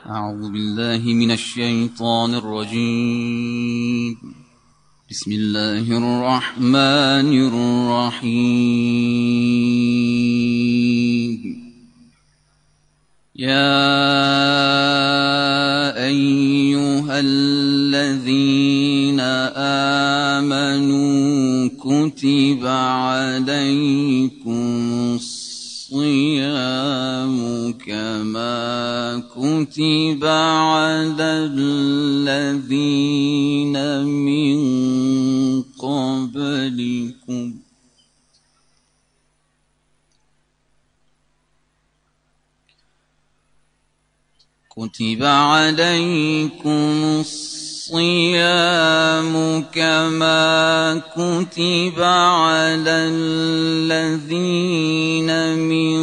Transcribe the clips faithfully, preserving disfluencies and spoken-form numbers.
أعوذ بالله من الشيطان الرجيم. بسم الله الرحمن الرحيم. يا أيها الذين آمنوا كتب عليكم الصيام كما كتب على الذين من قبلكم كتب عليكم الصيام كما كتب على الذين من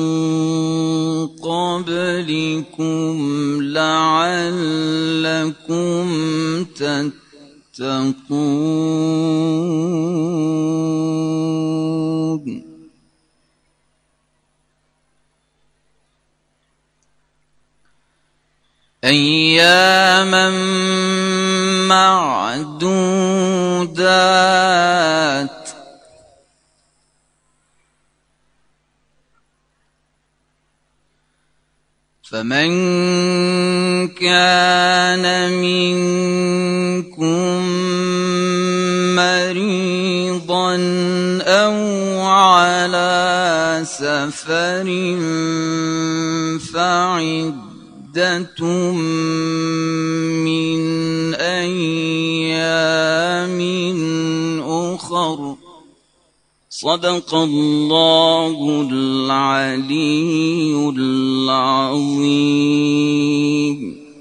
قبلكم لعلكم تتقون. أياما معدودات فمن كان منكم مريضا أو على سفر فعدة من أيام أخر. صدق اللہ العلی العظیم.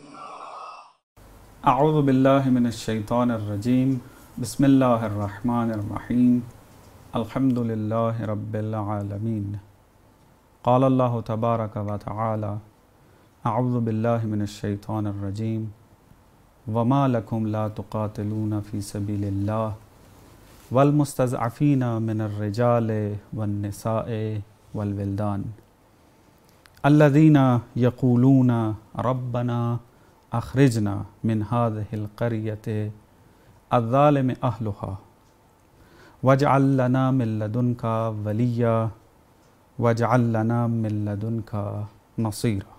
اعوذ باللہ من الشیطان الرجیم. بسم اللہ الرحمن الرحیم. الحمد للہ رب العالمین. قال اللہ تبارک و تعالی اعوذ باللہ من الشیطان الرجیم. وما لکم لا تقاتلون فی سبیل اللہ والمستضعفین من الرجال والنساء والولدان الذین یقولون ربنا اخرجنا من هذه القریة الظالم اہلها واجعل لنا من لدنک ولیا واجعل لنا من لدنک نصیرا.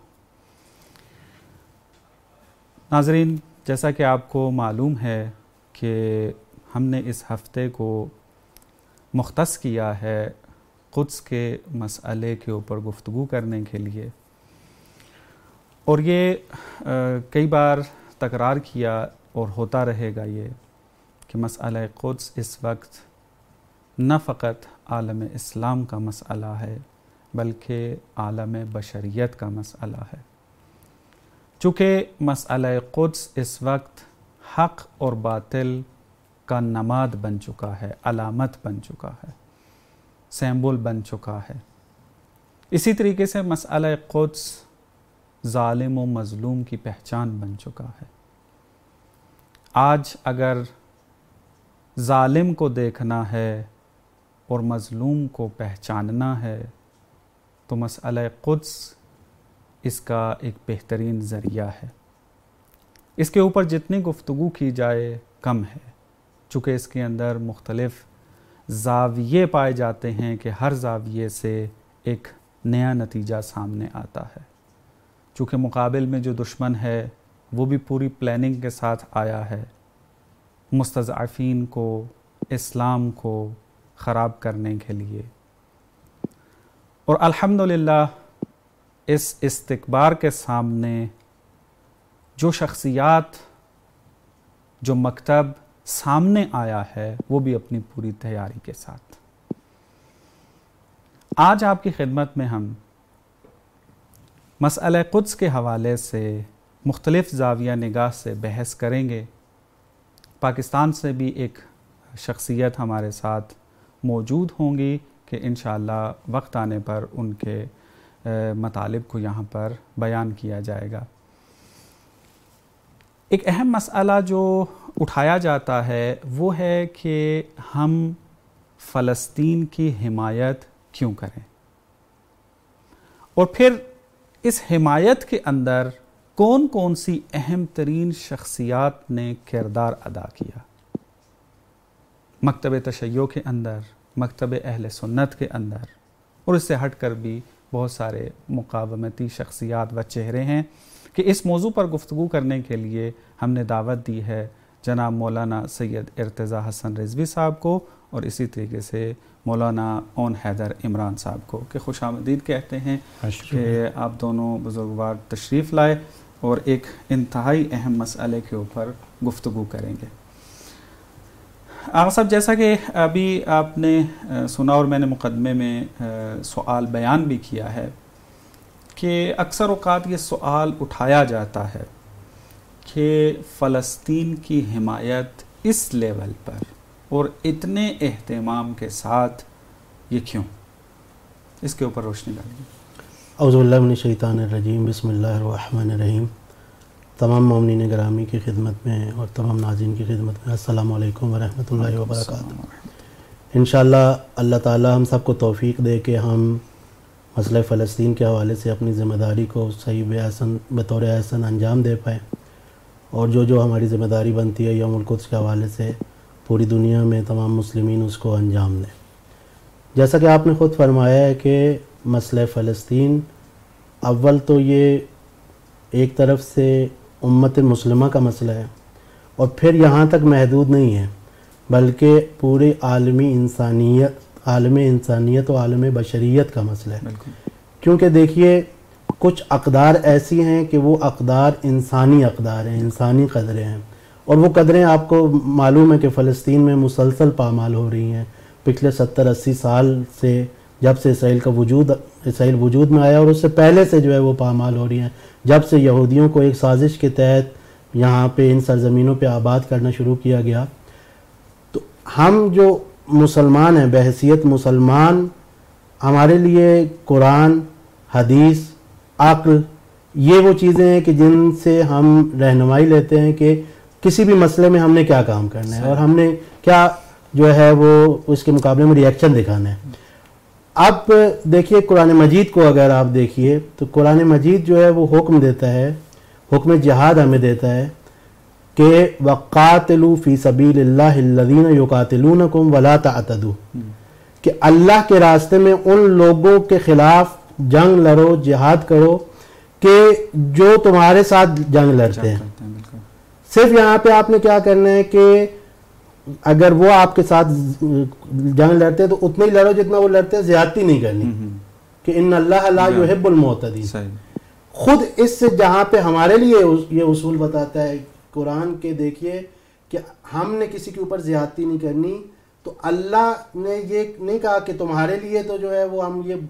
ناظرین، جیسا کہ آپ کو معلوم ہے کہ ہم نے اس ہفتے کو مختص کیا ہے قدس کے مسئلے کے اوپر گفتگو کرنے کے لیے، اور یہ کئی بار تکرار کیا اور ہوتا رہے گا یہ کہ مسئلہ قدس اس وقت نہ فقط عالم اسلام کا مسئلہ ہے بلکہ عالم بشریت کا مسئلہ ہے. چونکہ مسئلہ قدس اس وقت حق اور باطل کا نماد بن چکا ہے، علامت بن چکا ہے، سیمبل بن چکا ہے. اسی طریقے سے مسئلہ قدس ظالم و مظلوم کی پہچان بن چکا ہے. آج اگر ظالم کو دیکھنا ہے اور مظلوم کو پہچاننا ہے تو مسئلہ قدس اس کا ایک بہترین ذریعہ ہے. اس کے اوپر جتنی گفتگو کی جائے کم ہے، چونکہ اس کے اندر مختلف زاویے پائے جاتے ہیں کہ ہر زاویے سے ایک نیا نتیجہ سامنے آتا ہے. چونکہ مقابل میں جو دشمن ہے وہ بھی پوری پلاننگ کے ساتھ آیا ہے مستضعفین کو، اسلام کو خراب کرنے کے لیے. اور الحمدللہ اس استکبار کے سامنے جو شخصیات، جو مکتب سامنے آیا ہے وہ بھی اپنی پوری تیاری کے ساتھ. آج آپ کی خدمت میں ہم مسئلہ قدس کے حوالے سے مختلف زاویہ نگاہ سے بحث کریں گے. پاکستان سے بھی ایک شخصیت ہمارے ساتھ موجود ہوں گی کہ انشاءاللہ وقت آنے پر ان کے مطالب کو یہاں پر بیان کیا جائے گا. ایک اہم مسئلہ جو اٹھایا جاتا ہے وہ ہے کہ ہم فلسطین کی حمایت کیوں کریں، اور پھر اس حمایت کے اندر کون کون سی اہم ترین شخصیات نے کردار ادا کیا مکتب تشیع کے اندر، مکتب اہل سنت کے اندر، اور اس سے ہٹ کر بھی بہت سارے مقاومتی شخصیات و چہرے ہیں کہ اس موضوع پر گفتگو کرنے کے لیے ہم نے دعوت دی ہے جناب مولانا سید ارتضیٰ حسن رضوی صاحب کو، اور اسی طریقے سے مولانا اون حیدر عمران صاحب کو کہ خوش آمدید کہتے ہیں کہ آپ دونوں بزرگوار تشریف لائے اور ایک انتہائی اہم مسئلے کے اوپر گفتگو کریں گے۔ آغا صاحب، جیسا کہ ابھی آپ نے سنا اور میں نے مقدمے میں سوال بیان بھی کیا ہے کہ اکثر اوقات یہ سوال اٹھایا جاتا ہے کہ فلسطین کی حمایت اس لیول پر اور اتنے اہتمام کے ساتھ یہ کیوں؟ اس کے اوپر روشنی ڈالیے۔ اعوذ باللہ من الشیطان الرجیم، بسم اللہ الرحمن الرحیم۔ تمام مومنین گرامی کی خدمت میں اور تمام ناظرین کی خدمت میں السلام علیکم ورحمۃ اللہ وبرکاتہ۔ انشاءاللہ اللہ تعالی ہم سب کو توفیق دے کہ ہم مسئلہ فلسطین کے حوالے سے اپنی ذمہ داری کو صحیح بے احسن بطور احسن انجام دے پائیں، اور جو جو ہماری ذمہ داری بنتی ہے یوم القدس کے حوالے سے پوری دنیا میں تمام مسلمین اس کو انجام دیں۔ جیسا کہ آپ نے خود فرمایا ہے کہ مسئلہ فلسطین اول تو یہ ایک طرف سے امت مسلمہ کا مسئلہ ہے، اور پھر یہاں تک محدود نہیں ہے بلکہ پورے عالمی انسانیت عالم انسانیت و عالم بشریت کا مسئلہ ہے۔ کیونکہ دیکھیے کچھ اقدار ایسی ہیں کہ وہ اقدار انسانی اقدار ہیں، انسانی قدریں ہیں، اور وہ قدریں آپ کو معلوم ہے کہ فلسطین میں مسلسل پامال ہو رہی ہیں پچھلے ستر اسی سال سے، جب سے اسرائیل کا وجود اسرائیل وجود میں آیا، اور اس سے پہلے سے جو ہے وہ پامال ہو رہی ہیں جب سے یہودیوں کو ایک سازش کے تحت یہاں پہ ان سرزمینوں پہ آباد کرنا شروع کیا گیا۔ تو ہم جو مسلمان ہیں بحیثیت مسلمان، ہمارے لیے قرآن، حدیث، عقل یہ وہ چیزیں ہیں کہ جن سے ہم رہنمائی لیتے ہیں کہ کسی بھی مسئلے میں ہم نے کیا کام کرنا ہے اور ہم نے کیا جو ہے وہ اس کے مقابلے میں ریئیکشن دکھانا ہے۔ اب دیکھیے قرآن مجید کو اگر آپ دیکھیے تو قرآن مجید جو ہے وہ حکم دیتا ہے، حکم جہاد ہمیں دیتا ہے کہ وَقَاتِلُوا فِي سَبِيلِ اللَّهِ الَّذِينَ يُقَاتِلُونَكُمْ وَلَا تَعْتَدُوا، کہ اللہ کے راستے میں ان لوگوں کے خلاف جنگ لڑو، جہاد کرو کہ جو تمہارے ساتھ جنگ لڑتے ہیں۔ صرف یہاں پہ آپ نے کیا کرنا ہے کہ اگر وہ آپ کے ساتھ جنگ لڑتے ہیں تو اتنا ہی لڑو جتنا وہ لڑتے ہیں، زیادتی نہیں کرنی، کہ ان اللہ لا یحب المعتدین۔ خود اس سے جہاں پہ ہمارے لیے یہ اصول بتاتا ہے قرآن کے، دیکھیے کہ ہم نے کسی کے اوپر زیادتی نہیں کرنی، تو اللہ نے یہ نہیں کہا کہ تمہارے لیے تو جو ہے وہ ہم یہ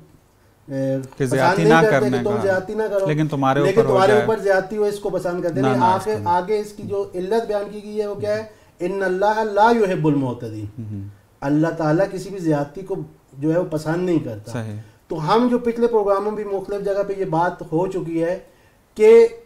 کہ زیادتی نہ کرنے تم زیادتی نہ کرو لیکن تمہارے لیکن اوپر تمہارے اوپر زیادتی ہو، اس کو پسند کرتے ہیں۔ آگے آگے اس کی جو علت بیان کی گئی ہے وہ کیا ہے؟ ان اللہ لا یحب المعتدین، اللہ تعالیٰ کسی بھی زیادتی کو جو ہے وہ پسند نہیں کرتا۔ تو ہم جو پچھلے پروگراموں بھی مختلف جگہ پہ یہ بات ہو چکی ہے کہ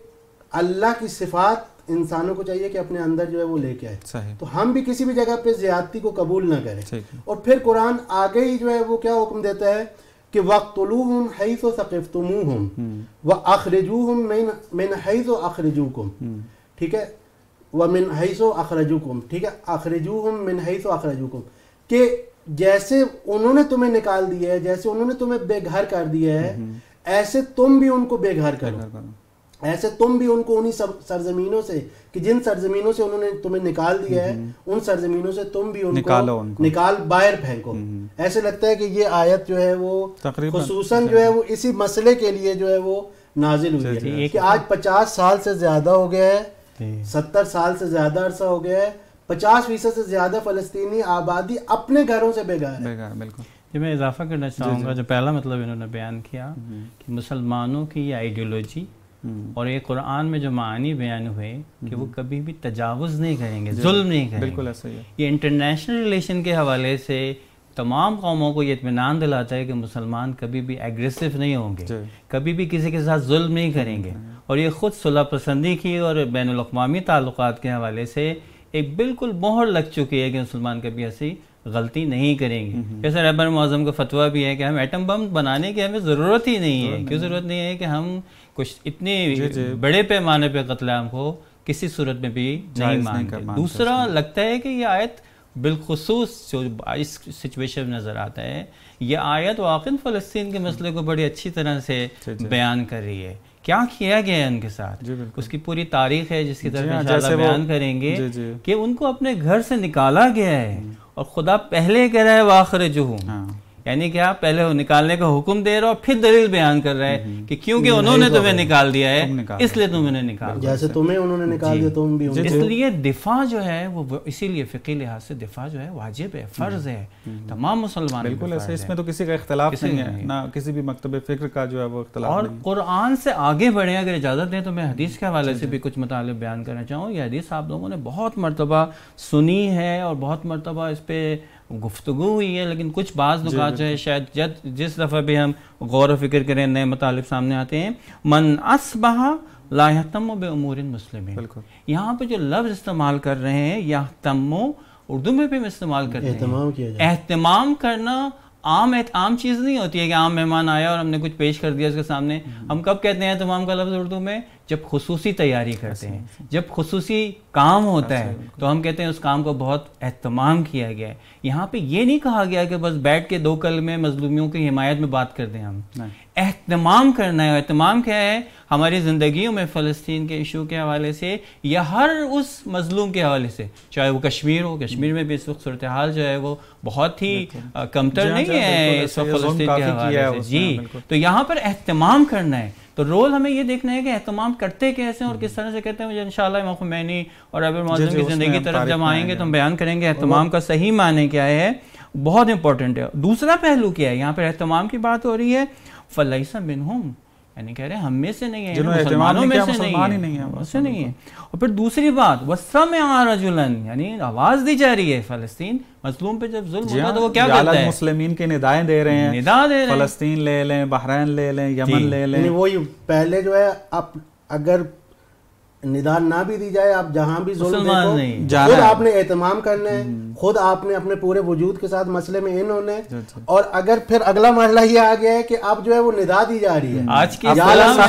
اللہ کی صفات انسانوں کو چاہیے کہ اپنے اندر جو ہے وہ لے کے آئے، تو ہم بھی کسی بھی جگہ پہ زیادتی کو قبول نہ کریں۔ اور پھر قرآن آگے ہی جو ہے وہ کیا حکم دیتا ہے کہ وَاقْتُلُوهُمْ حَيْثُ ثَقِفْتُمُوهُمْ وَأَخْرِجُوهُمْ مِنْ حَيْثُ أَخْرَجُوكُمْ، ٹھیک ہے، وَمِنْ حَيْثُ أَخْرَجُوكُمْ، ٹھیک ہے، أَخْرِجُوهُمْ مِنْ حَيْثُ أَخْرَجُوكُمْ، کہ جیسے انہوں نے تمہیں نکال دیا ہے، جیسے انہوں نے تمہیں بے گھر کر دیا ہے، ایسے تم بھی ان کو بے گھر کرو، ایسے تم بھی ان کو انہی سرزمینوں سے کہ جن سرزمینوں سے انہوں نے تمہیں نکال دیا ہے ان سرزمینوں سے تم بھی ان کو نکال باہر پھینکو۔ ایسے لگتا ہے کہ یہ آیت جو ہے وہ خصوصاً جو ہے وہ اسی مسئلے کے لیے جو ہے وہ نازل ہوئی ہے کہ آج پچاس سال سے زیادہ ہو گیا ہے، ستر سال سے زیادہ عرصہ ہو گیا ہے، پچاس فیصد سے زیادہ فلسطینی آبادی اپنے گھروں سے بے گھر ہے۔ بالکل جی، میں اضافہ کرنا چاہوں گا جو پہلا مطلب انہوں نے بیان کیا کہ مسلمانوں کی یہ آئیڈیولوجی اور یہ قرآن میں جو معانی بیان ہوئے کہ وہ کبھی بھی تجاوز نہیں کریں گے، ظلم نہیں کریں گے، بالکل ایسا ہی ہے۔ یہ انٹرنیشنل ریلیشن کے حوالے سے تمام قوموں کو یہ اطمینان دلاتا ہے کہ مسلمان کبھی بھی ایگریسو نہیں ہوں گے، کبھی بھی کسی کے ساتھ ظلم نہیں کریں گے، اور یہ خود صلح پسندی کی اور بین الاقوامی تعلقات کے حوالے سے ایک بالکل مہر لگ چکی ہے کہ مسلمان کبھی ایسی غلطی نہیں کریں گے. جیسے رہبر معظم کا فتویٰ بھی ہے کہ ہم ایٹم بم بنانے کی ہمیں ضرورت ہی نہیں ہے. کیوں ضرورت نہیں ہے؟ کہ ہم کچھ اتنے بڑے پیمانے پہ قتل عام کو کسی صورت میں بھی نہیں مانتے. دوسرا لگتا ہے کہ یہ آیت بالخصوص جو اس سچویشن میں نظر آتا ہے، یہ آیت واقعاً فلسطین کے مسئلے کو بڑی اچھی طرح سے بیان کر رہی ہے. کیا کیا گیا ہے ان کے ساتھ، اس کی پوری تاریخ ہے جس کی طرف انشاءاللہ بیان کریں گے کہ ان کو اپنے گھر سے نکالا گیا ہے اور خدا پہلے کہہ رہا ہے وَآخِرَجُهُمْ، یعنی کیا پہلے وہ نکالنے کا حکم دے رہا اور پھر دلیل بیان کر رہا ہے کہ کیونکہ انہوں نے تمہیں نکال دیا ہے اس لیے تمہیں نکال دیا، جیسے تمہیں انہوں نے نکال دیا تم بھی. اس لیے دفاع جو ہے وہ اسی لیے فقہی لحاظ سے دفاع جو ہے واجب ہے، فرض ہے تمام مسلمان. بالکل ایسے، اس میں تو کسی کا اختلاف نہیں ہے، نہ کسی بھی مکتب فکر کا جو ہے وہ اختلاف. اور قرآن سے آگے بڑھیں، اگر اجازت دیں تو میں حدیث کے حوالے سے بھی کچھ مطالب بیان کرنا چاہوں. یہ حدیث آپ لوگوں نے بہت مرتبہ سنی ہے اور بہت مرتبہ اس پہ گفتگو ہوئی ہے، لیکن کچھ بعض نکات جو ہے شاید جس دفعہ بھی ہم غور و فکر کریں نئے مطالب سامنے آتے ہیں. من اصبح لا یہتم بامور المسلمین، یہاں پہ جو لفظ استعمال کر رہے ہیں یہتم، اردو میں بھی ہم استعمال کرتے ہیں. اہتمام کرنا عام عام چیز نہیں ہوتی ہے کہ عام مہمان آیا اور ہم نے کچھ پیش کر دیا اس کے سامنے. ہم کب کہتے ہیں اہتمام کا لفظ اردو میں؟ جب خصوصی تیاری کرتے ہیں، جب خصوصی کام ہوتا ہے تو ہم کہتے ہیں اس کام کو بہت اہتمام کیا گیا ہے. یہاں پہ یہ نہیں کہا گیا کہ بس بیٹھ کے دو کلمے مظلومیوں کی حمایت میں بات کر دیں. ہم اہتمام کرنا ہے. اہتمام کیا ہے؟ ہماری زندگیوں میں فلسطین کے ایشو کے حوالے سے یا ہر اس مظلوم کے حوالے سے، چاہے وہ کشمیر ہو، کشمیر میں بھی اس وقت صورتحال جو ہے وہ بہت ہی کمتر نہیں ہے اس وقت فلسطین کے حوالے سے. جی، تو یہاں پر اہتمام کرنا ہے. تو رول ہمیں یہ دیکھنا ہے کہ اہتمام کرتے کیسے اور کس طرح سے کرتے ہیں. مجھے انشاءاللہ امام خمینی اور رہبر معظم کی زندگی کی طرف جب آئیں گے تو ہم بیان کریں گے اہتمام کا صحیح معنی کیا ہے. بہت امپورٹنٹ ہے. دوسرا پہلو کیا ہے؟ یہاں پر اہتمام کی بات ہو رہی ہے. فَلَيْسَ مِنْهُمْ، یعنی کہہ رہے ہیں ہم میں سے نہیں ہے، مسلمانوں میں سے نہیں ہے، اس سے نہیں ہے. اور پھر دوسری بات وَسَّمِعَ رَجُلًا، یعنی آواز دی جا رہی ہے. فلسطین مظلوم پہ جب ظلم ہوتا ہے تو وہ کیا کرتا ہے؟ مسلمین کی ندائیں دے رہے ہیں، ندا دے رہے ہیں. فلسطین لے لیں، بحرین لے لیں، یمن لے لیں. وہی پہلے جو ہے اب اگر ندا نہ بھی دی جائے، آپ جہاں بھی ظلم دیکھو خود آپ نے اہتمام کرنا ہے، خود آپ نے اپنے پورے وجود کے ساتھ مسئلے میں ان ہونے. اور اگر پھر اگلا مرحلہ یہ آ گیا ہے کہ اب جو ہے وہ ندا دی جا رہی ہے، آج کی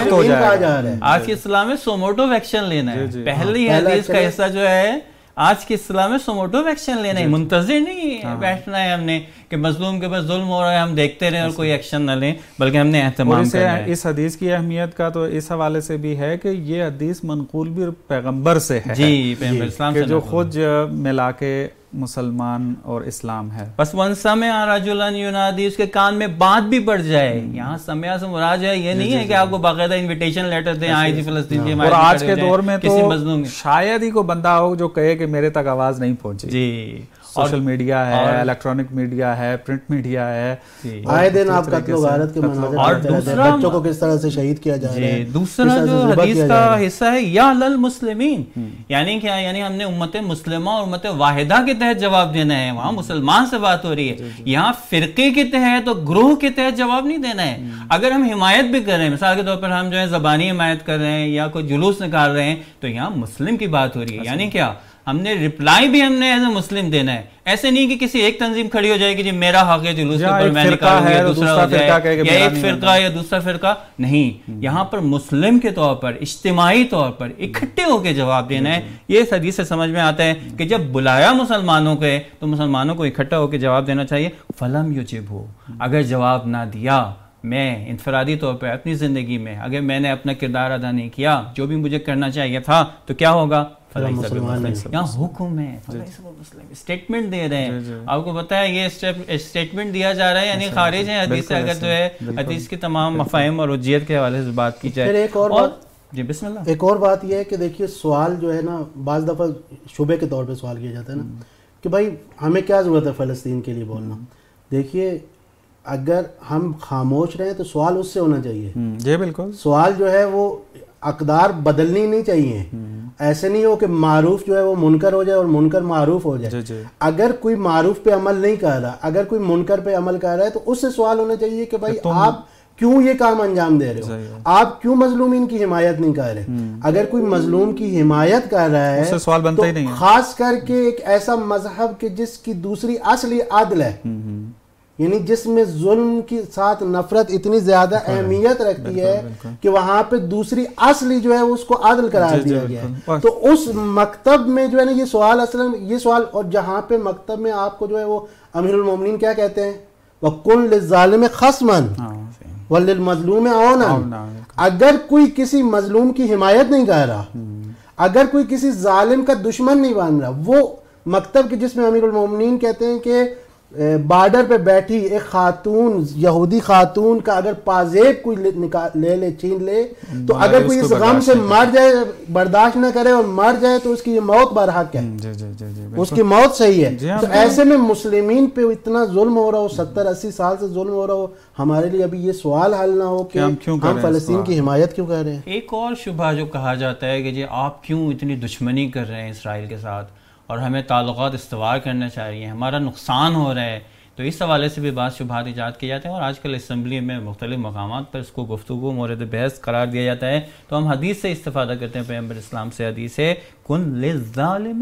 اسلام آج کی اسلام میں سوموٹو ایکشن لینا ہے. پہلی حدیث کا حصہ جو ہے آج کے اسلام میں سوموٹو ایکشن لینا ہے. منتظر نہیں بیٹھنا ہے ہم نے کہ مظلوم کے پاس ظلم ہو رہا ہے ہم دیکھتے رہیں اور کوئی ایکشن نہ لیں، بلکہ ہم نے اہتمام کرنا ہے. اس حدیث کی اہمیت کا تو اس حوالے سے بھی ہے کہ یہ حدیث منقول بھی پیغمبر سے ہے، جی پیغمبر اسلام سے، جو خود ملا کے مسلمان اور اسلام ہے. بس ون سمع رجلا ینادی، اس کے کان میں بات بھی پڑ جائے. یہاں سمع سے مراد ہے یہ نہیں ہے کہ آپ کو باقاعدہ انویٹیشن لیٹر دیں آئے جی فلسطین کی حمایت. اور آج کے دور میں تو شاید ہی کوئی بندہ ہو جو کہے کہ میرے تک آواز نہیں پہنچی. جی، سوشل میڈیا ہے، الیکٹرانک میڈیا ہے، پرنٹ میڈیا ہے، آئے دن آپ قتل و غارت کے مناظر، اور دوسرا بچوں کو کس طرح سے شہید کیا جا رہا ہے. دوسرا جو حدیث کا حصہ ہے یا للمسلمین، یعنی کیا؟ یعنی ہم نے امت مسلمہ اور امت واحدہ کے تحت جواب دینا ہے. وہاں مسلمان سے بات ہو رہی ہے، یہاں فرقے کے تحت اور گروہ کے تحت جواب نہیں دینا ہے. اگر ہم حمایت بھی کر رہے ہیں، مثال کے طور پر ہم جو ہے زبانی حمایت کر رہے ہیں یا کوئی جلوس نکال رہے ہیں، تو یہاں مسلم کی بات ہو رہی ہے. یعنی کیا؟ ہم نے ریپلائی بھی ہم نے ایز اے مسلم دینا ہے. ایسے نہیں کہ کسی ایک تنظیم کھڑی ہو جائے کہ جی میرا حق ہے جلوس کے اوپر میں نکالوں گا، دوسرا ہو جائے یا ایک فرقہ یا دوسرا فرقہ. نہیں، یہاں پر مسلم کے طور پر اجتماعی طور پر اکٹھے ہو کے جواب دینا ہے. یہ اس حدیث سے سمجھ میں آتا ہے کہ جب بلایا مسلمانوں کو تو مسلمانوں کو اکٹھا ہو کے جواب دینا چاہیے. فلم یجبہ، اگر جواب نہ دیا، میں انفرادی طور پر اپنی زندگی میں اگر میں نے اپنا کردار ادا نہیں کیا جو بھی مجھے کرنا چاہیے تھا، تو کیا ہوگا؟ یہاں حکم ہے، اسٹیٹمنٹ دے رہے ہیں. آپ کو پتا ہے یہ اسٹیٹمنٹ دیا جا رہا ہے یعنی خارج ہے حدیث سے. اگر جو ہے حدیث کی تمام مفاہیم اور حجیت کے حوالے سے بات کی جائے. ایک اور بات، جی بسم اللہ، ایک اور بات یہ ہے کہ دیکھیے سوال جو ہے نا بعض دفعہ شبے کے طور پہ سوال کیا جاتا ہے نا کہ بھائی ہمیں کیا ضرورت ہے فلسطین کے لیے بولنا. دیکھیے اگر ہم خاموش رہیں تو سوال اس سے ہونا چاہیے. جی بالکل، سوال جو ہے وہ اقدار بدلنی نہیں چاہیے. ایسے نہیں ہو کہ معروف جو ہے وہ منکر ہو جائے اور منکر معروف ہو جائے. اگر کوئی معروف پہ عمل نہیں کر رہا، اگر کوئی منکر پہ عمل کر رہا ہے تو اس سے سوال ہونا چاہیے کہ بھائی آپ کیوں یہ کام انجام دے رہے ہو, آپ کیوں مظلومین کی حمایت نہیں کر رہے. اگر کوئی مظلوم کی حمایت کر رہا ہے سوال بنتا ہی نہیں ہے, خاص کر کے ایک ایسا مذہب کہ جس کی دوسری اصلی عدل ہے, یعنی جس میں ظلم کے ساتھ نفرت اتنی زیادہ اہمیت رکھتی ہے کہ وہاں پہ دوسری اصلی جو ہے اس کو عدل قرار دیا گیا ہے. تو اس مکتب میں جو ہے نا یہ سوال اصلا یہ سوال, اور جہاں پہ مکتب میں آپ کو جو ہے وہ امیر المومنین کیا کہتے ہیں, وَقُلْ لِلظَّالِمِ خَصْمًا وَلِلْمَظْلُومِ عَوْنًا. اگر کوئی کسی مظلوم کی حمایت نہیں کر رہا, اگر کوئی کسی ظالم کا دشمن نہیں بن رہا, وہ مکتب کے جس میں امیر المومنین کہتے ہیں کہ بارڈر پہ بیٹھی ایک خاتون, یہودی خاتون کا اگر پازیب کوئی لے لے چھین لے تو اگر کوئی اس غم سے مر جائے, برداشت نہ کرے اور مر جائے تو اس کی یہ موت برحق ہے, اس کی موت صحیح ہے. تو ایسے میں مسلمین پہ اتنا ظلم ہو رہا ہو, ستر اسی سال سے ظلم ہو رہا ہو, ہمارے لیے ابھی یہ سوال حل نہ ہو کہ ہم فلسطین کی حمایت کیوں کر رہے ہیں. ایک اور شبہ جو کہا جاتا ہے کہ جی آپ کیوں اتنی دشمنی کر رہے ہیں اسرائیل کے ساتھ اور ہمیں تعلقات استوار کرنا چاہ رہی ہیں, ہمارا نقصان ہو رہا ہے. تو اس حوالے سے بھی بعض شبہات ایجاد کیے جاتے ہیں اور آج کل اسمبلی میں مختلف مقامات پر اس کو گفتگو مورد بحث قرار دیا جاتا ہے. تو ہم حدیث سے استفادہ کرتے ہیں, پیغمبر اسلام سے حدیث ہے کن للظالم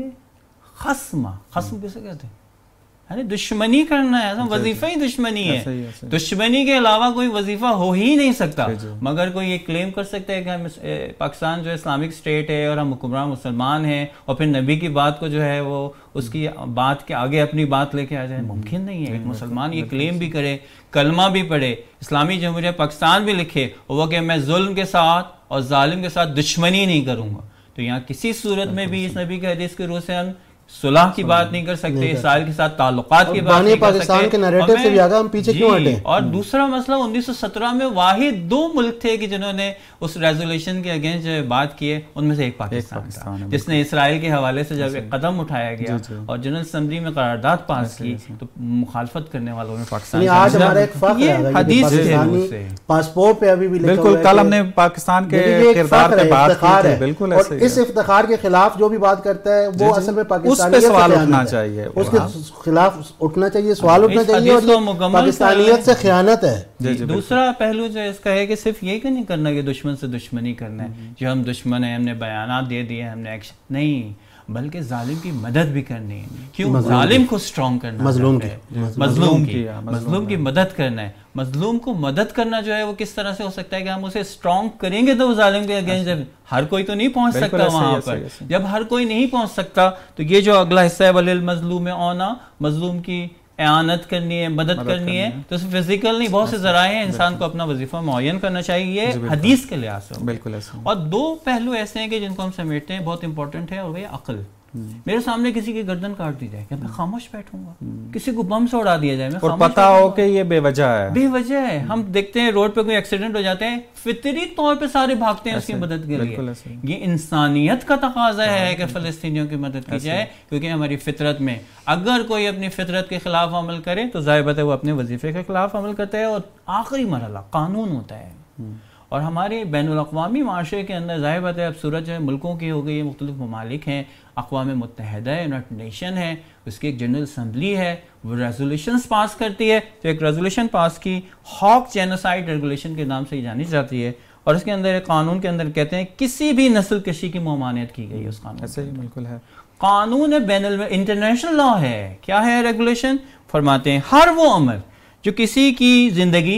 خصما, خصم کسے کہتے ہیں, یعنی دشمنی کرنا ہے, وظیفہ ہی دشمنی ہے. دشمنی کے علاوہ کوئی وظیفہ ہو ہی نہیں سکتا. مگر کوئی یہ کلیم کر سکتا ہے کہ ہم پاکستان جو اسلامک اسٹیٹ ہے اور ہم حکمران مسلمان ہیں اور پھر نبی کی بات کو جو ہے وہ اس کی بات کے آگے اپنی بات لے کے آ جائے, ممکن نہیں ہے. ایک مسلمان یہ کلیم بھی کرے, کلمہ بھی پڑھے, اسلامی جمہوریہ پاکستان بھی لکھے, اور وہ کہ میں ظلم کے ساتھ اور ظالم کے ساتھ دشمنی نہیں کروں گا. تو یہاں کسی صورت میں بھی اس نبی کے حدیث کے روح سے ہم صلح کی بات نہیں کر سکتے, اسرائیل کے ساتھ تعلقات کی بات نہیں کر سکتے کے نیریٹو سے بھی آگا ہم پیچھے کیوں ہٹے. اور دوسرا مسئلہ انیس سو سترہ میں واحد دو ملک تھے کہ جنہوں نے اس ریزولوشن کے اگینسٹ جو بات کیے, ان میں سے ایک پاکستان تھا جس نے اسرائیل کے حوالے سے جب ایک قدم اٹھایا گیا اور جنرل اسمبلی میں قرارداد پاس کی تو مخالفت کرنے والوں میں پاکستان. آج ہمارا ایک فخر ہے حدیث سے پاسپورٹ پہ ابھی بھی لکھا ہوا ہے, بالکل کل ہم نے پاکستان کے کردار پہ بات کی تھی, بالکل اور اس افتخار کے خلاف جو بھی بات کرتا ہے وہ اصل میں پاکستانیت چاہیے, اس کے خلاف اٹھنا چاہیے, سوال اٹھنا چاہیے, اور پاکستانیت سے خیانت ہے. دوسرا پہلو جو اس کا ہے کہ صرف یہ کہ نہیں کرنا کہ دشمن سے دشمنی کرنا ہے, جو ہم دشمن ہیں ہم نے بیانات دے دیے, ہم نے ایکشن نہیں, بلکہ ظالم کی مدد بھی کرنی ہے. کیوں؟ ظالم کو سٹرونگ کرنا, مظلوم کی مظلوم کی مظلوم کی مدد کرنا ہے. مظلوم کو مدد کرنا جو ہے وہ کس طرح سے ہو سکتا ہے کہ ہم اسے سٹرونگ کریں گے تو وہ ظالم کے اگینسٹ, ہر کوئی تو نہیں پہنچ سکتا وہاں پر. جب ہر کوئی نہیں پہنچ سکتا تو یہ جو اگلا حصہ ہے وَلِلْمَظْلُومِ عَوْنًا, مظلوم کی اعانت کرنی ہے, مدد کرنی ہے, تو صرف فزیکل نہیں, بہت سے ذرائع ہیں, انسان کو اپنا وظیفہ معین کرنا چاہیے حدیث کے لحاظ سے. بالکل. اور دو پہلو ایسے ہیں کہ جن کو ہم سمیٹتے ہیں, بہت امپورٹنٹ ہے, اور وہ عقل. میرے سامنے کسی کی گردن کاٹ دی جائے کہ میں خاموش بیٹھوں گا, کسی کو بم سے اڑا دیا جائے میں اور پتہ ہو کہ یہ بے وجہ ہے, بے وجہ ہے. ہم دیکھتے ہیں روڈ پہ کوئی ایکسیڈنٹ ہو جاتے ہیں, فطری طور پہ سارے بھاگتے ہیں اس کی مدد کے لیے. یہ انسانیت کا تقاضا ہے کہ فلسطینیوں کی مدد کی جائے, کیونکہ ہماری فطرت میں اگر کوئی اپنی فطرت کے خلاف عمل کرے تو ظاہر بات ہے وہ اپنے وظیفے کے خلاف عمل کرتا ہے, اور آخری مرحلہ قانون ہوتا ہے. اور ہمارے بین الاقوامی معاشرے کے اندر ظاہر بات ہے اب صورت جو ہے ملکوں کی ہو گئی ہے, مختلف ممالک ہیں, اقوام متحدہ ہے, یونائٹڈ نیشن ہے, اس کی ایک جنرل اسمبلی ہے, وہ ریزولوشنز پاس کرتی ہے. تو ایک ریزولوشن پاس کی ہاک جینوسائیڈ ریگولیشن کے نام سے جانی جاتی ہے, اور اس کے اندر ایک قانون کے اندر کہتے ہیں کسی بھی نسل کشی کی ممانعت کی گئی ہے اس قانون. ایسے ہی بالکل ہے, قانون ہے, بین ال انٹرنیشنل لا ہے. کیا ہے ریگولیشن؟ فرماتے ہیں ہر وہ عمل جو کسی کی زندگی,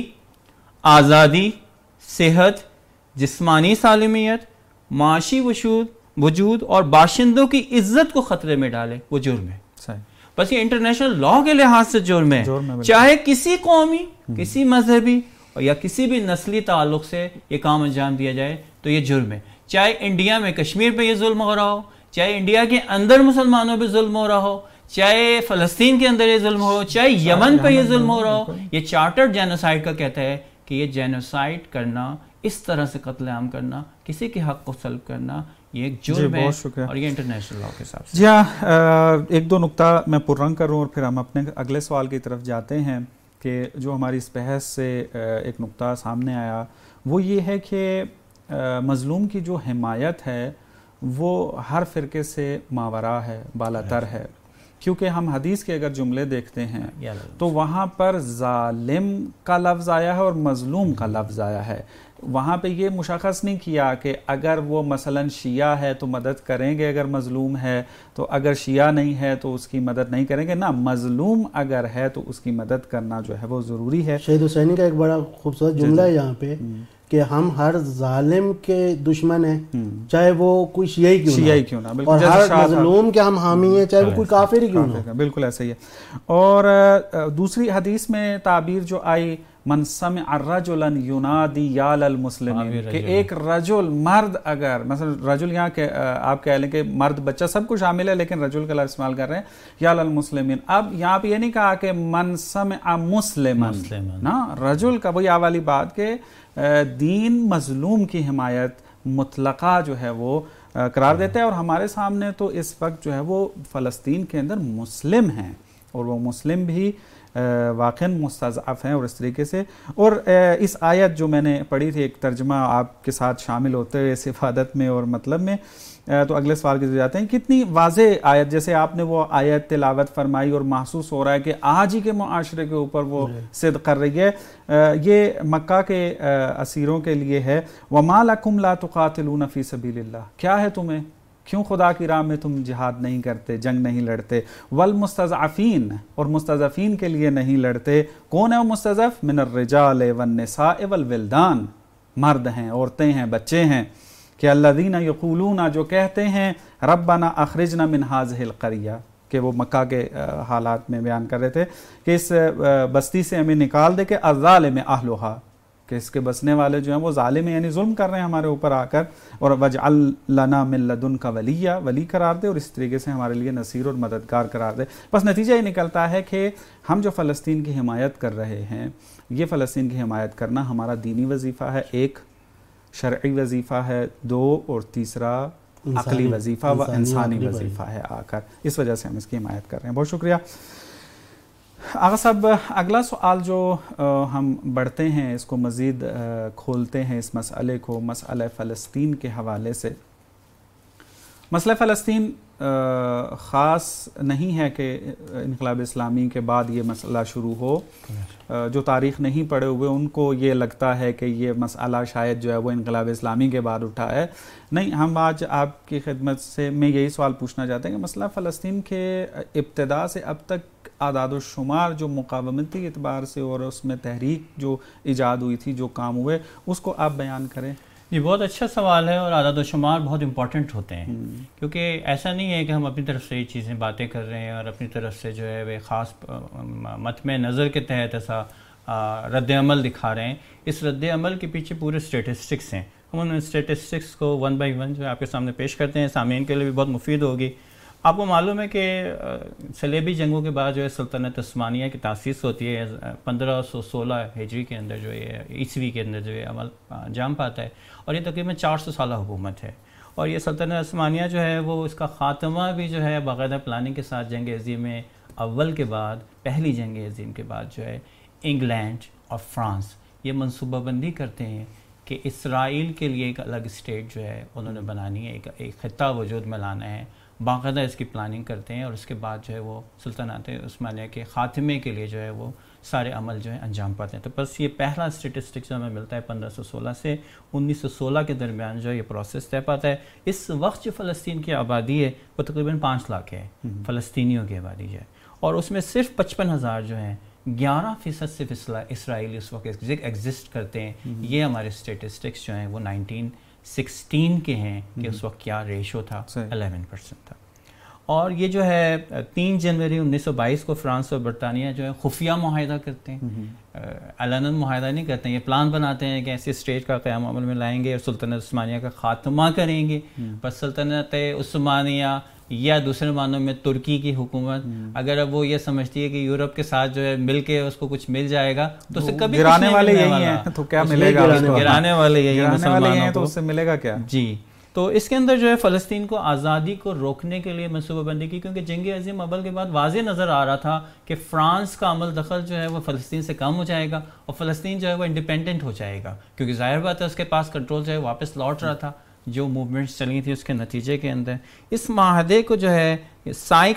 آزادی, صحت, جسمانی سالمیت, معاشی وجود وجود اور باشندوں کی عزت کو خطرے میں ڈالے, وہ جرم ہے. بس یہ انٹرنیشنل لا کے لحاظ سے جرم ہے, چاہے کسی قومی, کسی مذہبی یا کسی بھی نسلی تعلق سے یہ کام انجام دیا جائے تو یہ جرم ہے. چاہے انڈیا میں کشمیر پہ یہ ظلم ہو رہا ہو, چاہے انڈیا کے اندر مسلمانوں پہ ظلم ہو رہا ہو, چاہے فلسطین کے اندر یہ ظلم ہو, چاہے یمن پہ یہ ظلم ہو رہا ہو. یہ چارٹر جینوسائیڈ کا کہتا ہے کہ یہ جینوسائیڈ کرنا, اس طرح سے قتل عام کرنا, کسی کے حق کو سلب کرنا, یہ ایک جرم ہے, اور یہ انٹرنیشنل لا کے حساب سے. جی ہاں, ایک دو نقطہ میں پررنگ کروں اور پھر ہم اپنے اگلے سوال کی طرف جاتے ہیں. کہ جو ہماری اس بحث سے ایک نقطہ سامنے آیا وہ یہ ہے کہ مظلوم کی جو حمایت ہے وہ ہر فرقے سے ماورا ہے, بالاتر ہے. کیونکہ ہم حدیث کے اگر جملے دیکھتے ہیں تو وہاں پر ظالم کا لفظ آیا ہے اور مظلوم کا لفظ آیا ہے. وہاں پہ یہ مشخص نہیں کیا کہ اگر وہ مثلا شیعہ ہے تو مدد کریں گے اگر مظلوم ہے, تو اگر شیعہ نہیں ہے تو اس کی مدد نہیں کریں گے. نہ, مظلوم اگر ہے تو اس کی مدد کرنا جو ہے وہ ضروری ہے. شہید حسینی کا ایک بڑا خوبصورت جملہ ہے یہاں پہ کہ ہم ہر ظالم کے دشمن ہیں, چاہے وہ کوئی شیعی کیوں شیعی کیوں نہ, اور ہر مظلوم کے ہم حامی ہیں, چاہے وہ کوئی کافر ہی کیوں نہ. بالکل ایسا ہی ہے. اور دوسری حدیث میں تعبیر جو آئی من سمع رجلا ینادی یا للمسلمین, کہ ایک رجل مرد اگر مثلا رجل یہاں کہ آپ کہہ لیں کہ مرد بچہ سب کو شامل ہے لیکن رجل کا لفظ استعمال کر رہے ہیں یا للمسلمین. اب یہاں پہ یہ نہیں کہا کہ من سمع مسلما نا, رجل کا وہی والی بات کہ دین مظلوم کی حمایت مطلقہ جو ہے وہ قرار دیتا ہے. اور ہمارے سامنے تو اس وقت جو ہے وہ فلسطین کے اندر مسلم ہیں اور وہ مسلم بھی واقعاً مستضعف ہیں. اور اس طریقے سے اور اس آیت جو میں نے پڑھی تھی, ایک ترجمہ آپ کے ساتھ شامل ہوتے ہوئے اس افادت میں اور مطلب میں, تو اگلے سوال کے جاتے ہیں. کتنی واضح آیت, جیسے آپ نے وہ آیت تلاوت فرمائی اور محسوس ہو رہا ہے کہ آج ہی کے معاشرے کے اوپر وہ صدق کر رہی ہے. یہ مکہ کے اسیروں کے لیے ہے. وَمَا لَكُمْ لَا تُقَاتِلُونَ فِي سَبِيلِ اللَّهِ, کیا ہے تمہیں, کیوں خدا کی راہ میں تم جہاد نہیں کرتے, جنگ نہیں لڑتے. والمستضعفین, اور مستضعفین کے لیے نہیں لڑتے. کون ہے وہ مستضعف؟ من الرجال والنساء والولدان, مرد ہیں, عورتیں ہیں, بچے ہیں. کہ الذین یقولون, جو کہتے ہیں ربنا اخرجنا من هذه القریہ, کہ وہ مکہ کے حالات میں بیان کر رہے تھے کہ اس بستی سے ہمیں نکال دے کہ الظالم اہلھا, کہ اس کے بسنے والے جو ہیں وہ ظالم ہیں, یعنی ظلم کر رہے ہیں ہمارے اوپر آ کر. اور وجعل لنا من لدنک ولیہ, ولی قرار دے, اور اس طریقے سے ہمارے لیے نصیر اور مددگار قرار دے. بس نتیجہ یہ نکلتا ہے کہ ہم جو فلسطین کی حمایت کر رہے ہیں, یہ فلسطین کی حمایت کرنا ہمارا دینی وظیفہ ہے, ایک شرعی وظیفہ ہے, دو اور تیسرا عقلی وظیفہ و انسانی وظیفہ ہے آ کر. اس وجہ سے ہم اس کی حمایت کر رہے ہیں. بہت شکریہ آغا صاحب. اگلا سوال جو ہم بڑھتے ہیں, اس کو مزید کھولتے ہیں اس مسئلے کو, مسئلہ فلسطین کے حوالے سے. مسئلہ فلسطین خاص نہیں ہے کہ انقلاب اسلامی کے بعد یہ مسئلہ شروع ہو. جو تاریخ نہیں پڑھے ہوئے ان کو یہ لگتا ہے کہ یہ مسئلہ شاید جو ہے وہ انقلاب اسلامی کے بعد اٹھا ہے. نہیں, ہم آج آپ کی خدمت سے میں یہی سوال پوچھنا چاہتے ہیں کہ مسئلہ فلسطین کے ابتدا سے اب تک اعداد و شمار جو مقاومتی اعتبار سے اور اس میں تحریک جو ایجاد ہوئی تھی, جو کام ہوئے, اس کو آپ بیان کریں. جی, بہت اچھا سوال ہے, اور اعداد و شمار بہت امپورٹنٹ ہوتے ہیں, کیونکہ ایسا نہیں ہے کہ ہم اپنی طرف سے یہ چیزیں باتیں کر رہے ہیں اور اپنی طرف سے جو ہے وہ خاص متمع نظر کے تحت ایسا رد عمل دکھا رہے ہیں. اس رد عمل کے پیچھے پورے اسٹیٹسٹکس ہیں. ہم ان اسٹیٹسٹکس کو ون بائی ون جو ہے آپ کے سامنے پیش کرتے ہیں, سامعین کے لیے بھی بہت مفید ہوگی. آپ کو معلوم ہے کہ صلیبی جنگوں کے بعد جو ہے سلطنت عثمانیہ کی تاسیس ہوتی ہے پندرہ سو سولہ ہجری کے اندر, جو ہے عیسوی کے اندر جو ہے عمل انجام پاتا ہے, اور یہ تقریباً چار سو سالہ حکومت ہے. اور یہ سلطنت عثمانیہ جو ہے وہ اس کا خاتمہ بھی جو ہے باقاعدہ پلاننگ کے ساتھ جنگ عظیم اول کے بعد, پہلی جنگ عظیم کے بعد جو ہے انگلینڈ اور فرانس یہ منصوبہ بندی کرتے ہیں کہ اسرائیل کے لیے ایک الگ اسٹیٹ جو ہے انہوں نے بنانی ہے, ایک ایک خطہ وجود میں لانا ہے. باقاعدہ اس کی پلاننگ کرتے ہیں, اور اس کے بعد جو ہے وہ سلطنت عثمانیہ کے خاتمے کے لیے جو ہے وہ سارے عمل جو ہے انجام پاتے ہیں. تو بس یہ پہلا اسٹیٹسٹک جو ہمیں ملتا ہے پندرہ سو سولہ سے انیس سو سولہ کے درمیان جو ہے یہ پروسیس طے پاتا ہے. اس وقت جو فلسطین کی آبادی ہے وہ تقریباً پانچ لاکھ ہے, فلسطینیوں کی آبادی جو ہے, اور اس میں صرف پچپن ہزار جو ہیں, گیارہ فیصد صرف اسرائیلی اس وقت ایگزسٹ کرتے ہیں. یہ ہمارے اسٹیٹسٹکس جو ہیں وہ نائنٹین سکسٹین کے ہیں کہ اس وقت کیا ریشو تھا, الیون پرسنٹ تھا. اور یہ جو ہے تین جنوری انیس سو بائیس کو فرانس اور برطانیہ جو ہے خفیہ معاہدہ کرتے ہیں, علناً معاہدہ نہیں کرتے ہیں. یہ پلان بناتے ہیں کہ ایسی اسٹیٹ کا قیام عمل میں لائیں گے اور سلطنت عثمانیہ کا خاتمہ کریں گے. پر سلطنت عثمانیہ یا دوسرے معنوں میں ترکی کی حکومت اگر اب وہ یہ سمجھتی ہے کہ یورپ کے ساتھ جو ہے مل کے اس کو کچھ مل جائے گا تو اسے کبھی گرانے والے یہی ہیں, تو کیا ملے گا, گرانے والے یہی ہیں مسلمانوں کو, تو اس سے ملے گا کیا. جی, تو اس کے اندر جو ہے فلسطین کو آزادی کو روکنے کے لیے منصوبہ بندی کی, کیونکہ جنگ عظیم اول کے بعد واضح نظر آ رہا تھا کہ فرانس کا عمل دخل جو ہے وہ فلسطین سے کم ہو جائے گا اور فلسطین جو ہے وہ انڈیپینڈنٹ ہو جائے گا, کیونکہ ظاہر بات ہے اس کے پاس کنٹرول جو ہے واپس لوٹ رہا تھا جو موومنٹس چلی تھی اس کے نتیجے کے اندر. اس معاہدے کو جو ہے سائکس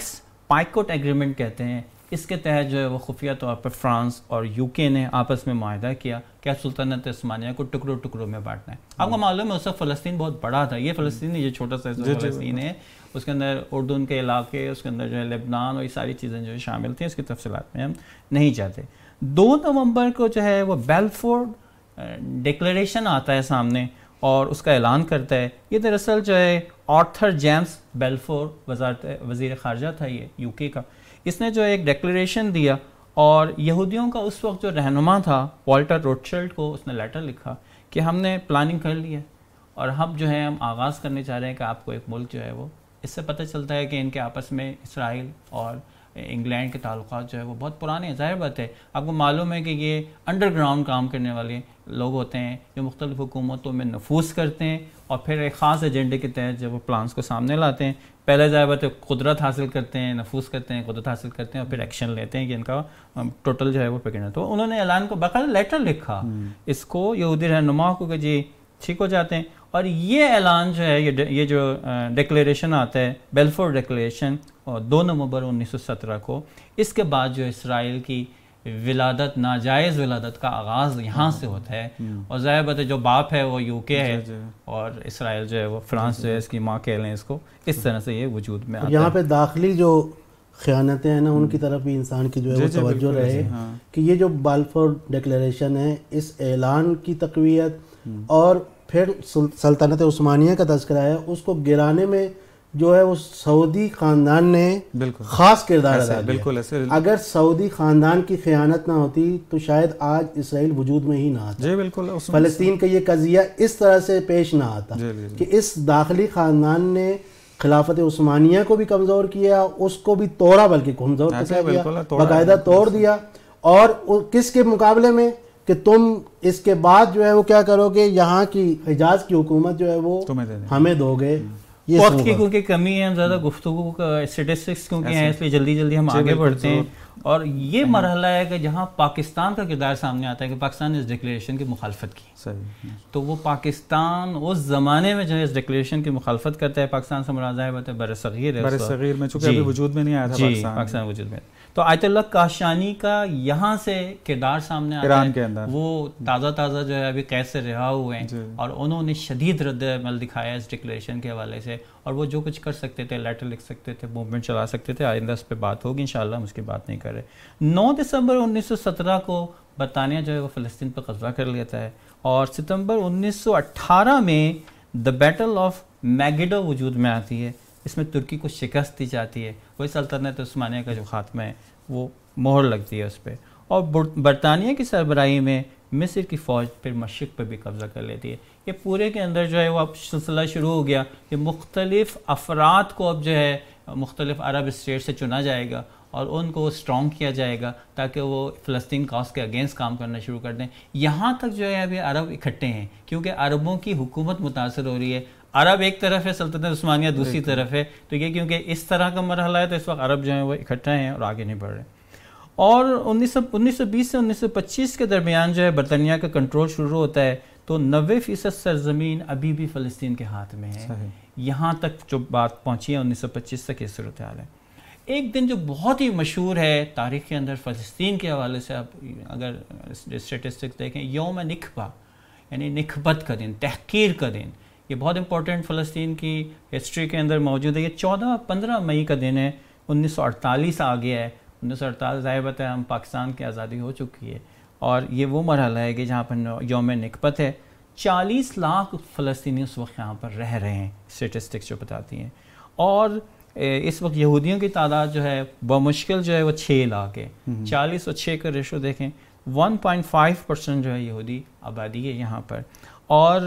پائکوٹ ایگریمنٹ کہتے ہیں. اس کے تحت جو ہے وہ خفیہ طور پر فرانس اور یو کے نے آپس میں معاہدہ کیا کہ سلطنت عثمانیہ کو ٹکڑوں ٹکڑوں میں بانٹنا ہے. آپ کو معلوم ہے اس وقت فلسطین بہت بڑا تھا. یہ فلسطین یہ چھوٹا سا فلسطین ہے, اس کے اندر اردن کے علاقے, اس کے اندر جو ہے لبنان اور یہ ساری چیزیں جو ہے شامل تھیں. اس کی تفصیلات میں ہم نہیں جاتے. دو نومبر کو جو ہے وہ بیلفورڈ ڈکلیریشن آتا ہے سامنے اور اس کا اعلان کرتا ہے. یہ دراصل جو ہے آرتھر جیمز بیلفور وزارت وزیر خارجہ تھا یہ یو کے کا. اس نے جو ایک ڈکلیریشن دیا اور یہودیوں کا اس وقت جو رہنما تھا والٹر روتشلڈ کو اس نے لیٹر لکھا کہ ہم نے پلاننگ کر لی ہے اور ہم جو ہے ہم آغاز کرنے چاہ رہے ہیں کہ آپ کو ایک ملک جو ہے وہ. اس سے پتہ چلتا ہے کہ ان کے آپس میں اسرائیل اور انگلینڈ کے تعلقات جو ہے وہ بہت پرانے ہیں. ظاہر بات ہے آپ کو معلوم ہے کہ یہ انڈر گراؤنڈ کام کرنے والے لوگ ہوتے ہیں جو مختلف حکومتوں میں نفوذ کرتے ہیں اور پھر ایک خاص ایجنڈے کے تحت جب وہ پلانس کو سامنے لاتے ہیں, پہلے ظاہر بات ہے قدرت حاصل کرتے ہیں, نفوذ کرتے ہیں, قدرت حاصل کرتے ہیں اور پھر ایکشن لیتے ہیں کہ ان کا ٹوٹل جو ہے وہ پکڑنا. تو انہوں نے اعلان کو باقاعدہ لیٹر لکھا اس کو یہودی رہنما کو کہ جی ٹھیک ہو جاتے ہیں. اور یہ اعلان جو ہے یہ جو ڈکلیریشن آتا ہے بیلفور ڈکلیریشن اور دو نومبر انیس سو سترہ کو, اس کے بعد جو اسرائیل کی ولادت, ناجائز ولادت کا آغاز یہاں سے ہوتا ہے. اور ظاہر بات ہے جو باپ ہے وہ یو کے ہے اور اسرائیل جو ہے وہ فرانس جو ہے اس کی ماں کہہ لیں اس کو. اس طرح سے یہ وجود میں آتا ہے. یہاں پہ داخلی جو خیانتیں ہیں نا ان کی طرف بھی انسان کی جو ہے وہ توجہ رہے کہ یہ جو بالفور ڈکلیریشن ہے, اس اعلان کی تقویت اور پھر سلطنت عثمانیہ کا تذکرہ ہے, اس کو گرانے میں جو ہے وہ سعودی خاندان نے خاص کردار ادا کیا. اگر سعودی خاندان کی خیانت نہ ہوتی تو شاید آج اسرائیل وجود میں ہی نہ آتا. جی بالکل. فلسطین کا یہ قضیہ اس طرح سے پیش نہ آتا کہ اس داخلی خاندان نے خلافت عثمانیہ کو بھی کمزور کیا, اس کو بھی توڑا, بلکہ کمزور کیا, باقاعدہ توڑ دیا. اور کس کے مقابلے میں کہ تم اس کے بعد جو ہے وہ کیا کرو گے, یہاں کی حجاز کی حکومت جو ہے وہ ہمیں دو گے. وقت کی کیونکہ کمی ہے, ہم زیادہ گفتگو کا اسٹیٹسٹکس کیونکہ ہیں اس لیے جلدی جلدی ہم آگے بڑھتے ہیں. اور یہ مرحلہ ہے کہ جہاں پاکستان کا کردار سامنے آتا ہے کہ پاکستان نے اس ڈکلیریشن کی مخالفت کی. تو وہ پاکستان اس زمانے میں جو ہے اس ڈکلیریشن کی مخالفت کرتا ہے. پاکستان سے مراد ہے بر صغیر ہے, بر صغیر میں چونکہ ابھی وجود میں نہیں آیا تھا پاکستان. پاکستان وجود میں. تو آیت اللہ کاشانی کا یہاں سے کردار سامنے آتا ہے. ایران کے اندر وہ تازہ تازہ جو ہے ابھی قید سے رہا ہوئے ہیں اور انہوں نے شدید رد عمل دکھایا اس ڈکلیریشن کے حوالے سے. اور وہ جو کچھ کر سکتے تھے, لیٹر لکھ سکتے تھے, موومنٹ چلا سکتے تھے. آئندہ اس پہ بات ہوگی انشاءاللہ, ہم اس کی بات نہیں کر رہے. نو دسمبر انیس سو سترہ کو برطانیہ جو ہے وہ فلسطین پر قبضہ کر لیتا ہے اور ستمبر انیس سو اٹھارہ میں دا بیٹل آف میگیڈو وجود میں آتی ہے. اس میں ترکی کو شکست دی جاتی ہے. وہی سلطنت عثمانیہ کا جو خاتمہ ہے وہ مہر لگتی ہے اس پہ. اور برطانیہ کی سربراہی میں مصر کی فوج پھر مشرق پہ بھی قبضہ کر لیتی ہے. یہ پورے کے اندر جو ہے وہ اب سلسلہ شروع ہو گیا کہ مختلف افراد کو اب جو ہے مختلف عرب اسٹیٹ سے چنا جائے گا اور ان کو اسٹرانگ کیا جائے گا تاکہ وہ فلسطین کاز کے اگینسٹ کام کرنا شروع کر دیں. یہاں تک جو ہے ابھی عرب اکٹھے ہیں کیونکہ عربوں کی حکومت متاثر ہو رہی ہے. عرب ایک طرف ہے, سلطنت عثمانیہ دوسری طرف ہے. تو یہ کیونکہ اس طرح کا مرحلہ ہے تو اس وقت عرب جو ہیں وہ اکٹھا ہیں اور آگے نہیں بڑھ رہے. اور انیس سو انیس سو بیس سے انیس سو پچیس کے درمیان جو ہے برطانیہ کا کنٹرول شروع ہوتا ہے تو نوے فیصد سرزمین ابھی بھی فلسطین کے ہاتھ میں ہے. یہاں تک جو بات پہنچی ہے انیس سو پچیس تک یہ صورتحال ہے. ایک دن جو بہت ہی مشہور ہے تاریخ کے اندر فلسطین کے حوالے سے, آپ اگر اسٹیٹسٹکس دیکھیں, یوم نکبہ یعنی نکبت کا دن, تحقیر کا دن. یہ بہت امپورٹنٹ فلسطین کی ہسٹری کے اندر موجود ہے. یہ چودہ پندرہ مئی کا دن ہے. انیس سو اڑتالیس آ گیا ہے. انیس سو اڑتالیس ظاہر بات ہے ہم پاکستان کی آزادی ہو چکی ہے اور یہ وہ مرحلہ ہے کہ جہاں پر یوم نکبت ہے. چالیس لاکھ فلسطینی اس وقت یہاں پر رہ رہے ہیں, اسٹیٹسٹکس جو بتاتی ہیں. اور اس وقت یہودیوں کی تعداد جو ہے بمشکل جو ہے وہ چھ لاکھ ہے. چالیس اور چھ کا ریشو دیکھیں, ون پوائنٹ فائیو پرسینٹ جو ہے یہودی آبادی ہے یہاں پر. اور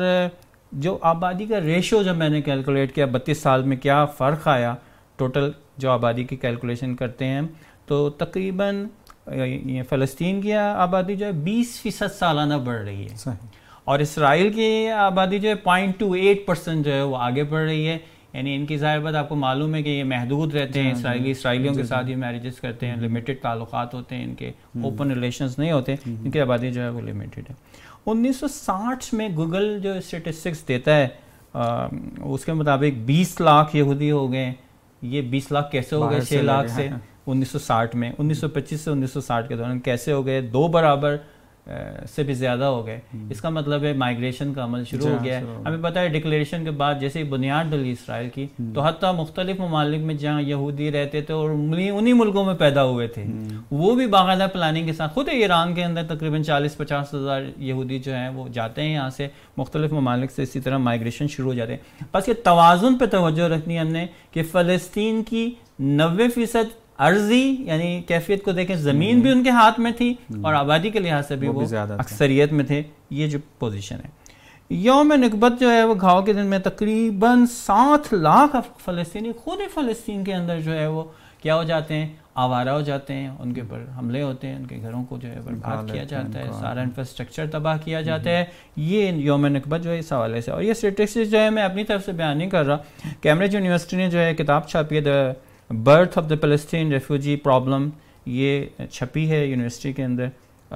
جو آبادی کا ریشو جب میں نے کیلکولیٹ کیا بتیس سال میں کیا فرق آیا, ٹوٹل جو آبادی کی کیلکولیشن کرتے ہیں تو تقریباً فلسطین کی آبادی جو ہے بیس فیصد سالانہ بڑھ رہی ہے اور اسرائیل کی آبادی جو ہے پوائنٹ ٹو ایٹ پرسینٹ جو ہے وہ آگے بڑھ رہی ہے. یعنی ان کی ظاہر بات آپ کو معلوم ہے کہ یہ محدود رہتے ہیں, اسرائیلی اسرائیلیوں کے ساتھ یہ میریجز کرتے ہیں, لمیٹڈ تعلقات ہوتے ہیں ان کے, اوپن ریلیشنز نہیں ہوتے, ان کی آبادی جو ہے وہ لمیٹڈ ہے. انیس سو ساٹھ میں گوگل جو اسٹیٹسٹکس دیتا ہے اس کے مطابق بیس لاکھ یہودی ہو گئے یہ بیس لاکھ کیسے ہو گئے چھ لاکھ سے انیس سو ساٹھ میں، انیس سو پچیس سے انیس سو ساٹھ کے دوران کیسے ہو گئے، دو برابر سے بھی زیادہ ہو گئے. اس کا مطلب ہے مائیگریشن کا عمل شروع ہو گیا ہے. ہمیں پتہ ہے ڈکلیریشن کے بعد جیسے ہی بنیاد ڈلی اسرائیل کی تو حتیٰ مختلف ممالک میں جہاں یہودی رہتے تھے اور انہی ملکوں میں پیدا ہوئے تھے وہ بھی باقاعدہ پلاننگ کے ساتھ، خود ایران کے اندر تقریباً چالیس پچاس ہزار یہودی جو ہیں وہ جاتے ہیں یہاں سے مختلف ممالک سے، اسی طرح مائیگریشن شروع ہو جاتے ہیں. بس یہ توازن پہ توجہ رکھنی ہے ہم نے کہ فلسطین کی نوے فیصد عرضی یعنی کیفیت کو دیکھیں، زمین بھی ان کے ہاتھ میں تھی اور آبادی کے لحاظ سے بھی وہ اکثریت میں تھے. یہ جو پوزیشن ہے، یوم نکبت جو ہے وہ گھاؤ کے دن میں تقریباً سات لاکھ فلسطینی خود ہی فلسطین کے اندر جو ہے وہ کیا ہو جاتے ہیں، آوارہ ہو جاتے ہیں، ان کے اوپر حملے ہوتے ہیں، ان کے گھروں کو جو ہے برباد کیا جاتا ہے، سارا انفراسٹرکچر تباہ کیا جاتا ہے. یہ یوم نکبت جو ہے اس حوالے سے، اور یہ اسٹیٹسٹکس جو ہے میں اپنی طرف سے بیان نہیں کر رہا. کیمبرج یونیورسٹی نے جو ہے کتاب چھاپی ہے the birth of the Palestine refugee problem, یہ چھپی ہے یونیورسٹی کے اندر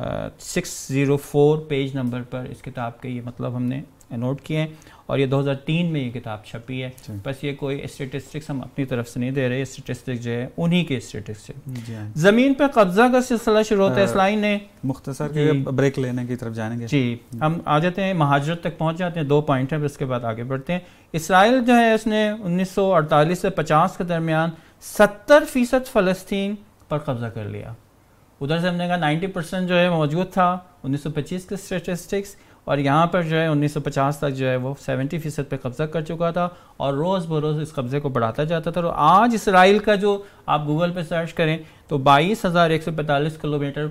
six zero four page number پر اس کتاب کے یہ مطلب ہم نے نوٹ کیے ہیں، اور یہ دو ہزار تین میں یہ کتاب چھپی ہے. بس یہ کوئی اسٹیٹسٹکس ہم اپنی طرف سے نہیں دے رہے، اسٹیٹسٹکس جو ہے انہی کے اسٹیٹسٹکس. زمین پہ قبضہ کا سلسلہ شروع ہوتا ہے. اسلائی نے مختصر کے بریک لینے کی طرف جائیں گے. جی ہم آ جاتے ہیں مہاجرت تک پہنچ جاتے ہیں، دو پوائنٹ ہیں، اس کے بعد آگے بڑھتے ہیں. اسرائیل جو ہے اس نے انیس سو اڑتالیس سے پچاس کے درمیان ستر فیصد فلسطین پر قبضہ کر لیا. ادھر سے ہم نے کہا نائنٹی پرسینٹ جو ہے موجود تھا انیس سو پچیس کے اسٹیٹسٹکس، اور یہاں پر جو ہے انیس سو پچاس تک جو ہے وہ سیونٹی فیصد پہ قبضہ کر چکا تھا، اور روز بروز اس قبضے کو بڑھاتا جاتا تھا. اور آج اسرائیل کا جو آپ گوگل پہ سرچ کریں تو بائیس ہزار ایک سو پینتالیس کلو میٹر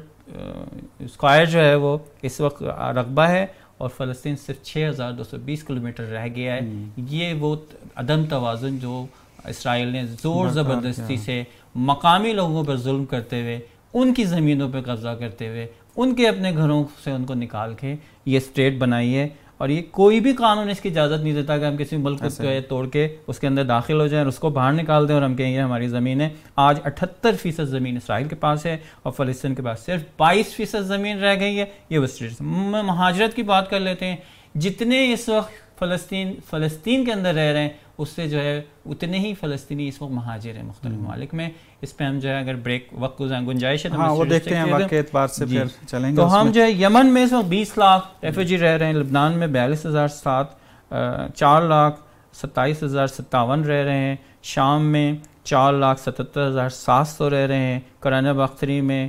اسکوائر جو ہے وہ اس وقت رقبہ ہے، اور فلسطین صرف چھ ہزار دو سو بیس کلو میٹر رہ گیا ہے. یہ وہ عدم توازن جو اسرائیل نے زور زبردستی سے مقامی لوگوں پر ظلم کرتے ہوئے، ان کی زمینوں پہ قبضہ کرتے ہوئے، ان کے اپنے گھروں سے ان کو نکال کے یہ اسٹیٹ بنائی ہے. اور یہ کوئی بھی قانون اس کی اجازت نہیں دیتا کہ ہم کسی ملک کو جو ہے توڑ کے اس کے اندر داخل ہو جائیں اور اس کو باہر نکال دیں اور ہم کہیں یہ ہماری زمین ہے. آج اٹھتر فیصد زمین اسرائیل کے پاس ہے اور فلسطین کے پاس صرف بائیس فیصد زمین رہ گئی ہے. یہ وہ اسٹیٹ. مہاجرت کی بات کر لیتے ہیں. جتنے اس وقت فلسطین فلسطین کے اندر رہ رہے ہیں اس سے جو ہے اتنے ہی فلسطینی اس وقت مہاجر ہیں مختلف ممالک میں. اس پہ ہم جو ہے اگر بریک وقت گنجائش ہے ہاں وہ دیکھتے ہیں وقت کے اعتبار سے پھر چلیں گے. تو ہم جو ہے یمن میں اس وقت بیس لاکھ ریفیوجی رہ رہے ہیں، لبنان میں بیالیس ہزار سات چار لاکھ ستائیس ہزار ستاون رہ رہے ہیں، شام میں چار لاکھ ستہتر ہزار سات سو رہ رہے ہیں، کرانہ بختری میں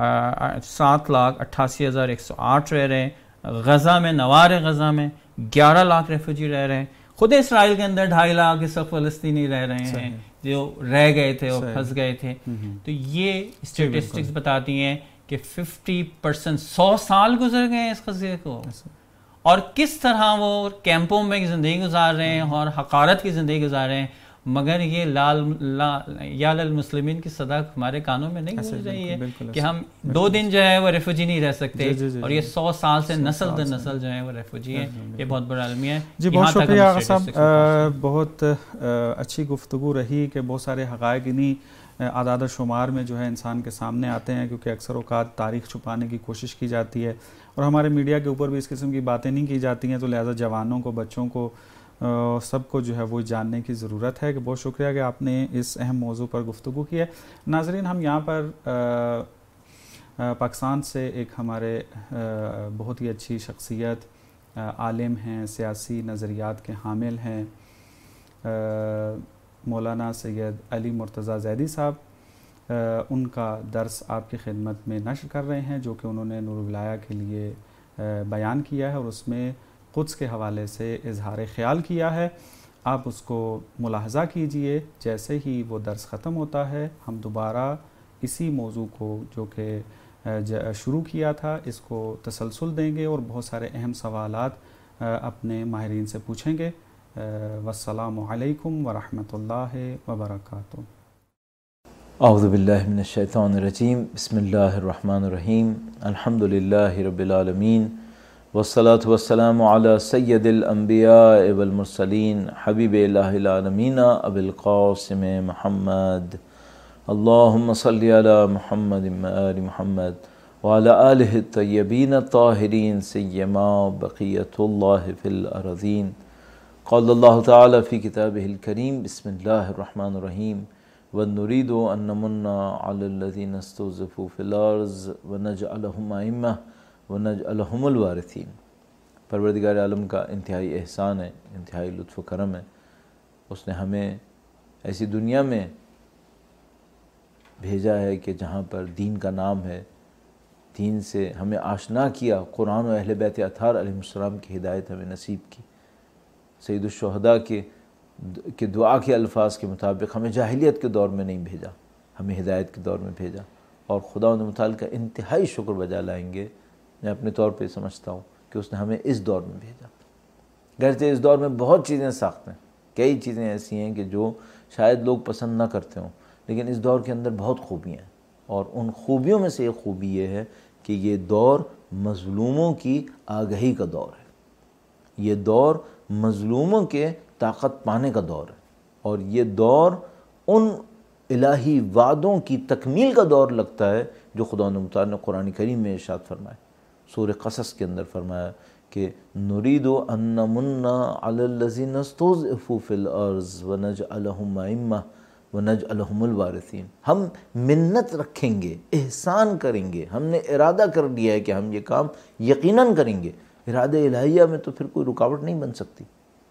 سات لاکھ اٹھاسی ہزار ایک سو آٹھ رہ رہے ہیں، غزہ میں نوار غزہ میں گیارہ لاکھ ریفیوجی رہ رہے ہیں. خود اسرائیل کے اندر ڈھائی لاکھ اس وقت فلسطینی رہ رہے ہیں جو رہ گئے تھے اور پھنس گئے تھے. تو یہ اسٹیٹسٹکس بتاتی ہیں کہ ففٹی پرسینٹ سو سال گزر گئے ہیں اس قضیے کو، اور کس طرح وہ کیمپوں میں زندگی گزار رہے ہیں اور حقارت کی زندگی گزار رہے ہیں. مگر یہ لال یا للمسلمین کی صدا ہمارے کانوں میں نہیں گونج رہی ہے کہ ہم دو دن جو ہے وہ ریفیوجی نہیں رہ سکتے، اور یہ سو سال سے نسل در نسل جو ہے وہ ریفیوجی ہیں. یہ بہت بڑا المیہ ہے. جی بہت شکریہ آغا صاحب، بہت اچھی گفتگو رہی کہ بہت سارے حقائق انہیں اعداد و شمار میں جو ہے انسان کے سامنے آتے ہیں، کیونکہ اکثر اوقات تاریخ چھپانے کی کوشش کی جاتی ہے اور ہمارے میڈیا کے اوپر بھی اس قسم کی باتیں نہیں کی جاتی ہیں. تو لہٰذا جوانوں کو، بچوں کو، سب کو جو ہے وہ جاننے کی ضرورت ہے. کہ بہت شکریہ کہ آپ نے اس اہم موضوع پر گفتگو کی ہے. ناظرین، ہم یہاں پر پاکستان سے ایک ہمارے بہت ہی اچھی شخصیت، عالم ہیں، سیاسی نظریات کے حامل ہیں، مولانا سید علی مرتضیٰ زیدی صاحب، ان کا درس آپ کی خدمت میں نشر کر رہے ہیں جو کہ انہوں نے نور الولایہ کے لیے بیان کیا ہے اور اس میں قدس کے حوالے سے اظہار خیال کیا ہے. آپ اس کو ملاحظہ کیجئے. جیسے ہی وہ درس ختم ہوتا ہے ہم دوبارہ اسی موضوع کو جو کہ شروع کیا تھا اس کو تسلسل دیں گے اور بہت سارے اہم سوالات اپنے ماہرین سے پوچھیں گے. والسلام علیکم ورحمۃ اللہ وبرکاتہ. اعوذ باللہ من الشیطان الرجیم. بسم اللہ الرحمن الرحیم. الحمد للہ رب العالمین، والصلاة والسلام علی سید الانبیاء والمرسلین، حبیب الہ العالمین ابی القاسم محمد. اللہم صلی علی محمد وآل محمد وعلی آلہ الطیبین الطاہرین، سیما بقیت اللہ فی الارضین. قال اللہ تعالی فی کتابہ الکریم بسم اللہ الرحمن الرحیم وَنُرِيدُ أَن نَّمُنَّ عَلَى الَّذِينَ اسْتُضْعِفُوا فِي الْأَرْضِ وَنَجْعَلَهُمْ أَئِمَّةً وَنَجْعَلَهُمُ الْوَارِثِينَ۔ پروردگار عالم کا انتہائی احسان ہے، انتہائی لطف و کرم ہے، اس نے ہمیں ایسی دنیا میں بھیجا ہے کہ جہاں پر دین کا نام ہے، دین سے ہمیں آشنا کیا، قرآن و اہل بیت اطہار علیہ السلام کی ہدایت ہمیں نصیب کی، سید الشہداء کے کہ دعا کے الفاظ کے مطابق ہمیں جاہلیت کے دور میں نہیں بھیجا، ہمیں ہدایت کے دور میں بھیجا، اور خدا متعال کا انتہائی شکر بجا لائیں گے۔ میں اپنے طور پہ سمجھتا ہوں کہ اس نے ہمیں اس دور میں بھیجا، گرچہ اس دور میں بہت چیزیں سخت ہیں، کئی چیزیں ایسی ہیں کہ جو شاید لوگ پسند نہ کرتے ہوں، لیکن اس دور کے اندر بہت خوبیاں ہیں، اور ان خوبیوں میں سے ایک خوبی یہ ہے کہ یہ دور مظلوموں کی آگہی کا دور ہے، یہ دور مظلوموں کے طاقت پانے کا دور ہے، اور یہ دور ان الہی وعدوں کی تکمیل کا دور لگتا ہے جو خدا متعال نے قرآن کریم میں ارشاد فرمایا، سورہ قصص کے اندر فرمایا کہ نُرِيدُ أَن نَّمُنَّ عَلَى الَّذِينَ اسْتُضْعِفُوا فِي الْأَرْضِ وَنَجْعَلَهُمْ أَئِمَّةً وَنَجْعَلَهُمُ الْوَارِثِينَ۔ ہم منت رکھیں گے، احسان کریں گے، ہم نے ارادہ کر لیا ہے کہ ہم یہ کام یقیناً کریں گے، ارادہ الہیہ میں تو پھر کوئی رکاوٹ نہیں بن سکتی،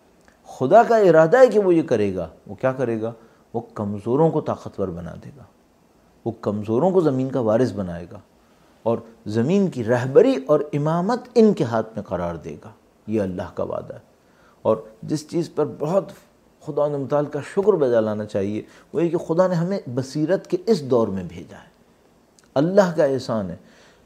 خدا کا ارادہ ہے کہ وہ یہ کرے گا، وہ کیا کرے گا؟ وہ کمزوروں کو طاقتور بنا دے گا، وہ کمزوروں کو زمین کا وارث بنائے گا، اور زمین کی رہبری اور امامت ان کے ہاتھ میں قرار دے گا، یہ اللہ کا وعدہ ہے۔ اور جس چیز پر بہت خدا متعال کا شکر بجا لانا چاہیے وہ یہ کہ خدا نے ہمیں بصیرت کے اس دور میں بھیجا ہے، اللہ کا احسان ہے۔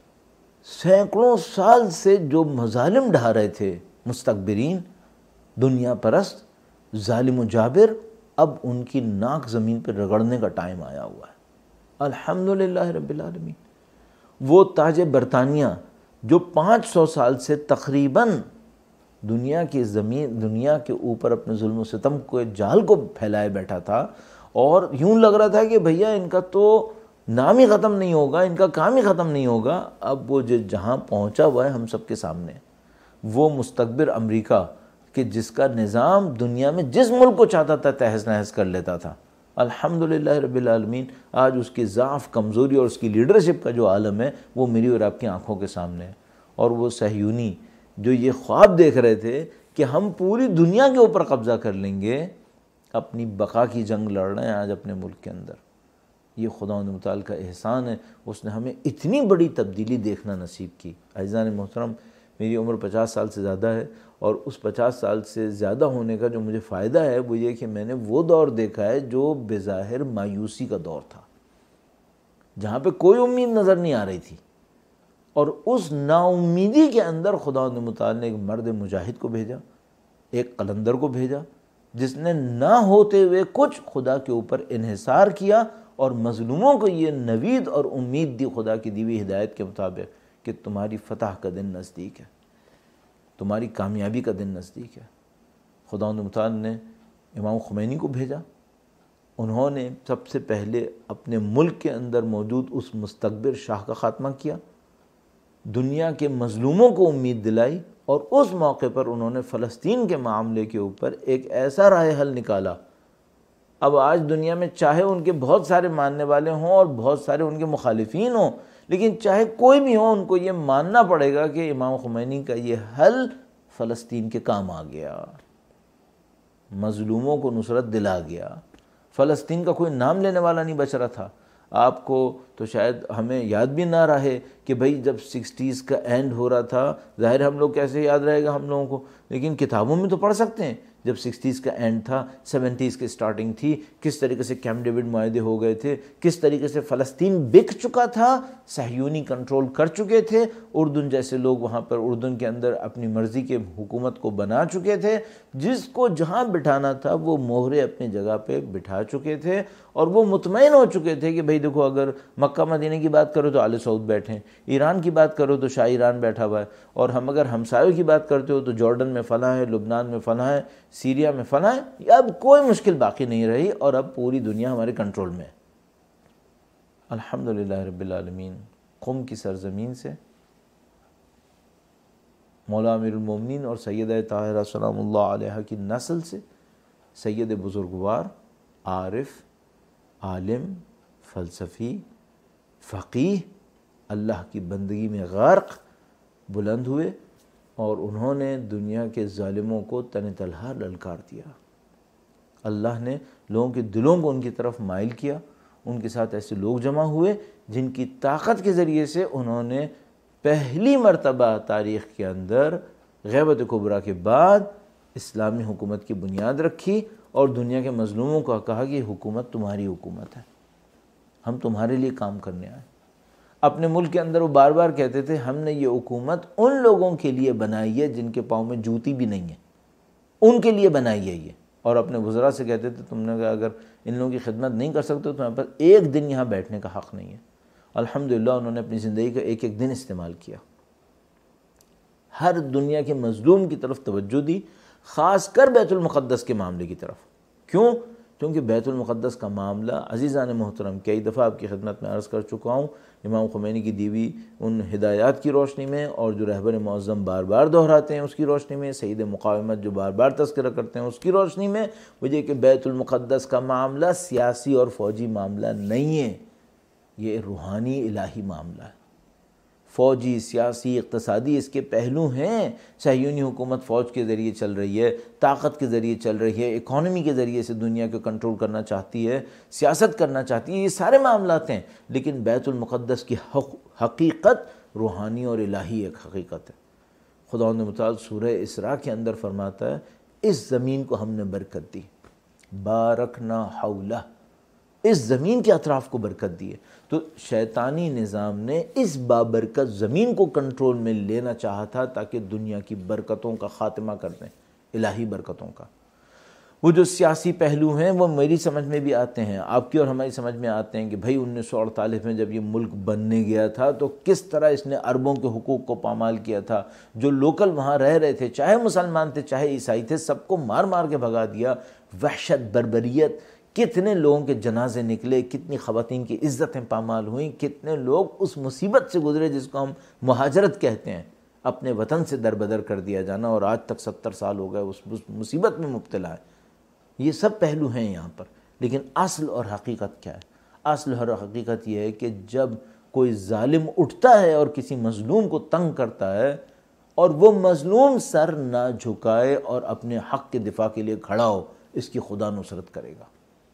سینکڑوں سال سے جو مظالم ڈھا رہے تھے مستکبرین، دنیا پرست، ظالم و جابر، اب ان کی ناک زمین پہ رگڑنے کا ٹائم آیا ہوا ہے، الحمدللہ رب العالمین۔ وہ تاج برطانیہ جو پانچ سو سال سے تقریباً دنیا کی زمین دنیا کے اوپر اپنے ظلم و ستم کو جال کو پھیلائے بیٹھا تھا، اور یوں لگ رہا تھا کہ بھیا ان کا تو نام ہی ختم نہیں ہوگا، ان کا کام ہی ختم نہیں ہوگا، اب وہ جو جہاں پہنچا ہوا ہے ہم سب کے سامنے، وہ مستکبر امریکہ کہ جس کا نظام دنیا میں جس ملک کو چاہتا تھا تہس نہس کر لیتا تھا، الحمدللہ رب العالمین آج اس کی ضعف، کمزوری اور اس کی لیڈرشپ کا جو عالم ہے وہ میری اور آپ کی آنکھوں کے سامنے ہے۔ اور وہ صہیونی جو یہ خواب دیکھ رہے تھے کہ ہم پوری دنیا کے اوپر قبضہ کر لیں گے، اپنی بقا کی جنگ لڑ رہے ہیں آج اپنے ملک کے اندر۔ یہ خدا متعال کا احسان ہے، اس نے ہمیں اتنی بڑی تبدیلی دیکھنا نصیب کی۔ عزیزان محترم، میری عمر پچاس سال سے زیادہ ہے، اور اس پچاس سال سے زیادہ ہونے کا جو مجھے فائدہ ہے وہ یہ کہ میں نے وہ دور دیکھا ہے جو بظاہر مایوسی کا دور تھا، جہاں پہ کوئی امید نظر نہیں آ رہی تھی، اور اس نا امیدی کے اندر خدا متعال نے ایک مرد مجاہد کو بھیجا، ایک قلندر کو بھیجا، جس نے نہ ہوتے ہوئے کچھ خدا کے اوپر انحصار کیا، اور مظلوموں کو یہ نوید اور امید دی خدا کی دی ہوئی ہدایت کے مطابق کہ تمہاری فتح کا دن نزدیک ہے، تمہاری کامیابی کا دن نزدیک ہے۔ خدا متعال نے امام خمینی کو بھیجا، انہوں نے سب سے پہلے اپنے ملک کے اندر موجود اس مستکبر شاہ کا خاتمہ کیا، دنیا کے مظلوموں کو امید دلائی، اور اس موقع پر انہوں نے فلسطین کے معاملے کے اوپر ایک ایسا راہ حل نکالا۔ اب آج دنیا میں چاہے ان کے بہت سارے ماننے والے ہوں اور بہت سارے ان کے مخالفین ہوں، لیکن چاہے کوئی بھی ہو، ان کو یہ ماننا پڑے گا کہ امام خمینی کا یہ حل فلسطین کے کام آ گیا، مظلوموں کو نصرت دلا گیا، فلسطین کا کوئی نام لینے والا نہیں بچ رہا تھا۔ آپ کو تو شاید ہمیں یاد بھی نہ رہے کہ بھئی جب سکسٹیز کا اینڈ ہو رہا تھا، ظاہر ہم لوگ کیسے یاد رہے گا ہم لوگوں کو، لیکن کتابوں میں تو پڑھ سکتے ہیں جب سکسٹیز کا اینڈ تھا، سیونٹیز کی سٹارٹنگ تھی، کس طریقے سے کیمپ ڈیوڈ معاہدے ہو گئے تھے، کس طریقے سے فلسطین بک چکا تھا، صہیونی کنٹرول کر چکے تھے، اردن جیسے لوگ وہاں پر اردن کے اندر اپنی مرضی کے حکومت کو بنا چکے تھے، جس کو جہاں بٹھانا تھا وہ مہرے اپنی جگہ پہ بٹھا چکے تھے، اور وہ مطمئن ہو چکے تھے کہ بھئی دیکھو اگر مکہ مدینہ کی بات کرو تو آل سعود بیٹھے ہیں، ایران کی بات کرو تو شاہ ایران بیٹھا ہوا ہے، اور ہم اگر ہمسایوں کی بات کرتے ہو تو جارڈن میں فلاں ہے، لبنان میں فلاں ہے، سیریا میں فلاں ہے، اب کوئی مشکل باقی نہیں رہی، اور اب پوری دنیا ہمارے کنٹرول میں ہے۔ الحمدللہ رب العالمین۔ قم کی سرزمین سے مولا امیر المومنین اور سیدہ طاہرہ سلام اللہ علیہ کی نسل سے سید بزرگوار، عارف، عالم، فلسفی، فقیہ، اللہ کی بندگی میں غرق بلند ہوئے، اور انہوں نے دنیا کے ظالموں کو تن تنہا للکار دیا۔ اللہ نے لوگوں کے دلوں کو ان کی طرف مائل کیا، ان کے ساتھ ایسے لوگ جمع ہوئے جن کی طاقت کے ذریعے سے انہوں نے پہلی مرتبہ تاریخ کے اندر غیبت کبریٰ کے بعد اسلامی حکومت کی بنیاد رکھی، اور دنیا کے مظلوموں کو کہا کہ یہ حکومت تمہاری حکومت ہے، ہم تمہارے لیے کام کرنے آئے۔ اپنے ملک کے اندر وہ بار بار کہتے تھے ہم نے یہ حکومت ان لوگوں کے لیے بنائی ہے جن کے پاؤں میں جوتی بھی نہیں ہے، ان کے لیے بنائی ہے یہ۔ اور اپنے وزراء سے کہتے تھے تم نے اگر ان لوگوں کی خدمت نہیں کر سکتے تو تمہارے پاس ایک دن یہاں بیٹھنے کا حق نہیں ہے۔ الحمدللہ انہوں نے اپنی زندگی کا ایک ایک دن استعمال کیا، ہر دنیا کے مظلوم کی طرف توجہ دی، خاص کر بیت المقدس کے معاملے کی طرف۔ کیوں؟ کیونکہ بیت المقدس کا معاملہ عزیزان محترم کئی دفعہ آپ کی خدمت میں عرض کر چکا ہوں، امام خمینی کی دی ہوئی ان ہدایات کی روشنی میں، اور جو رہبر معظم بار بار دہراتے ہیں اس کی روشنی میں، سید مقاومت جو بار بار تذکرہ کرتے ہیں اس کی روشنی میں، وجہ کہ بیت المقدس کا معاملہ سیاسی اور فوجی معاملہ نہیں ہے، یہ روحانی الہی معاملہ ہے۔ فوجی، سیاسی، اقتصادی اس کے پہلو ہیں۔ صہیونی حکومت فوج کے ذریعے چل رہی ہے، طاقت کے ذریعے چل رہی ہے، اکانومی کے ذریعے سے دنیا کو کنٹرول کرنا چاہتی ہے، سیاست کرنا چاہتی ہے، یہ سارے معاملات ہیں، لیکن بیت المقدس کی حقیقت روحانی اور الہی ایک حقیقت ہے۔ خداوند متعال سورہ اسراء کے اندر فرماتا ہے اس زمین کو ہم نے برکت دی، بارکنا حولہ، اس زمین کے اطراف کو برکت دی ہے۔ تو شیطانی نظام نے اس بابرکت زمین کو کنٹرول میں لینا چاہا تھا تاکہ دنیا کی برکتوں کا خاتمہ کر دیں، الہی برکتوں کا۔ وہ جو سیاسی پہلو ہیں وہ میری سمجھ میں بھی آتے ہیں، آپ کی اور ہماری سمجھ میں آتے ہیں کہ بھائی انیس سو اڑتالیس میں جب یہ ملک بننے گیا تھا تو کس طرح اس نے عربوں کے حقوق کو پامال کیا تھا، جو لوکل وہاں رہ رہے تھے، چاہے مسلمان تھے چاہے عیسائی تھے، سب کو مار مار کے بھگا دیا۔ وحشت، بربریت، کتنے لوگوں کے جنازے نکلے، کتنی خواتین کی عزتیں پامال ہوئیں، کتنے لوگ اس مصیبت سے گزرے جس کو ہم مہاجرت کہتے ہیں، اپنے وطن سے دربدر کر دیا جانا، اور آج تک ستر سال ہو گئے اس مصیبت میں مبتلا ہے۔ یہ سب پہلو ہیں یہاں پر، لیکن اصل اور حقیقت کیا ہے؟ اصل اور حقیقت یہ ہے کہ جب کوئی ظالم اٹھتا ہے اور کسی مظلوم کو تنگ کرتا ہے اور وہ مظلوم سر نہ جھکائے اور اپنے حق کے دفاع کے لیے کھڑا ہو، اس کی خدا نصرت کرے گا،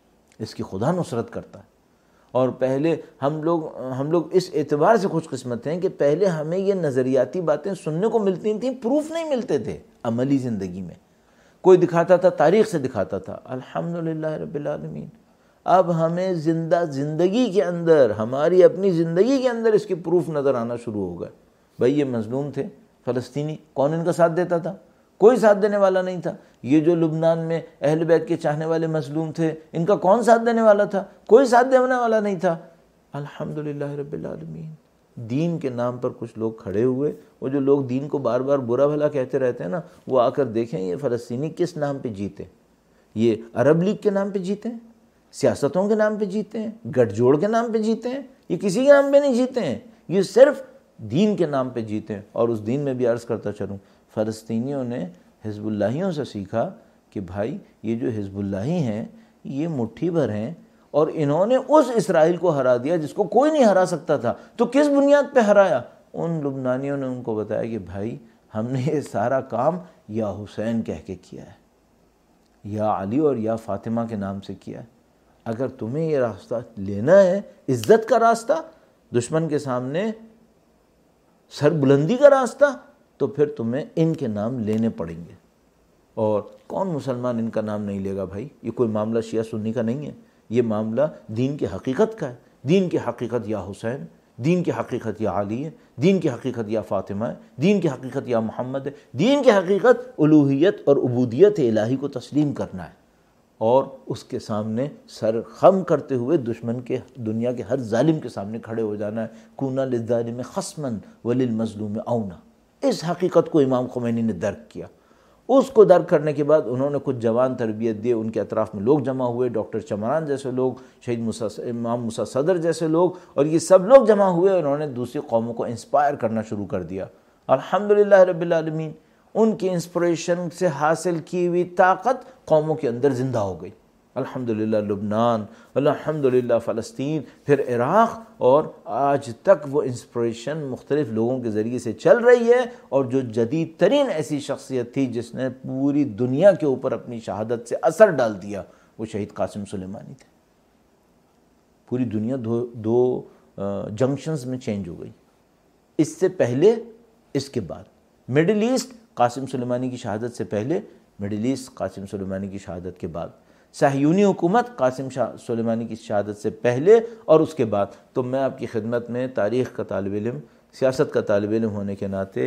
اس کی خدا نصرت کرتا ہے۔ اور پہلے ہم لوگ ہم لوگ اس اعتبار سے خوش قسمت ہیں کہ پہلے ہمیں یہ نظریاتی باتیں سننے کو ملتی تھیں، پروف نہیں ملتے تھے عملی زندگی میں۔ کوئی دکھاتا تھا، تاریخ سے دکھاتا تھا، الحمدللہ رب العالمین۔ اب ہمیں زندہ زندگی کے اندر، ہماری اپنی زندگی کے اندر اس کے پروف نظر آنا شروع ہو گئے۔ بھائی یہ مظلوم تھے فلسطینی، کون ان کا ساتھ دیتا تھا؟ کوئی ساتھ دینے والا نہیں تھا۔ یہ جو لبنان میں اہل بیت کے چاہنے والے مظلوم تھے، ان کا کون ساتھ دینے والا تھا؟ کوئی ساتھ دینے والا نہیں تھا۔ الحمدللہ رب العالمین۔ دین کے نام پر کچھ لوگ کھڑے ہوئے، وہ جو لوگ دین کو بار بار برا بھلا کہتے رہتے ہیں نا، وہ آ کر دیکھیں یہ فلسطینی کس نام پہ جیتے۔ یہ عرب لیگ کے نام پہ جیتے ہیں، سیاستوں کے نام پہ جیتے ہیں، گٹھ جوڑ کے نام پہ جیتے ہیں، یہ کسی کے نام پہ نہیں جیتے ہیں، یہ صرف دین کے نام پہ جیتے ہیں۔ اور اس دین میں بھی عرض کرتا چلوں، فلسطینیوں نے حزب اللہیوں سے سیکھا کہ بھائی یہ جو حزب اللہی ہیں یہ مٹھی بھر ہیں، اور انہوں نے اس اسرائیل کو ہرا دیا جس کو کوئی نہیں ہرا سکتا تھا۔ تو کس بنیاد پہ ہرایا؟ ان لبنانیوں نے ان کو بتایا کہ بھائی ہم نے یہ سارا کام یا حسین کہہ کے کیا ہے، یا علی اور یا فاطمہ کے نام سے کیا ہے۔ اگر تمہیں یہ راستہ لینا ہے، عزت کا راستہ، دشمن کے سامنے سر بلندی کا راستہ، تو پھر تمہیں ان کے نام لینے پڑیں گے۔ اور کون مسلمان ان کا نام نہیں لے گا بھائی؟ یہ کوئی معاملہ شیعہ سنی کا نہیں ہے، یہ معاملہ دین کی حقیقت کا ہے۔ دین کی حقیقت یا حسین، دین کی حقیقت یا علی ہے، دین کی حقیقت یا فاطمہ ہے، دین کی حقیقت یا محمد ہے، دین کی حقیقت الوہیت اور عبودیت الہی کو تسلیم کرنا ہے، اور اس کے سامنے سر خم کرتے ہوئے دشمن کے، دنیا کے ہر ظالم کے سامنے کھڑے ہو جانا ہے۔ کونا للظالم خصما وللمظلوم اونا۔ اس حقیقت کو امام خمینی نے درک کیا۔ اس کو درک کرنے کے بعد انہوں نے کچھ جوان تربیت دی، ان کے اطراف میں لوگ جمع ہوئے، ڈاکٹر چمران جیسے لوگ، شہید موسیٰ امام موسیٰ صدر جیسے لوگ، اور یہ سب لوگ جمع ہوئے، انہوں نے دوسری قوموں کو انسپائر کرنا شروع کر دیا۔ الحمدللہ رب العالمین ان کی انسپریشن سے حاصل کی ہوئی طاقت قوموں کے اندر زندہ ہو گئی. الحمدللہ لبنان، الحمدللہ فلسطین، پھر عراق، اور آج تک وہ انسپریشن مختلف لوگوں کے ذریعے سے چل رہی ہے. اور جو جدید ترین ایسی شخصیت تھی جس نے پوری دنیا کے اوپر اپنی شہادت سے اثر ڈال دیا، وہ شہید قاسم سلیمانی تھے. پوری دنیا دو دو جنکشنز میں چینج ہو گئی، اس سے پہلے اس کے بعد. مڈل ایسٹ قاسم سلیمانی کی شہادت سے پہلے، مڈل ایسٹ قاسم سلیمانی کی شہادت کے بعد. صہیونی حکومت قاسم سلیمانی کی شہادت سے پہلے اور اس کے بعد. تو میں آپ کی خدمت میں تاریخ کا طالب علم، سیاست کا طالب علم ہونے کے ناطے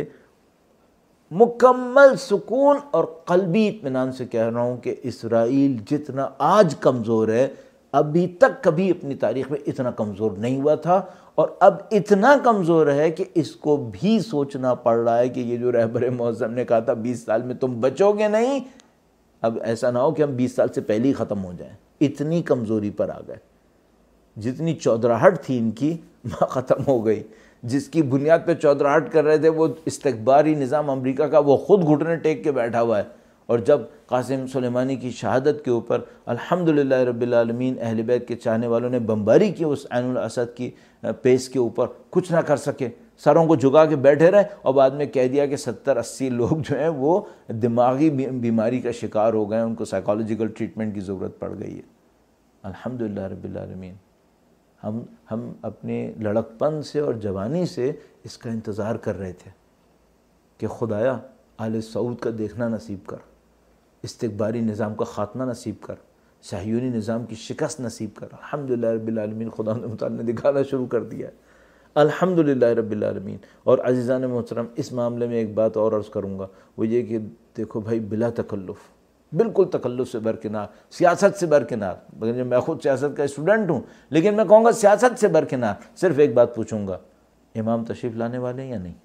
مکمل سکون اور قلبی اطمینان سے کہہ رہا ہوں کہ اسرائیل جتنا آج کمزور ہے، ابھی تک کبھی اپنی تاریخ میں اتنا کمزور نہیں ہوا تھا، اور اب اتنا کمزور ہے کہ اس کو بھی سوچنا پڑ رہا ہے کہ یہ جو رہبر معظم نے کہا تھا بیس سال میں تم بچو گے نہیں، اب ایسا نہ ہو کہ ہم بیس سال سے پہلے ہی ختم ہو جائیں. اتنی کمزوری پر آ گئے. جتنی چودراہٹ تھی ان کی ختم ہو گئی. جس کی بنیاد پہ چودراہٹ کر رہے تھے وہ استکباری نظام امریکہ کا، وہ خود گھٹنے ٹیک کے بیٹھا ہوا ہے. اور جب قاسم سلیمانی کی شہادت کے اوپر الحمدللہ رب العالمین اہل بیت کے چاہنے والوں نے بمباری کی اس عین الاسد کی پیس کے اوپر، کچھ نہ کر سکے، سروں کو جھکا کے بیٹھے رہے، اور بعد میں کہہ دیا کہ ستر اسی لوگ جو ہیں وہ دماغی بیماری کا شکار ہو گئے، ان کو سائیکالوجیکل ٹریٹمنٹ کی ضرورت پڑ گئی ہے. الحمدللہ رب العالمین ہم ہم اپنے لڑکپن سے اور جوانی سے اس کا انتظار کر رہے تھے کہ خدایا آل سعود کا دیکھنا نصیب کر، استکباری نظام کا خاتمہ نصیب کر، صہیونی نظام کی شکست نصیب کر. الحمدللہ رب العالمین خدا متعال نے دکھانا شروع کر دیا ہے. الحمدللہ رب العالمین. اور عزیزان محترم اس معاملے میں ایک بات اور عرض کروں گا، وہ یہ کہ دیکھو بھائی بلا تکلف، بالکل تکلف سے برکنار، سیاست سے برکنار، میں خود سیاست کا اسٹوڈنٹ ہوں لیکن میں کہوں گا سیاست سے برکنار صرف ایک بات پوچھوں گا، امام تشریف لانے والے ہیں یا نہیں؟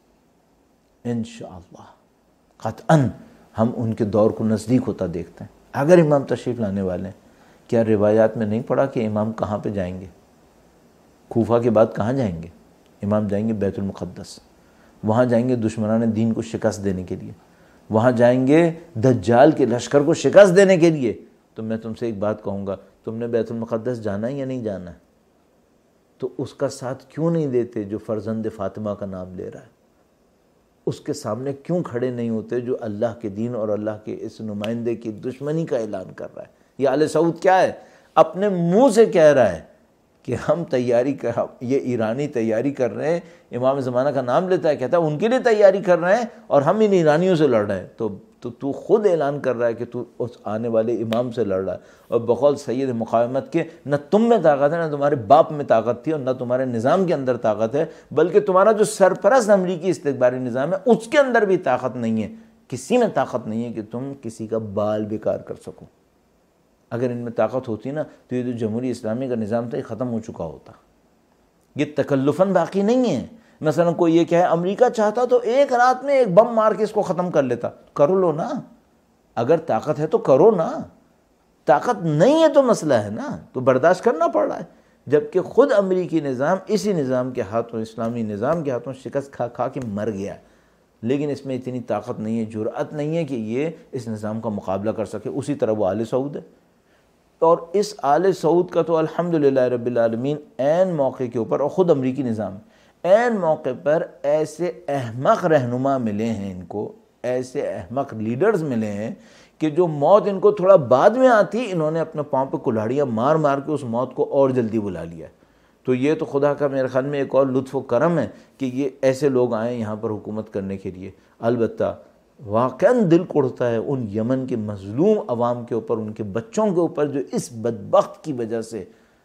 انشاءاللہ قطعاً ہم ان کے دور کو نزدیک ہوتا دیکھتے ہیں. اگر امام تشریف لانے والے ہیں، کیا روایات میں نہیں پڑھا کہ امام کہاں پہ جائیں گے؟ کوفہ کے بعد کہاں جائیں گے؟ امام جائیں گے بیت المقدس. وہاں جائیں گے دشمنان دین کو شکست دینے کے لیے، وہاں جائیں گے دجال کے لشکر کو شکست دینے کے لیے. تو میں تم سے ایک بات کہوں گا، تم نے بیت المقدس جانا ہے یا نہیں جانا ہے؟ تو اس کا ساتھ کیوں نہیں دیتے جو فرزند فاطمہ کا نام لے رہا ہے؟ اس کے سامنے کیوں کھڑے نہیں ہوتے جو اللہ کے دین اور اللہ کے اس نمائندے کی دشمنی کا اعلان کر رہا ہے؟ یہ آل سعود کیا ہے؟ اپنے منہ سے کہہ رہا ہے کہ ہم تیاری کر، یہ ایرانی تیاری کر رہے ہیں، امام زمانہ کا نام لیتا ہے، کہتا ہے ان کے لیے تیاری کر رہے ہیں اور ہم ان ایرانیوں سے لڑ رہے ہیں. تو تو تو خود اعلان کر رہا ہے کہ تو اس آنے والے امام سے لڑ رہا ہے. اور بقول سید مقاومت کے نہ تم میں طاقت ہے، نہ تمہارے باپ میں طاقت تھی، اور نہ تمہارے نظام کے اندر طاقت ہے، بلکہ تمہارا جو سرپرست امریکی استکباری نظام ہے اس کے اندر بھی طاقت نہیں ہے. کسی میں طاقت نہیں ہے کہ تم کسی کا بال بیکار کر سکو. اگر ان میں طاقت ہوتی نا تو یہ جو جمہوری اسلامی کا نظام تھا یہ ختم ہو چکا ہوتا. یہ تکلفاً باقی نہیں ہے. مثلا کوئی یہ کہے امریکہ چاہتا تو ایک رات میں ایک بم مار کے اس کو ختم کر لیتا. کرو لو نا، اگر طاقت ہے تو کرو نا. طاقت نہیں ہے تو مسئلہ ہے نا، تو برداشت کرنا پڑ رہا ہے. جبکہ خود امریکی نظام اسی نظام کے ہاتھوں، اسلامی نظام کے ہاتھوں شکست کھا کھا کے مر گیا. لیکن اس میں اتنی طاقت نہیں ہے، جرأت نہیں ہے کہ یہ اس نظام کا مقابلہ کر سکے. اسی طرح وہ آل سعود ہے. اور اس آل سعود کا تو الحمدللہ رب العالمین عین موقع کے اوپر، اور خود امریکی نظام عین موقع پر ایسے احمق رہنما ملے ہیں، ان کو ایسے احمق لیڈرز ملے ہیں کہ جو موت ان کو تھوڑا بعد میں آتی، انہوں نے اپنے پاؤں پہ کلاڑیاں مار مار کے اس موت کو اور جلدی بلا لیا. تو یہ تو خدا کا میرے خیال میں ایک اور لطف و کرم ہے کہ یہ ایسے لوگ آئیں یہاں پر حکومت کرنے کے لیے. البتہ واقعاً دل کوڑتا ہے ان یمن کے مظلوم عوام کے اوپر، ان کے بچوں کے اوپر جو اس بدبخت کی وجہ سے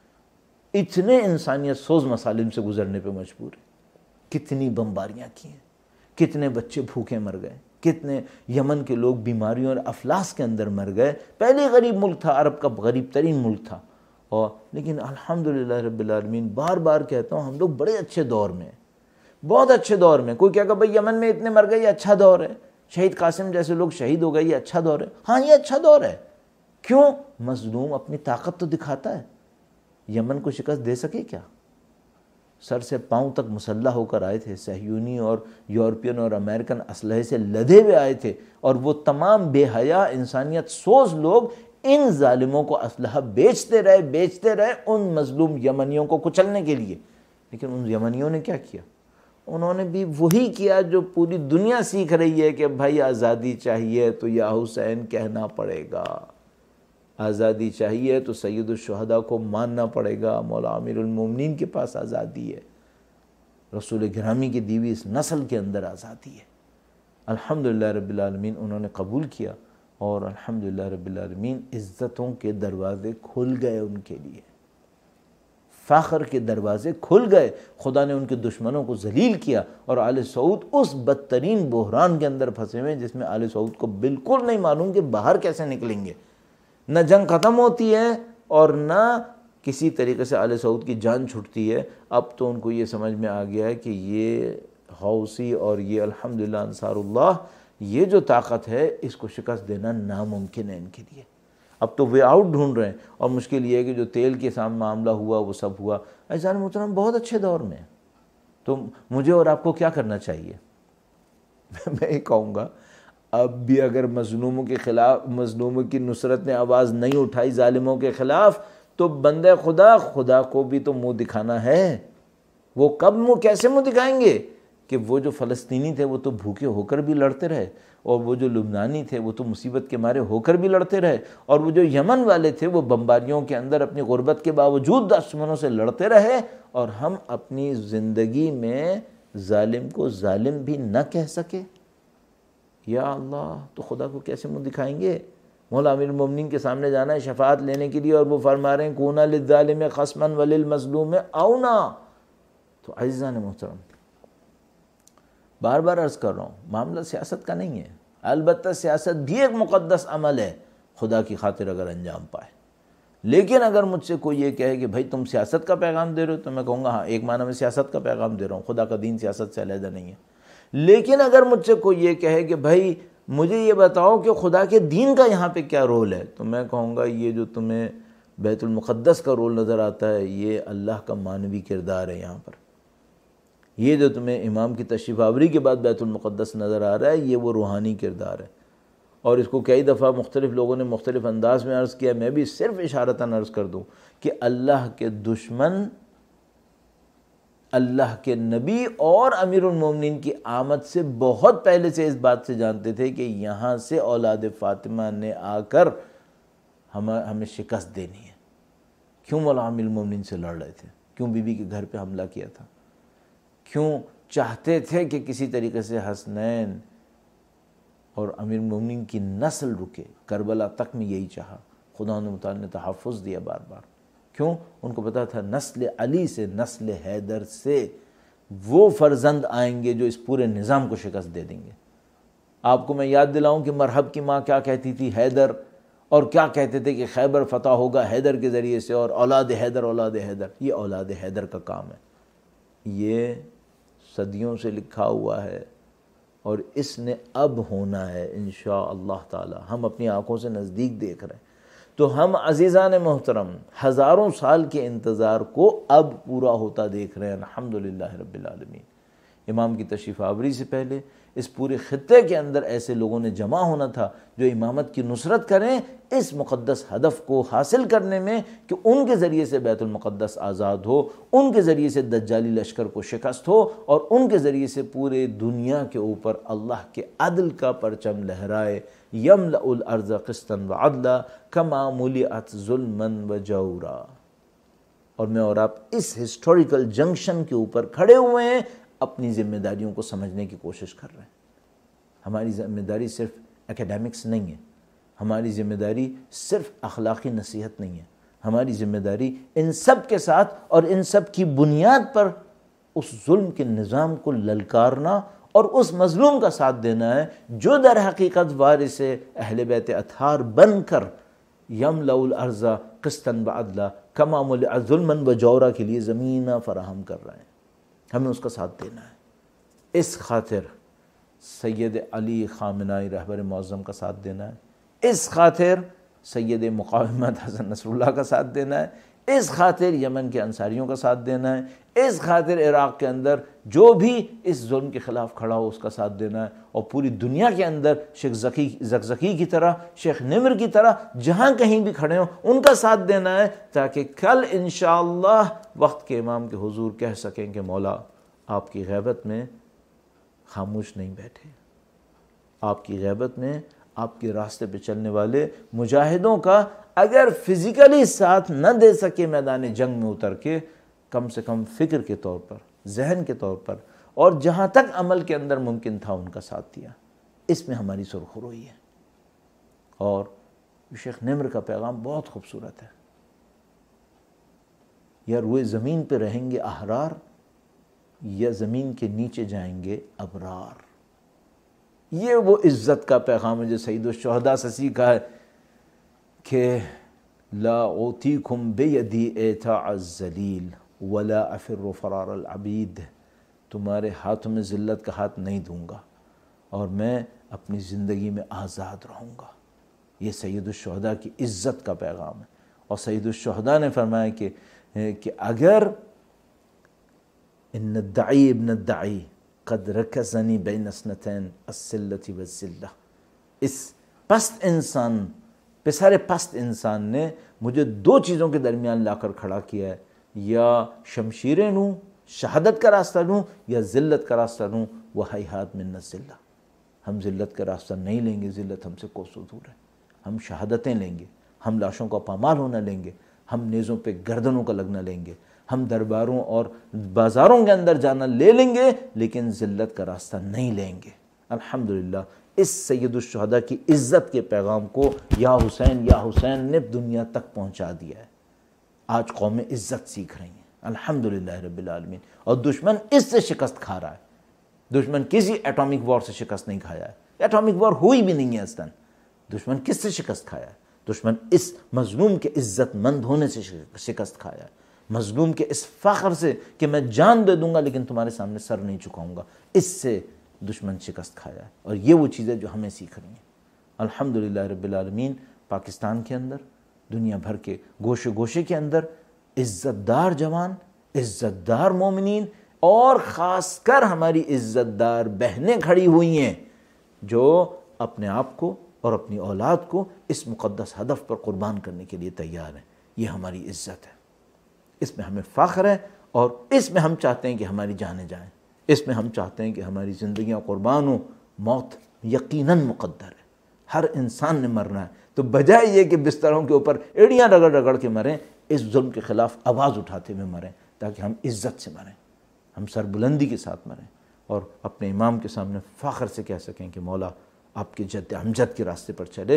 اتنے انسانیت سوز مسالم سے گزرنے پہ مجبور ہیں. کتنی بمباریاں کی ہیں، کتنے بچے بھوکے مر گئے، کتنے یمن کے لوگ بیماریوں اور افلاس کے اندر مر گئے. پہلے غریب ملک تھا، عرب کا غریب ترین ملک تھا، اور لیکن الحمدللہ رب العالمین بار بار کہتا ہوں ہم لوگ بڑے اچھے دور میں ہیں، بہت اچھے دور میں. کوئی کہے گا بھائی یمن میں اتنے مر گئے یہ اچھا دور ہے، شہید قاسم جیسے لوگ شہید ہو گئے یہ اچھا دور ہے. ہاں یہ اچھا دور ہے. کیوں؟ مظلوم اپنی طاقت تو دکھاتا ہے. یمن کو شکست دے سکے کیا؟ سر سے پاؤں تک مسلح ہو کر آئے تھے، صہیونی اور یورپین اور امریکن اسلحے سے لدے ہوئے آئے تھے، اور وہ تمام بے حیا انسانیت سوز لوگ ان ظالموں کو اسلحہ بیچتے رہے بیچتے رہے ان مظلوم یمنیوں کو کچلنے کے لیے۔ لیکن ان یمنیوں نے کیا کیا؟ انہوں نے بھی وہی کیا جو پوری دنیا سیکھ رہی ہے کہ بھائی آزادی چاہیے تو یا حسین کہنا پڑے گا، آزادی چاہیے تو سید الشہداء کو ماننا پڑے گا، مولا امیر المومنین کے پاس آزادی ہے، رسول گرامی کی دیوی اس نسل کے اندر آزادی ہے۔ الحمدللہ رب العالمین انہوں نے قبول کیا، اور الحمدللہ رب العالمین عزتوں کے دروازے کھل گئے ان کے لیے، فخر کے دروازے کھل گئے، خدا نے ان کے دشمنوں کو ذلیل کیا، اور آل سعود اس بدترین بحران کے اندر پھنسے ہوئے جس میں آل سعود کو بالکل نہیں معلوم کہ باہر کیسے نکلیں گے۔ نہ جنگ ختم ہوتی ہے اور نہ کسی طریقے سے آل سعود کی جان چھٹتی ہے۔ اب تو ان کو یہ سمجھ میں آ گیا ہے کہ یہ حوثی اور یہ الحمدللہ انصار اللہ، یہ جو طاقت ہے اس کو شکست دینا ناممکن ہے ان کے لیے۔ اب تو وے آؤٹ ڈھونڈ رہے ہیں، اور مشکل یہ ہے کہ جو تیل کے سامنے معاملہ ہوا وہ سب ہوا۔ عزیزان محترم بہت اچھے دور میں، تو مجھے اور آپ کو کیا کرنا چاہیے؟ میں یہ کہوں گا اب بھی اگر مظلوموں کے خلاف، مظلوموں کی نصرت نے آواز نہیں اٹھائی ظالموں کے خلاف، تو بندے خدا خدا کو بھی تو منہ دکھانا ہے۔ وہ کب منہ، کیسے منہ دکھائیں گے؟ کہ وہ جو فلسطینی تھے وہ تو بھوکے ہو کر بھی لڑتے رہے، اور وہ جو لبنانی تھے وہ تو مصیبت کے مارے ہو کر بھی لڑتے رہے، اور وہ جو یمن والے تھے وہ بمباریوں کے اندر اپنی غربت کے باوجود دشمنوں سے لڑتے رہے، اور ہم اپنی زندگی میں ظالم کو ظالم بھی نہ کہہ سکے۔ یا اللہ، تو خدا کو کیسے منہ دکھائیں گے؟ مولا امیر المومنین کے سامنے جانا ہے شفاعت لینے کے لیے، اور وہ فرما رہے ہیں کونا للظالم خصما وللمظلوم اونا۔ تو عزیزان محترم بار بار عرض کر رہا ہوں، معاملہ سیاست کا نہیں ہے، البتہ سیاست بھی ایک مقدس عمل ہے خدا کی خاطر اگر انجام پائے۔ لیکن اگر مجھ سے کوئی یہ کہے کہ بھائی تم سیاست کا پیغام دے رہے ہو، تو میں کہوں گا ہاں ایک معنی میں سیاست کا پیغام دے رہا ہوں، خدا کا دین سیاست سے علیحدہ نہیں ہے۔ لیکن اگر مجھ سے کوئی یہ کہے کہ بھائی مجھے یہ بتاؤ کہ خدا کے دین کا یہاں پہ کیا رول ہے، تو میں کہوں گا یہ جو تمہیں بیت المقدس کا رول نظر آتا ہے یہ اللہ کا معنوی کردار ہے یہاں پر۔ یہ جو تمہیں امام کی تشریف آوری کے بعد بیت المقدس نظر آ رہا ہے یہ وہ روحانی کردار ہے، اور اس کو کئی دفعہ مختلف لوگوں نے مختلف انداز میں عرض کیا، میں بھی صرف اشارتاً عرض کر دوں کہ اللہ کے دشمن اللہ کے نبی اور امیر المومنین کی آمد سے بہت پہلے سے اس بات سے جانتے تھے کہ یہاں سے اولاد فاطمہ نے آ کر ہمیں ہمیں شکست دینی ہے۔ کیوں مولا امیر المومنین سے لڑ رہے تھے؟ کیوں بی بی کے گھر پہ حملہ کیا تھا؟ کیوں چاہتے تھے کہ کسی طریقے سے حسنین اور امیر المومنین کی نسل رکے؟ کربلا تک میں یہی چاہا، خدا نے متعال نے تحفظ دیا بار بار۔ کیوں؟ ان کو پتا تھا نسل علی سے، نسل حیدر سے وہ فرزند آئیں گے جو اس پورے نظام کو شکست دے دیں گے۔ آپ کو میں یاد دلاؤں کہ مرحب کی ماں کیا کہتی تھی؟ حیدر، اور کیا کہتے تھے کہ خیبر فتح ہوگا حیدر کے ذریعے سے، اور اولاد حیدر اولاد حیدر۔ یہ اولاد حیدر کا کام ہے، یہ صدیوں سے لکھا ہوا ہے، اور اس نے اب ہونا ہے انشاءاللہ تعالی۔ ہم اپنی آنکھوں سے نزدیک دیکھ رہے ہیں، تو ہم عزیزان محترم ہزاروں سال کے انتظار کو اب پورا ہوتا دیکھ رہے ہیں الحمدللہ رب العالمین۔ امام کی تشریف آوری سے پہلے اس پورے خطے کے اندر ایسے لوگوں نے جمع ہونا تھا جو امامت کی نصرت کریں اس مقدس ہدف کو حاصل کرنے میں، کہ ان کے ذریعے سے بیت المقدس آزاد ہو، ان کے ذریعے سے دجالی لشکر کو شکست ہو، اور ان کے ذریعے سے پورے دنیا کے اوپر اللہ کے عدل کا پرچم لہرائے۔ یملأ الارض قسطا وعدلا کما ملئت ظلما وجورا۔ اور میں اور آپ اس ہسٹوریکل جنکشن کے اوپر کھڑے ہوئے ہیں، اپنی ذمہ داریوں کو سمجھنے کی کوشش کر رہے ہیں۔ ہماری ذمہ داری صرف اکیڈیمکس نہیں ہے، ہماری ذمہ داری صرف اخلاقی نصیحت نہیں ہے، ہماری ذمہ داری ان سب کے ساتھ اور ان سب کی بنیاد پر اس ظلم کے نظام کو للکارنا اور اس مظلوم کا ساتھ دینا ہے جو در حقیقت وارث اہل بیت اطہار بن کر یملأ الارض قسطا وعدلا کما ملئت ظلما وجورا کے لیے زمین فراہم کر رہے ہیں۔ ہمیں اس کا ساتھ دینا ہے، اس خاطر سید علی خامنائی رہبر معظم کا ساتھ دینا ہے، اس خاطر سید مقاومت حسن نصر اللہ کا ساتھ دینا ہے، اس خاطر یمن کے انصاریوں کا ساتھ دینا ہے، اس خاطر عراق کے اندر جو بھی اس ظلم کے خلاف کھڑا ہو اس کا ساتھ دینا ہے، اور پوری دنیا کے اندر شیخ زکی زکزکی کی طرح، شیخ نمر کی طرح جہاں کہیں بھی کھڑے ہوں ان کا ساتھ دینا ہے، تاکہ کل انشاءاللہ وقت کے امام کے حضور کہہ سکیں کہ مولا آپ کی غیبت میں خاموش نہیں بیٹھے، آپ کی غیبت میں آپ کے راستے پہ چلنے والے مجاہدوں کا اگر فزیکلی ساتھ نہ دے سکے میدان جنگ میں اتر کے، کم سے کم فکر کے طور پر، ذہن کے طور پر، اور جہاں تک عمل کے اندر ممکن تھا ان کا ساتھ دیا۔ اس میں ہماری سرخروئی ہے۔ اور شیخ نمر کا پیغام بہت خوبصورت ہے، یا روئے زمین پہ رہیں گے احرار، یا زمین کے نیچے جائیں گے ابرار۔ یہ وہ عزت کا پیغام ہے جو سید الشہداء سے سیکھا ہے کہ لا اوتیکم بیدی ایتاء الذلیل ولا افر فرار العبید، تمہارے ہاتھوں میں ذلت کا ہاتھ نہیں دوں گا اور میں اپنی زندگی میں آزاد رہوں گا۔ یہ سید الشہداء کی عزت کا پیغام ہے۔ اور سید الشہداء نے فرمایا کہ کہ اگر ان الدعی ابن الدعی قد رکزنی بین اسنتین السلۃ والذلہ، اس پست انسان پسر پست انسان نے مجھے دو چیزوں کے درمیان لا کر کھڑا کیا ہے، یا شمشیریں لوں، شہادت کا راستہ لوں، یا ذلت کا راستہ لوں، وہیہات من الذلہ۔ ہم ذلت کا راستہ نہیں لیں گے، ذلت ہم سے کوسوں دور ہے۔ ہم شہادتیں لیں گے، ہم لاشوں کا پامال ہونا لیں گے، ہم نیزوں پہ گردنوں کا لگنا لیں گے، ہم درباروں اور بازاروں کے اندر جانا لے لیں گے، لیکن ذلت کا راستہ نہیں لیں گے۔ الحمدللہ اس سید الشہداء کی عزت کے پیغام کو یا حسین یا حسین نے دنیا تک پہنچا دیا ہے۔ آج قوم عزت سیکھ رہی ہیں الحمدللہ رب العالمین، اور دشمن اس سے شکست کھا رہا ہے۔ دشمن کسی ایٹامک وار سے شکست نہیں کھایا ہے، ایٹامک وار ہوئی بھی نہیں ہے اس دن۔ دشمن کس سے شکست کھایا ہے؟ دشمن اس مظلوم کے عزت مند ہونے سے شکست کھایا ہے، مظلوم کے اس فخر سے کہ میں جان دے دوں گا لیکن تمہارے سامنے سر نہیں جھکاؤں گا، اس سے دشمن شکست کھایا ہے۔ اور یہ وہ چیزیں جو ہمیں سیکھ رہی ہیں الحمدللہ رب العالمین۔ پاکستان کے اندر، دنیا بھر کے گوشے گوشے کے اندر عزت دار جوان، عزت دار مومنین، اور خاص کر ہماری عزت دار بہنیں کھڑی ہوئی ہیں جو اپنے آپ کو اور اپنی اولاد کو اس مقدس ہدف پر قربان کرنے کے لیے تیار ہیں۔ یہ ہماری عزت ہے، اس میں ہمیں فخر ہے، اور اس میں ہم چاہتے ہیں کہ ہماری جانیں جائیں، اس میں ہم چاہتے ہیں کہ ہماری زندگیاں قربان ہوں۔ موت یقیناً مقدر ہے، ہر انسان نے مرنا ہے، تو بجائے یہ کہ بستروں کے اوپر ایڑیاں رگڑ رگڑ کے مریں، اس ظلم کے خلاف آواز اٹھاتے ہوئے مریں، تاکہ ہم عزت سے مریں، ہم سر بلندی کے ساتھ مریں، اور اپنے امام کے سامنے فخر سے کہہ سکیں کہ مولا آپ کے جد امجد کے راستے پر چلے۔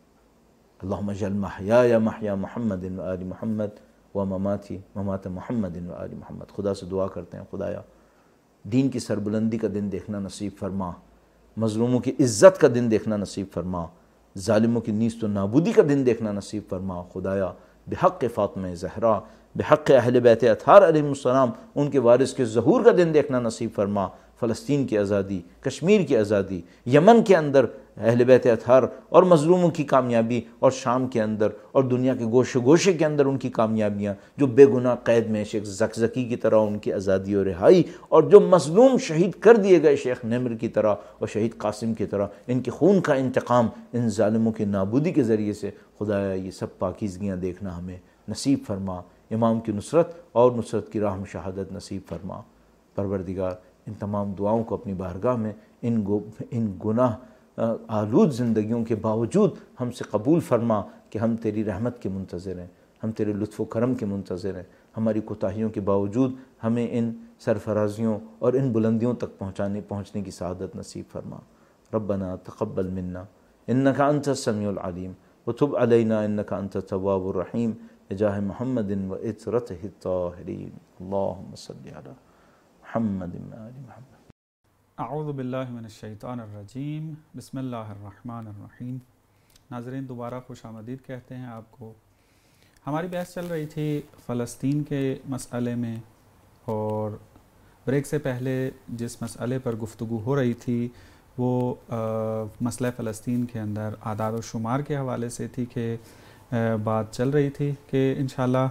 اللہم اجعل محیایا محیا محمد و آل محمد و مماتی ممات محمد و آل محمد۔ خدا سے دعا کرتے ہیں خدایا دین کی سربلندی کا دن دیکھنا نصیب فرما، مظلوموں کی عزت کا دن دیکھنا نصیب فرما، ظالموں کی نیست و نابودی کا دن دیکھنا نصیب فرما۔ خدایا بحق فاطمہ زہرا، بحق اہل بیت اطہار علیہ السلام، ان کے وارث کے ظہور کا دن دیکھنا نصیب فرما۔ فلسطین کی آزادی، کشمیر کی آزادی، یمن کے اندر اہل بیت اطہار اور مظلوموں کی کامیابی، اور شام کے اندر اور دنیا کے گوشے گوشے کے اندر ان کی کامیابیاں، جو بے گناہ قید میں شیخ زکزکی کی طرح ان کی آزادی اور رہائی، اور جو مظلوم شہید کر دیے گئے شیخ نمر کی طرح اور شہید قاسم کی طرح، ان کے خون کا انتقام ان ظالموں کی نابودی کے ذریعے سے خدایا یہ سب پاکیزگیاں دیکھنا ہمیں نصیب فرما۔ امام کی نصرت اور نصرت کی راہ میں شہادت نصیب فرما۔ پروردگار ان تمام دعاؤں کو اپنی بارگاہ میں ان گو ان گناہ آلود زندگیوں کے باوجود ہم سے قبول فرما، کہ ہم تیری رحمت کے منتظر ہیں، ہم تیرے لطف و کرم کے منتظر ہیں۔ ہماری کوتاہیوں کے باوجود ہمیں ان سرفرازیوں اور ان بلندیوں تک پہنچانے پہنچنے کی سعادت نصیب فرما۔ ربنا تقبل منا انک انت السمیع العلیم وتب علینا انک انت التواب الرحیم بجاہ محمد و عطرتہ الطاہرین۔ اللہم صلی علی محمد و آل محمد۔ اعوذ باللہ من الشیطان الرجیم، بسم اللہ الرحمن الرحیم۔ ناظرین دوبارہ خوش آمدید کہتے ہیں آپ کو۔ ہماری بحث چل رہی تھی فلسطین کے مسئلے میں، اور بریک سے پہلے جس مسئلے پر گفتگو ہو رہی تھی وہ مسئلہ فلسطین کے اندر اعداد و شمار کے حوالے سے تھی کہ بات چل رہی تھی کہ انشاءاللہ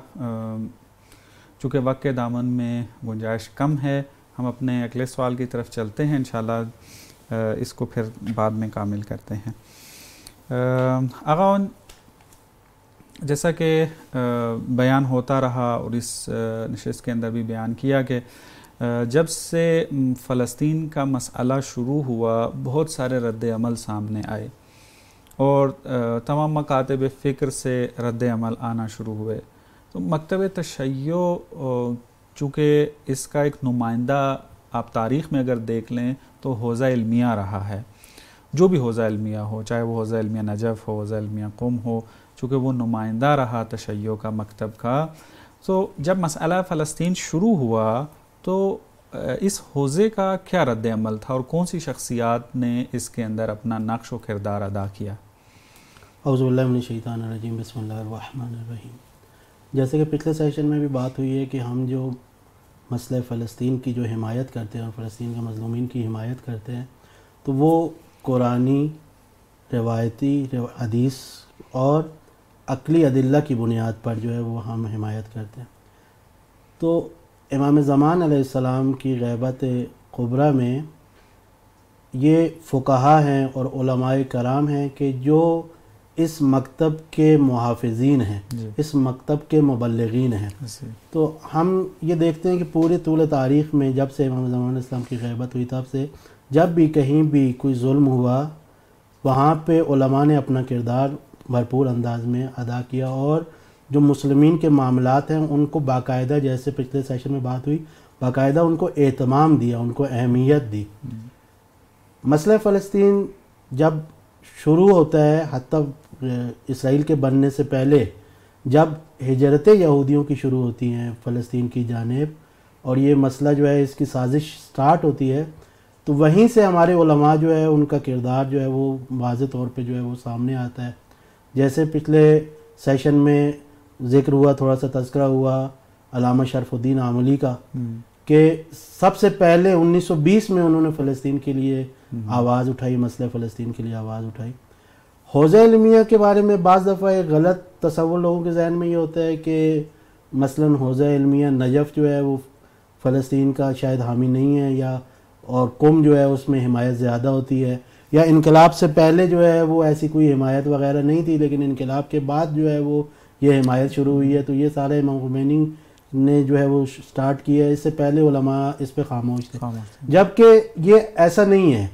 چونکہ وقت کے دامن میں گنجائش کم ہے، ہم اپنے اگلے سوال کی طرف چلتے ہیں، انشاءاللہ اس کو پھر بعد میں کامل کرتے ہیں۔ آغا، جیسا کہ بیان ہوتا رہا اور اس نشست کے اندر بھی بیان کیا کہ جب سے فلسطین کا مسئلہ شروع ہوا بہت سارے رد عمل سامنے آئے اور تمام مکاتب فکر سے رد عمل آنا شروع ہوئے، تو مکتب تشیع چونکہ اس کا ایک نمائندہ آپ تاریخ میں اگر دیکھ لیں تو حوزہ علمیہ رہا ہے، جو بھی حوزہ علمیہ ہو، چاہے وہ حوزہ علمیہ نجف ہو، حوزہ علمیہ قم ہو، چونکہ وہ نمائندہ رہا تشیع کا مکتب کا۔ تو جب مسئلہ فلسطین شروع ہوا تو اس حوزے کا کیا رد عمل تھا اور کون سی شخصیات نے اس کے اندر اپنا نقش و کردار ادا کیا؟ اعوذ باللہ من الشیطان الرجیم، بسم اللہ الرحمن الرحیم۔ جیسے کہ پچھلے سیشن میں بھی بات ہوئی ہے کہ ہم جو مسئلہ فلسطین کی جو حمایت کرتے ہیں اور فلسطین کے مظلومین کی حمایت کرتے ہیں تو وہ قرآنی، روایتی حدیث اور عقلی ادلہ کی بنیاد پر جو ہے وہ ہم حمایت کرتے ہیں۔ تو امام زمان علیہ السلام کی غیبت کبریٰ میں یہ فقہا ہیں اور علماء کرام ہیں کہ جو اس مکتب کے محافظین ہیں، جی۔ اس مکتب کے مبلغین ہیں، جی۔ تو ہم یہ دیکھتے ہیں کہ پورے طول تاریخ میں جب سے امام زمان علیہ السلام کی غیبت ہوئی تب سے جب بھی کہیں بھی کوئی ظلم ہوا وہاں پہ علماء نے اپنا کردار بھرپور انداز میں ادا کیا اور جو مسلمین کے معاملات ہیں ان کو باقاعدہ، جیسے پچھلے سیشن میں بات ہوئی، باقاعدہ ان کو اہتمام دیا، ان کو اہمیت دی۔ مسئلہ فلسطین جب شروع ہوتا ہے، حتیٰ اسرائیل کے بننے سے پہلے جب ہجرت یہودیوں کی شروع ہوتی ہیں فلسطین کی جانب اور یہ مسئلہ جو ہے اس کی سازش سٹارٹ ہوتی ہے، تو وہیں سے ہمارے علماء جو ہے ان کا کردار جو ہے وہ واضح طور پہ جو ہے وہ سامنے آتا ہے۔ جیسے پچھلے سیشن میں ذکر ہوا، تھوڑا سا تذکرہ ہوا علامہ شرف الدین عاملی کا کہ سب سے پہلے انیس سو بیس میں انہوں نے فلسطین کے لیے آواز اٹھائی، مسئلہ فلسطین کے لیے آواز اٹھائی۔ حوزہ علمیہ کے بارے میں بعض دفعہ ایک غلط تصور لوگوں کے ذہن میں یہ ہوتا ہے کہ مثلاً حوزہ علمیہ نجف جو ہے وہ فلسطین کا شاید حامی نہیں ہے، یا اور قم جو ہے اس میں حمایت زیادہ ہوتی ہے، یا انقلاب سے پہلے جو ہے وہ ایسی کوئی حمایت وغیرہ نہیں تھی لیکن انقلاب کے بعد جو ہے وہ یہ حمایت شروع ہوئی ہے۔ تو یہ سارے امام خمینی نے جو ہے وہ سٹارٹ کیا ہے، اس سے پہلے علماء اس پہ خاموش تھے، جبکہ یہ ایسا نہیں ہے۔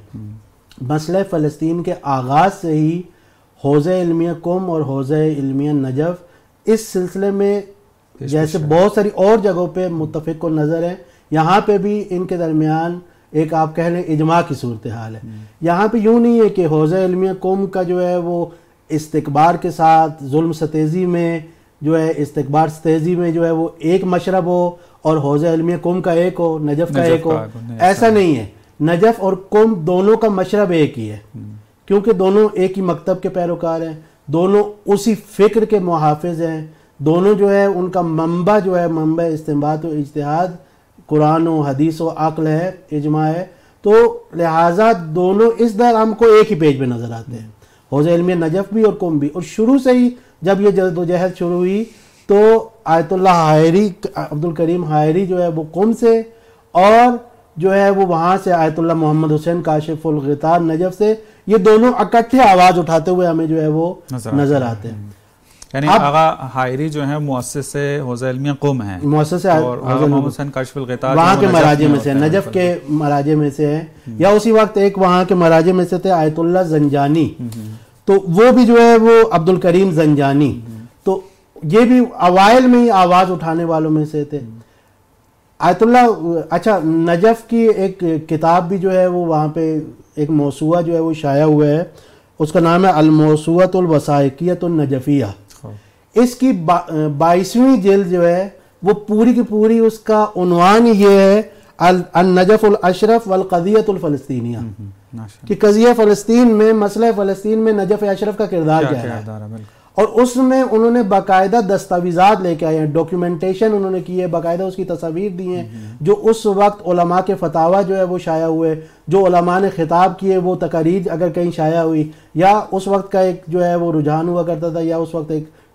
مسئلہ فلسطین کے آغاز سے ہی حوزہ علمیہ قم اور حوزہ علمیہ نجف اس سلسلے میں جیسے بہت ساری اور جگہوں پہ متفق و نظر ہے، یہاں پہ بھی ان کے درمیان ایک آپ کہہ لیں اجماع کی صورتحال ہے۔ یہاں پہ یوں نہیں ہے کہ حوزہ علمیہ قم کا جو ہے وہ استکبار کے ساتھ ظلم ستیزی میں جو ہے استکبار ستیزی میں جو ہے وہ ایک مشرب ہو اور حوزہ علمیہ قم کا ایک ہو، نجف کا ایک ہو، ایسا نہیں ہے۔ نجف اور قم دونوں کا مشرب ایک ہی ہے، کیونکہ دونوں ایک ہی مکتب کے پیروکار ہیں، دونوں اسی فکر کے محافظ ہیں، دونوں جو ہے ان کا منبع جو ہے منبع استنباط و اجتہاد قرآن و حدیث و عقل ہے، اجماع ہے، تو لہٰذا دونوں اس در ہم کو ایک ہی پیج پہ نظر آتے ہیں، حوزہ علمیہ نجف بھی اور قم بھی۔ اور شروع سے ہی جب یہ جد و جہد شروع ہوئی تو آیت اللہ حائری، عبد الکریم حائری جو ہے وہ قم سے، اور جو ہے وہ وہاں سے آیت اللہ محمد حسین کاشف الغطاء نجف سے، یہ دونوں اکٹھے آواز اٹھاتے ہوئے ہمیں جو ہے وہ نظر آتے ہیں۔ یعنی آغا حائری جو ہے مؤسس حوزہ علمیہ قم ہیں، مؤسس اور آغا محمد حسین کاشف الغطاء وہاں کے مراجع میں سے، نجف کے مراجع میں سے ہیں، یا اسی وقت ایک وہاں کے مراجع میں سے تھے آیت اللہ زنجانی، تو وہ بھی جو ہے وہ عبد الکریم زنجانی، تو یہ بھی اوائل میں ہی آواز اٹھانے والوں میں سے تھے۔ آیت اللہ اچھا نجف کی ایک کتاب بھی جو ہے وہ وہاں پہ ایک موسوعہ جو ہے وہ شائع ہوا ہے، اس کا نام ہے الموسوعۃ الوثائقیۃ النجفیہ۔ اس کی بائیسویں جلد جو ہے وہ پوری کی پوری اس کا عنوان یہ ہے النجف الاشرف والقضیۃ الفلسطینیہ، کہ قضیہ فلسطین میں، مسئلہ فلسطین میں نجف اشرف کا کردار کیا ہے، اور اس میں انہوں نے باقاعدہ دستاویزات لے کے آئے ہیں، ڈاکیومنٹیشن انہوں نے کی ہے، باقاعدہ اس کی تصاویر دی ہیں، جو اس وقت علماء کے فتاویٰ جو ہے وہ شائع ہوئے، جو علماء نے خطاب کیے وہ تقاریر اگر کہیں شائع ہوئی، یا اس وقت کا ایک جو ہے وہ رجحان ہوا کرتا تھا، یا اس وقت ایک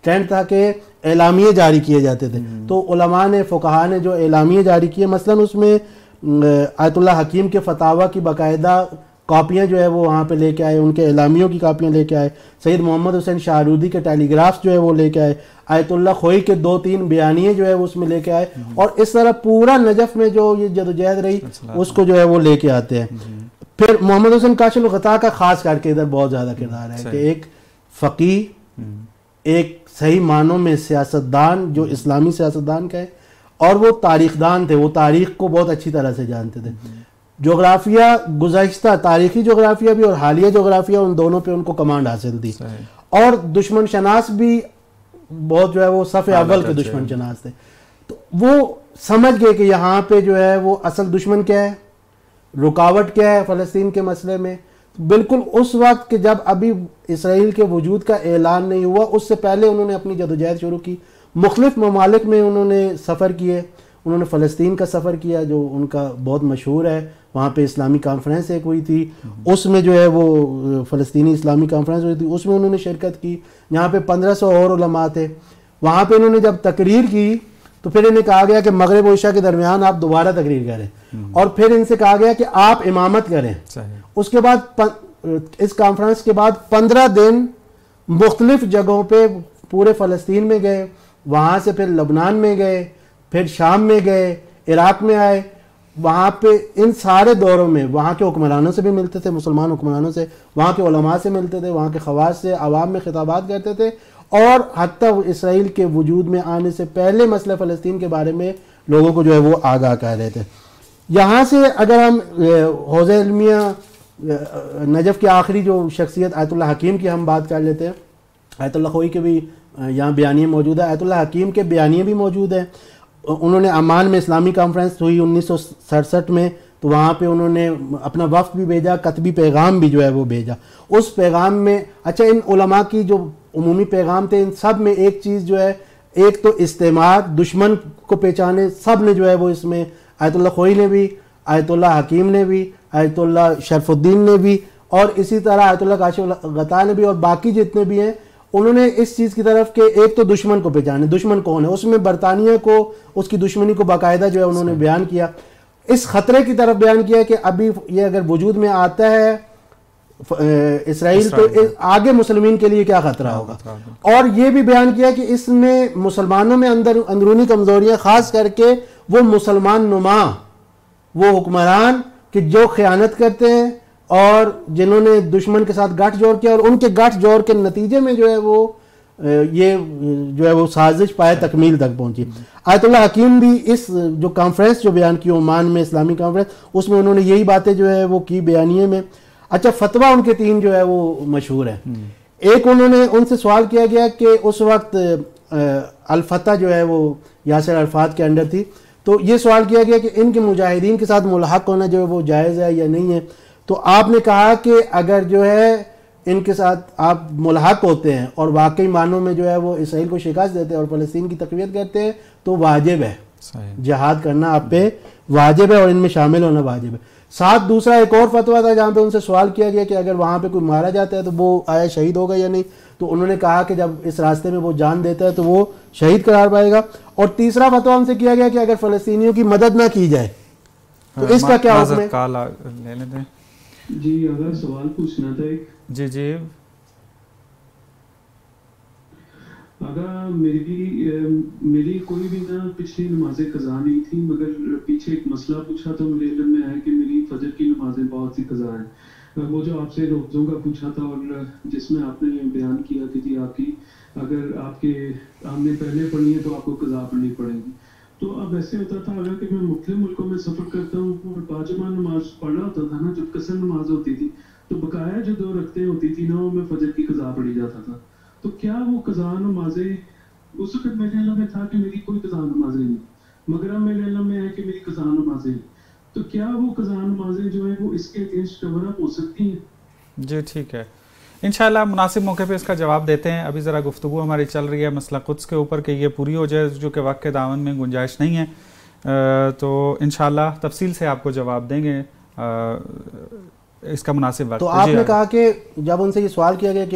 ٹرینڈ تھا کہ اعلامیے جاری کیے جاتے تھے. تو علماء نے فقہا نے جو اعلامیے جاری کیے مثلا اس میں آیت اللہ حکیم کے فتاویٰ کی باقاعدہ کاپیاں جو ہے وہ وہاں پہ لے کے آئے, ان کے اعلامیوں کی کاپیاں لے کے آئے, سید محمد حسین شاہرودی کے ٹیلی گرافس جو ہے وہ لے کے آئے, آیت اللہ خوئی کے دو تین بیانیے جو ہے وہ اس میں لے کے آئے, اور اس طرح پورا نجف میں جو یہ جدوجہد رہی اس کو جو ہے وہ لے کے آتے ہیں. پھر محمد حسین کاشف الغطا کا خاص کر کے ادھر بہت زیادہ کردار ہے کہ ایک فقیہ, ایک صحیح معنوں میں سیاستدان جو اسلامی سیاستدان کا ہے, اور وہ تاریخ دان تھے, وہ تاریخ کو بہت اچھی طرح سے جانتے تھے. جغرافیہ گزشتہ تاریخی جغرافیہ بھی اور حالیہ جغرافیہ ان دونوں پہ ان کو کمانڈ حاصل تھی, اور دشمن شناس بھی بہت جو ہے وہ صف اول کے دشمن شناس تھے. تو وہ سمجھ گئے کہ یہاں پہ جو ہے وہ اصل دشمن کیا ہے, رکاوٹ کیا ہے فلسطین کے مسئلے میں. بالکل اس وقت کہ جب ابھی اسرائیل کے وجود کا اعلان نہیں ہوا, اس سے پہلے انہوں نے اپنی جدوجہد شروع کی, مختلف ممالک میں انہوں نے سفر کیے. انہوں نے فلسطین کا سفر کیا جو ان کا بہت مشہور ہے, وہاں پہ اسلامی کانفرنس ایک ہوئی تھی, اس میں جو ہے وہ فلسطینی اسلامی کانفرنس ہوئی تھی, اس میں انہوں نے شرکت کی. یہاں پہ پندرہ سو اور علماء تھے. وہاں پہ انہوں نے جب تقریر کی تو پھر انہیں کہا گیا کہ مغرب و عشاء کے درمیان آپ دوبارہ تقریر کریں, اور پھر ان سے کہا گیا کہ آپ امامت کریں. اس کے بعد اس کانفرنس کے بعد پندرہ دن مختلف جگہوں پہ پورے فلسطین میں گئے, وہاں سے پھر لبنان میں گئے, پھر شام میں گئے, عراق میں آئے. وہاں پہ ان سارے دوروں میں وہاں کے حکمرانوں سے بھی ملتے تھے, مسلمان حکمرانوں سے, وہاں کے علماء سے ملتے تھے, وہاں کے خواص سے عوام میں خطابات کرتے تھے, اور حتیٰ اسرائیل کے وجود میں آنے سے پہلے مسئلہ فلسطین کے بارے میں لوگوں کو جو ہے وہ آگاہ کر رہے تھے. یہاں سے اگر ہم حوزہ علمیہ نجف کی آخری جو شخصیت آیت اللہ حکیم کی ہم بات کر لیتے ہیں. آیت اللہ خوئی کے بھی یہاں بیانیے موجود ہے, آیت اللہ حکیم کے بیانیے بھی موجود ہیں. انہوں نے عمان میں اسلامی کانفرنس ہوئی انیس سو سڑسٹھ میں, تو وہاں پہ انہوں نے اپنا وفد بھی بھیجا, کتبی پیغام بھی جو ہے وہ بھیجا. اس پیغام میں اچھا ان علماء کی جو عمومی پیغام تھے ان سب میں ایک چیز جو ہے, ایک تو استعمار, دشمن کو پہچانے, سب نے جو ہے وہ اس میں آیت اللہ خوئی نے بھی, آیت اللہ حکیم نے بھی, آیت اللہ شرف الدین نے بھی, اور اسی طرح آیت اللہ کاشف الغطا نے بھی, اور باقی جتنے بھی ہیں انہوں نے اس چیز کی طرف کہ ایک تو دشمن کو پہچانے, دشمن کون ہے, اس میں برطانیہ کو, اس کی دشمنی کو باقاعدہ جو ہے انہوں نے بیان کیا. اس خطرے کی طرف بیان کیا کہ ابھی یہ اگر وجود میں آتا ہے اسرائیل تو آگے مسلمین کے لیے کیا خطرہ ہوگا, اور یہ بھی بیان کیا کہ اس میں مسلمانوں میں اندر اندرونی کمزوریاں, خاص کر کے وہ مسلمان نما, وہ حکمران کہ جو خیانت کرتے ہیں اور جنہوں نے دشمن کے ساتھ گٹھ جوڑ کیا, اور ان کے گٹھ جوڑ کے نتیجے میں جو ہے وہ یہ جو ہے وہ سازش پائے تکمیل تک پہنچی. آیت اللہ حکیم بھی اس جو کانفرنس جو بیان کی عمان میں اسلامی کانفرنس, اس میں انہوں نے یہی باتیں جو ہے وہ کی بیانیے میں. اچھا فتویٰ ان کے تین جو ہے وہ مشہور ہیں. ایک انہوں نے ان سے سوال کیا گیا کہ اس وقت الفتح جو ہے وہ یاسر عرفات کے انڈر تھی, تو یہ سوال کیا گیا کہ ان کے مجاہدین کے ساتھ ملحق ہونا جو ہے وہ جائز ہے یا نہیں ہے. تو آپ نے کہا کہ اگر جو ہے ان کے ساتھ آپ ملحق ہوتے ہیں اور واقعی معنوں میں جو ہے وہ اسرائیل کو شکست دیتے ہیں اور فلسطین کی تقویت کرتے ہیں تو واجب ہے, جہاد کرنا آپ پہ واجب ہے اور ان میں شامل ہونا واجب ہے. ساتھ دوسرا ایک اور فتویٰ تھا جہاں پہ ان سے سوال کیا گیا کہ اگر وہاں پہ کوئی مارا جاتا ہے تو وہ آیا شہید ہوگا یا نہیں, تو انہوں نے کہا کہ جب اس راستے میں وہ جان دیتا ہے تو وہ شہید قرار پائے گا. اور تیسرا فتویٰ ان سے کیا گیا کہ اگر فلسطینیوں کی مدد نہ کی جائے تو اس کا کیا حکم ہے. جی اگر سوال پوچھنا تھا ایک. جی جی اگر میری میری کوئی بھی نہ پچھلی نمازیں قضا نہیں تھی, مگر پیچھے ایک مسئلہ پوچھا تو میرے علم میں ہے کہ میری فجر کی نمازیں بہت سی قضا ہیں. وہ جو آپ سے روزوں کا پوچھا تھا اور جس میں آپ نے بیان کیا کہ جی آپ کی اگر آپ کے آپ نے پہلے پڑھی ہے تو آپ کو قضا پڑھنی پڑے گی. تو اب ایسے ہوتا تھا اگر کہ میں مختلف ملکوں میں سفر کرتا ہوں اور باجمع نماز پڑھ رہا ہوتا تھا نا, جب قصر نماز ہوتی تھی تو بقایا جو دو رکعتیں ہوتی تھی نا وہ میں فجر کی قضا پڑھی جاتا تھا. تو کیا وہ قضا نمازیں اس وقت میرے علم میں تھا کہ میری کوئی قضا نمازیں نہیں, مگر اب میرے علم میں ہے کہ میری قضا نمازیں ہیں, تو کیا وہ قضا نمازیں جو ہیں وہ اس کے اگینسٹ کور اپ ہو سکتی ہیں؟ جی ٹھیک ہے, انشاءاللہ مناسب موقع پہ اس کا جواب دیتے ہیں. ابھی ذرا گفتگو ہماری چل رہی ہے مسئلہ قدس کے اوپر کہ یہ پوری ہو جائے, جو کہ وقت کے دامن میں گنجائش نہیں ہے, تو انشاءاللہ تفصیل سے آپ کو جواب دیں گے اس کا مناسب وقت. تو آپ نے کہا کہ جب ان سے یہ سوال کیا گیا کہ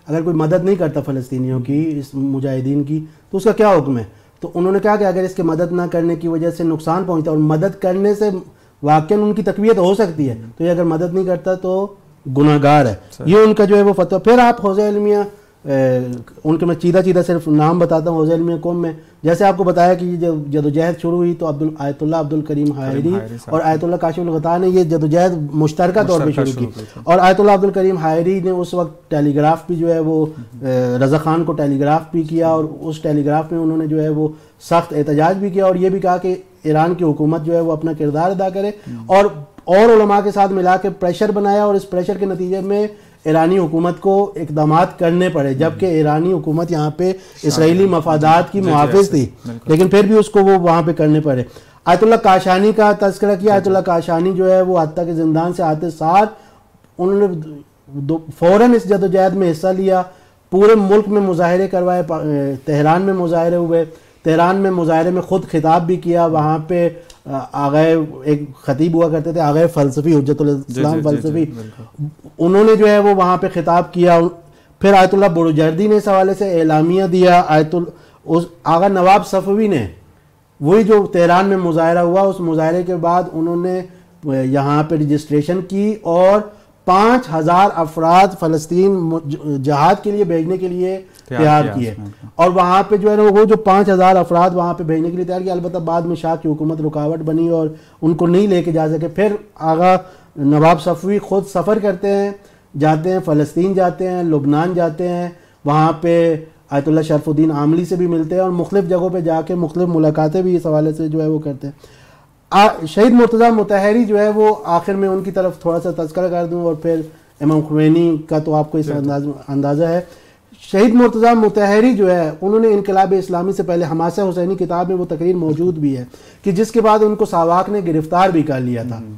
اگر کوئی مدد نہیں کرتا فلسطینیوں کی اس مجاہدین کی تو اس کا کیا حکم ہے؟ تو انہوں نے کہا کہ اگر اس کے مدد نہ کرنے کی وجہ سے نقصان پہنچتا اور مدد کرنے سے واقعاً ان کی تقویت ہو سکتی ہے تو یہ اگر مدد نہیں کرتا تو گناہ گار ہے. یہ ان کا جو ہے وہ فتویٰ. پھر آپ حوزہ علمیہ ان کے میں چیدہ چیدہ صرف نام بتاتا ہوں. حوزہ علمیہ قوم میں جیسے آپ کو بتایا کہ یہ جب جدوجہد شروع ہوئی تو عبد آیت اللہ عبد الکریم حائری اور آیت اللہ کاشف الغطا نے یہ جدوجہد مشترکہ طور پہ شروع کی. اور آیت اللہ عبد الکریم حائری نے اس وقت ٹیلی گراف بھی جو ہے وہ رضا خان کو ٹیلی گراف بھی کیا اور اس ٹیلی گراف میں انہوں نے جو ہے وہ سخت احتجاج بھی کیا اور یہ بھی کہا کہ ایران کی حکومت جو ہے وہ اپنا کردار ادا کرے اور اور علماء کے ساتھ ملا کے پریشر بنایا اور اس پریشر کے نتیجے میں ایرانی حکومت کو اقدامات کرنے پڑے جبکہ ایرانی حکومت یہاں پہ اسرائیلی مفادات کی محافظ تھی لیکن پھر بھی اس کو وہ وہاں پہ کرنے پڑے. آیت اللہ کاشانی کا تذکرہ کیا. آیت اللہ کاشانی جو ہے وہ حتیٰ کہ زندان سے آتے ساتھ انہوں نے فوراً اس جدوجہد میں حصہ لیا. پورے ملک میں مظاہرے کروائے, تہران میں مظاہرے ہوئے, تہران میں مظاہرے میں خود خطاب بھی کیا. وہاں پہ آغائے ایک خطیب ہوا کرتے تھے آغائے فلسفی حجت الاسلام فلسفی, انہوں نے جو ہے وہ وہاں پہ خطاب کیا. پھر آیت اللہ بروجردی نے اس حوالے سے اعلامیہ دیا. آیت ال آغا نواب صفوی نے وہی جو تہران میں مظاہرہ ہوا اس مظاہرے کے بعد انہوں نے یہاں پہ رجسٹریشن کی اور پانچ ہزار افراد فلسطین جہاد کے لیے بھیجنے کے لیے تیار کیے اور وہاں پہ جو ہے نا وہ جو پانچ ہزار افراد وہاں پہ بھیجنے کے لیے تیار کیا. البتہ بعد میں شاہ کی حکومت رکاوٹ بنی اور ان کو نہیں لے کے جا سکے. پھر آغا نواب صفوی خود سفر کرتے ہیں, جاتے ہیں فلسطین, جاتے ہیں لبنان, جاتے ہیں وہاں پہ آیت اللہ شرف الدین عاملی سے بھی ملتے ہیں اور مختلف جگہوں پہ جا کے مختلف ملاقاتیں بھی اس حوالے سے جو ہے وہ کرتے ہیں. شہید مرتضیٰ مطہری جو ہے وہ آخر میں ان کی طرف تھوڑا سا تذکرہ کر دوں اور پھر امام خمینی کا تو آپ کو اس اندازہ ہے. شہید مرتضیٰ مطہری جو ہے انہوں نے انقلاب اسلامی سے پہلے حماسہ حسینی کتاب میں وہ تقریر موجود بھی ہے کہ جس کے بعد ان کو ساواک نے گرفتار بھی کر لیا تھا.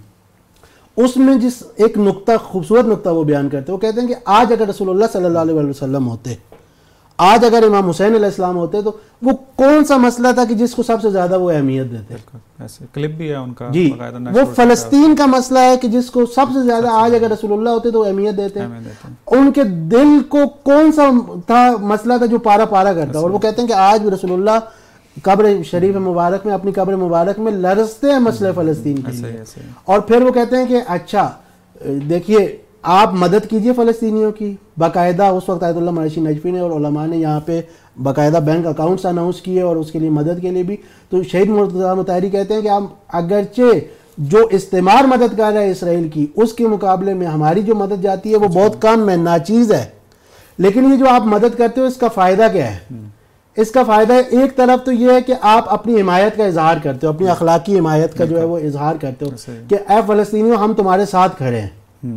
اس میں جس ایک نقطہ خوبصورت نقطہ وہ بیان کرتے, وہ کہتے ہیں کہ آج اگر رسول اللہ صلی اللہ علیہ وسلم ہوتے, آج اگر امام حسین علیہ السلام ہوتے تو وہ کون سا مسئلہ تھا کہ جس کو سب سے زیادہ وہ اہمیت دیتے. ایسے کلپ بھی ہے ان کا جی, وہ فلسطین کا مسئلہ ہے کہ جس کو سب سے زیادہ آج اگر رسول اللہ ہوتے تو اہمیت دیتے. ان کے دل کو کون سا تھا مسئلہ تھا جو پارا پارا کرتا, اور وہ کہتے ہیں کہ آج بھی رسول اللہ قبر شریف مبارک میں اپنی قبر مبارک میں لرزتے ہیں مسئلہ فلسطین کے لیے. اور پھر وہ کہتے ہیں کہ اچھا دیکھیے آپ مدد کیجئے فلسطینیوں کی. باقاعدہ اس وقت آیت اللہ مرشی نجفی نے اور علماء نے یہاں پہ باقاعدہ بینک اکاؤنٹس اناؤنس کیے اور اس کے لیے مدد کے لیے بھی. تو شہید مرتضیٰ مطہری کہتے ہیں کہ ہم اگرچہ جو استعمار مدد کر رہا ہے اسرائیل کی اس کے مقابلے میں ہماری جو مدد جاتی ہے وہ بہت کم ہے, ناچیز ہے, لیکن یہ جو آپ مدد کرتے ہو اس کا فائدہ کیا ہے؟ اس کا فائدہ ایک طرف تو یہ ہے کہ آپ اپنی حمایت کا اظہار کرتے ہو, اپنی اخلاقی حمایت کا جو ہے وہ اظہار کرتے ہو کہ اے فلسطینیوں ہم تمہارے ساتھ کھڑے ہیں.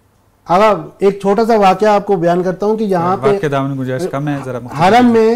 اب ایک چھوٹا سا واقعہ آپ کو بیان کرتا ہوں کہ یہاں پہ حرم میں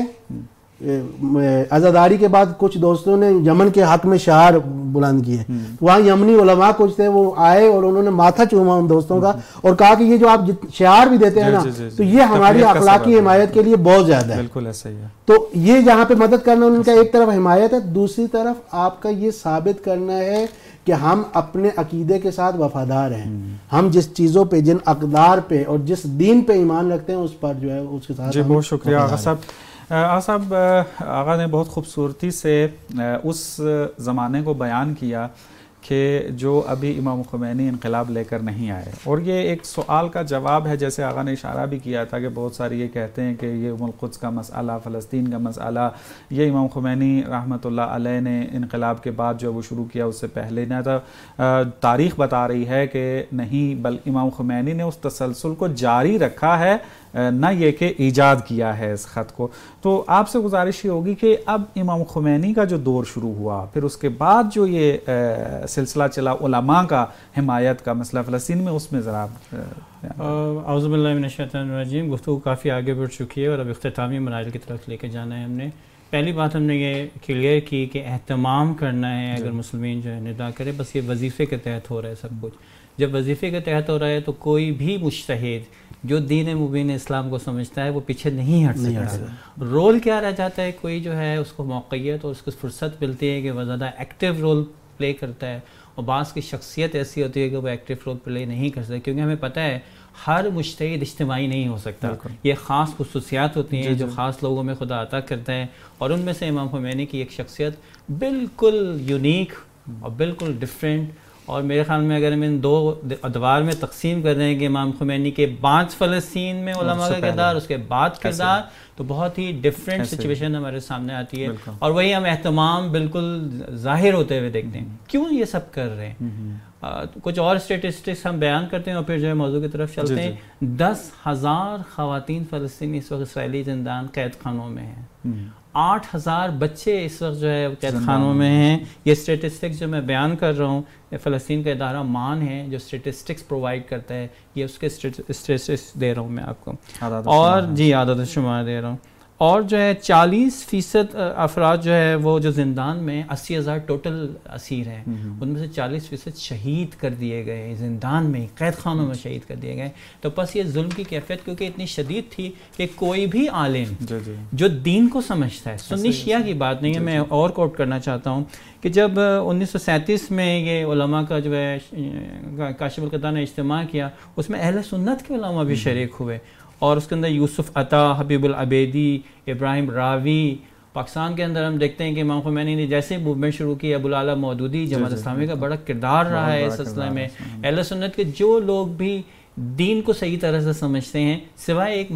عزاداری کے بعد کچھ دوستوں نے یمن کے حق میں شعار بلند کیے. وہاں یمنی علماء کچھ تھے, وہ آئے اور انہوں نے ماتھا چوما ان دوستوں کا اور کہا کہ یہ جو آپ شعار بھی دیتے ہیں نا تو یہ ہماری اخلاقی حمایت کے لیے بہت زیادہ ہے. بالکل ایسا ہی ہے. تو یہ یہاں پہ مدد کرنا ان کا ایک طرف حمایت ہے, دوسری طرف آپ کا یہ ثابت کرنا ہے کہ ہم اپنے عقیدے کے ساتھ وفادار ہیں. ہم جس چیزوں پہ, جن اقدار پہ اور جس دین پہ ایمان رکھتے ہیں اس پر جو ہے اس کے ساتھ. جی بہت شکریہ آغا صاحب. آغا صاحب آغا نے بہت خوبصورتی سے اس زمانے کو بیان کیا کہ جو ابھی امام خمینی انقلاب لے کر نہیں آئے, اور یہ ایک سوال کا جواب ہے جیسے آغا نے اشارہ بھی کیا تھا کہ بہت سارے یہ کہتے ہیں کہ یہ ام القدس کا مسئلہ, فلسطین کا مسئلہ یہ امام خمینی رحمۃ اللہ علیہ نے انقلاب کے بعد جو وہ شروع کیا اس سے پہلے نہ تھا. تاریخ بتا رہی ہے کہ نہیں, بل امام خمینی نے اس تسلسل کو جاری رکھا ہے, نہ یہ کہ ایجاد کیا ہے اس خط کو. تو آپ سے گزارش یہ ہوگی کہ اب امام خمینی کا جو دور شروع ہوا, پھر اس کے بعد جو یہ سلسلہ چلا علماء کا حمایت کا مسئلہ فلسطین میں, اس میں ذرا اعوذ باللہ من الشیطان الرجیم. گفتگو کافی آگے بڑھ چکی ہے اور اب اختتامی مراحل کی طرف لے کے جانا ہے. ہم نے پہلی بات ہم نے یہ کلیئر کی کہ اہتمام کرنا ہے اگر مسلمین جو ہے ندا کرے, بس یہ وظیفے کے تحت ہو رہا ہے سب کچھ. جب وظیفے کے تحت ہو رہا ہے تو کوئی بھی مجتہد جو دین مبین اسلام کو سمجھتا ہے وہ پیچھے نہیں ہٹ سکتا. رول کیا رہ جاتا ہے, کوئی جو ہے اس کو موقعیت اور اس کو فرصت ملتی ہے کہ وہ زیادہ ایکٹیو رول پلے کرتا ہے, اور بعض کی شخصیت ایسی ہوتی ہے کہ وہ ایکٹیو رول پلے نہیں کر سکتے, کیونکہ ہمیں پتہ ہے ہر مجتہد اجتماعی نہیں ہو سکتا. یہ خاص خصوصیات ہوتی ہیں جو خاص لوگوں میں خدا عطا کرتا ہے, اور ان میں سے امام خمینی کی ایک شخصیت بالکل یونیک اور بالکل ڈفرینٹ. اور میرے خیال میں اگر ہم ان دو ادوار میں تقسیم کر رہے ہیں کہ امام خمینی کے بعد فلسطین میں علماء کا کردار, اس کے بعد کردار, تو بہت ہی ڈفرینٹ سچویشن ہمارے سامنے آتی ہے, اور وہی ہم اہتمام بالکل ظاہر ہوتے ہوئے دیکھتے ہیں. کیوں یہ سب کر رہے ہیں؟ کچھ اور اسٹیٹسٹکس ہم بیان کرتے ہیں اور پھر جو ہے موضوع کی طرف چلتے ہیں. دس ہزار خواتین فلسطینی اس وقت اسرائیلی زندان قید خانوں میں ہیں, آٹھ ہزار بچے اس وقت جو ہے قید خانوں میں ہیں. یہ اسٹیٹسٹکس جو میں بیان کر رہا ہوں, فلسطین کا ادارہ مان ہے جو اسٹیٹسٹکس پرووائڈ کرتا ہے, یہ اس کے اسٹیٹسٹکس دے رہا ہوں میں آپ کو, اور جی عدد شمار دے رہا ہوں. اور جو ہے چالیس فیصد افراد جو ہے وہ جو زندان میں, اسی ہزار ٹوٹل اسیر ہیں, ان میں سے چالیس فیصد شہید کر دیے گئے زندان میں, قید خانوں میں شہید کر دیے گئے. تو بس یہ ظلم کی کیفیت کیونکہ اتنی شدید تھی کہ کوئی بھی عالم جو دین کو سمجھتا ہے, سنی شیعہ کی بات نہیں ہے, میں اور کوٹ کرنا چاہتا ہوں کہ جب انیس سو سینتیس میں یہ علماء کا جو ہے کاشف القطع نے اجتماع کیا, اس میں اہل سنت کے علماء بھی شریک ہوئے, اور اس کے اندر یوسف عطا, حبیب العبیدی, ابراہیم راوی. پاکستان کے اندر ہم دیکھتے ہیں کہ امام خمینی نے جیسے موومنٹ شروع کی, ابو العلا مودودی, جماعت اسلامی کا بڑا کردار رہا ہے اس سلسلے میں. اہل سنت کے جو لوگ بھی دین کو صحیح طرح سے سمجھتے ہیں, سوائے ایک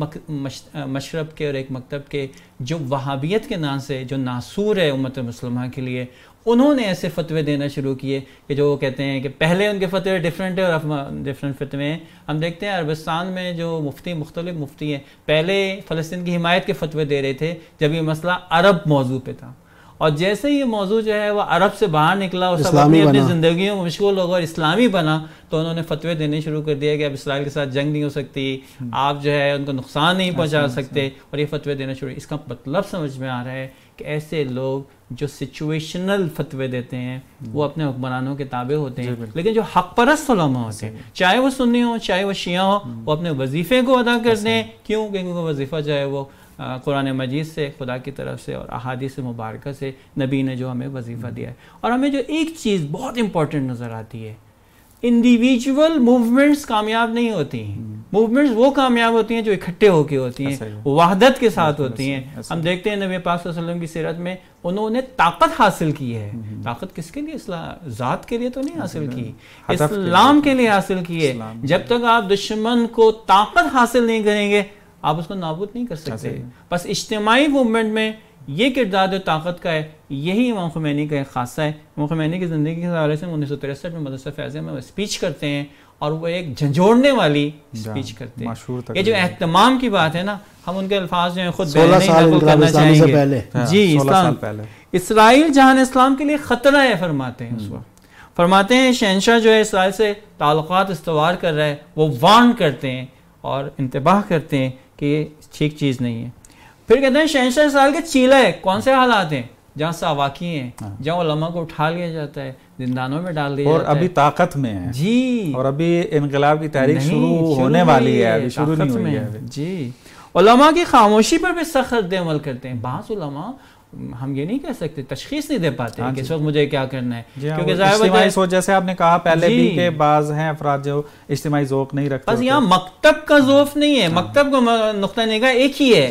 مشرب کے اور ایک مکتب کے, جو وہابیت کے نام سے جو ناسور ہے امت مسلمہ کے لیے, انہوں نے ایسے فتوے دینا شروع کیے کہ جو وہ کہتے ہیں کہ پہلے ان کے فتوے ڈیفرنٹ ہے اور ڈیفرنٹ فتوے ہیں. ہم دیکھتے ہیں عربستان میں جو مفتی, مختلف مفتی ہیں, پہلے فلسطین کی حمایت کے فتوے دے رہے تھے جب یہ مسئلہ عرب موضوع پہ تھا, اور جیسے ہی یہ موضوع جو ہے وہ عرب سے باہر نکلا اور سب اپنی اپنی زندگیوں میں مشغول ہو گئے اور اسلامی بنا, تو انہوں نے فتوے دینے شروع کر دیا کہ اب اسرائیل کے ساتھ جنگ نہیں ہو سکتی, آپ جو ہے ان کو نقصان نہیں پہنچا سکتے, اور یہ فتوے دینا شروع. اس کا مطلب سمجھ میں آ رہا ہے کہ ایسے لوگ جو سچویشنل فتوے دیتے ہیں وہ اپنے حکمرانوں کے تابع ہوتے ہیں, لیکن جو حق پرست علماء ہوتے ہیں, چاہے وہ سنی ہوں چاہے وہ شیعہ ہوں, وہ اپنے وظیفے کو ادا کرتے ہیں. کیوں؟ کیونکہ وہ وظیفہ جو ہے وہ قرآن مجید سے, خدا کی طرف سے اور احادیث مبارکہ سے نبی نے جو ہمیں وظیفہ دیا ہے. اور ہمیں جو ایک چیز بہت امپورٹنٹ نظر آتی ہے, انڈیویجول موومنٹس کامیاب نہیں ہوتی ہیں, موومنٹس وہ کامیاب ہوتی ہیں جو اکٹھے ہو کے ہوتی ہیں, وحدت کے ساتھ ہوتی ہیں. ہم دیکھتے ہیں نبی پاک صلی اللہ علیہ وسلم کی سیرت میں انہوں نے طاقت حاصل کی ہے. طاقت کس کے لیے؟ اسلام ذات کے لیے تو نہیں حاصل کی, اسلام کے لیے حاصل کی ہے. جب تک آپ دشمن کو طاقت حاصل نہیں کریں گے آپ اس کو نابود نہیں کر سکتے. بس اجتماعی موومنٹ میں یہ کردار جو طاقت کا ہے, یہی امام خمینی کا ایک خاصہ ہے. امام خمینی کی زندگی کے حوالے سے انیس سو تریسٹھ میں مدرسہ فیضیہ میں وہ اسپیچ کرتے ہیں, اور وہ ایک جھنجھوڑنے والی اسپیچ کرتے ہیں. یہ جو اہتمام کی بات ہے نا, ہم ان کے الفاظ جو ہیں خود بیان نہیں کرنا چاہیں گے. جی, اسلام اسرائیل جہان اسلام کے لیے خطرہ ہے فرماتے ہیں. اس وقت فرماتے ہیں شہنشاہ جو ہے اسرائیل سے تعلقات استوار کر رہا ہے, وہ وارن کرتے ہیں اور انتباہ کرتے ہیں کہ یہ ٹھیک چیز نہیں ہے. پھر کہتے ہیں شہنشاہ اسرائیل کے چیلہ ہے. کون سے حالات ہیں؟ جہاں ساواکی ہیں, جہاں علماء کو اٹھا لیا جاتا ہے, زندانوں میں ڈال دیا جاتا ہے, اور ابھی طاقت میں ہے. جی, اور ابھی انقلاب کی تحریک شروع ہونے والی ہے, ابھی شروع نہیں ہوئی ہے. جی, علماء کی خاموشی پر بھی سخت رد عمل کرتے ہیں. بعض علماء ہم یہ نہیں کہہ سکتے, تشخیص نہیں دے پاتے کہ اس وقت مجھے کیا کرنا ہے, کیونکہ اجتماعی سوچ جیسے آپ نے کہا پہلے بھی کہ بعض ہیں افراد جو اجتماعی ذوق نہیں رکھتے. بس یہاں مکتب کا ذوق نہیں ہے, مکتب کا نقطہ نگاہ ایک ہی ہے.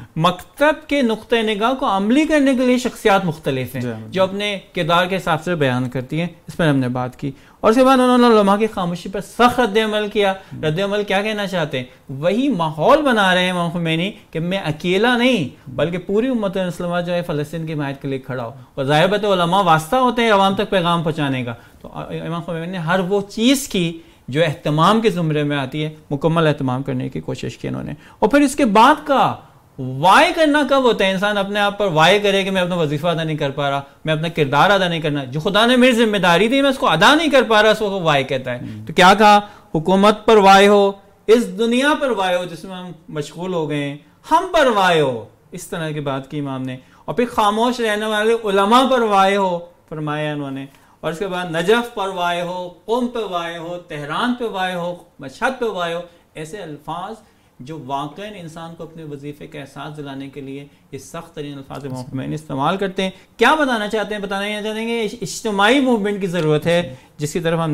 مکتب کے نقطہ نگاہ کو عملی کرنے کے لیے شخصیات مختلف ہیں جو اپنے کردار کے حساب سے بیان کرتی ہیں. اس پر ہم نے بات کی, اور اس کے بعد انہوں نے علماء کی خاموشی پر سخت رد عمل کیا. رد عمل کیا کہنا چاہتے ہیں؟ وہی ماحول بنا رہے ہیں امام خمینی کہ میں اکیلا نہیں بلکہ پوری امت مسلمہ جو ہے فلسطین کی حمایت کے لیے کھڑا ہو. اور ظاہر بات ہے علماء واسطہ ہوتے ہیں عوام تک پیغام پہنچانے کا, تو امام خمینی نے ہر وہ چیز کی جو اہتمام کے زمرے میں آتی ہے, مکمل اہتمام کرنے کی کوشش کی انہوں نے. اور پھر اس کے بعد کا وائے کرنا کب ہوتا ہے؟ انسان اپنے آپ پر وائے کرے کہ میں اپنا وظیفہ ادا نہیں کر پا رہا, میں اپنا کردار ادا نہیں کرنا, جو خدا نے میری ذمہ داری دی میں اس کو ادا نہیں کر پا رہا, اس کو وائے کہتا ہے. تو کیا کہا؟ حکومت پر وائے ہو, اس دنیا پر وائے ہو جس میں ہم مشغول ہو گئے ہیں, ہم پر وائے ہو, اس طرح کی بات کی امام نے. اور پھر خاموش رہنے والے علماء پر وائے ہو فرمایا انہوں نے. اور اس کے بعد نجف پر وائے ہو, قم پہ وائے ہو, تہران پہ وائے ہو, مشہد پہ وائے ہو. ایسے الفاظ جو واقعاً انسان کو اپنے وظیفے کا احساس دلانے کے لیے یہ سخت ترین الفاظ میں استعمال کرتے ہیں. کیا بتانا چاہتے ہیں؟ بتانا یہ چاہتے ہیں کہ اجتماعی موومنٹ کی ضرورت ہے جس کی طرف ہم نے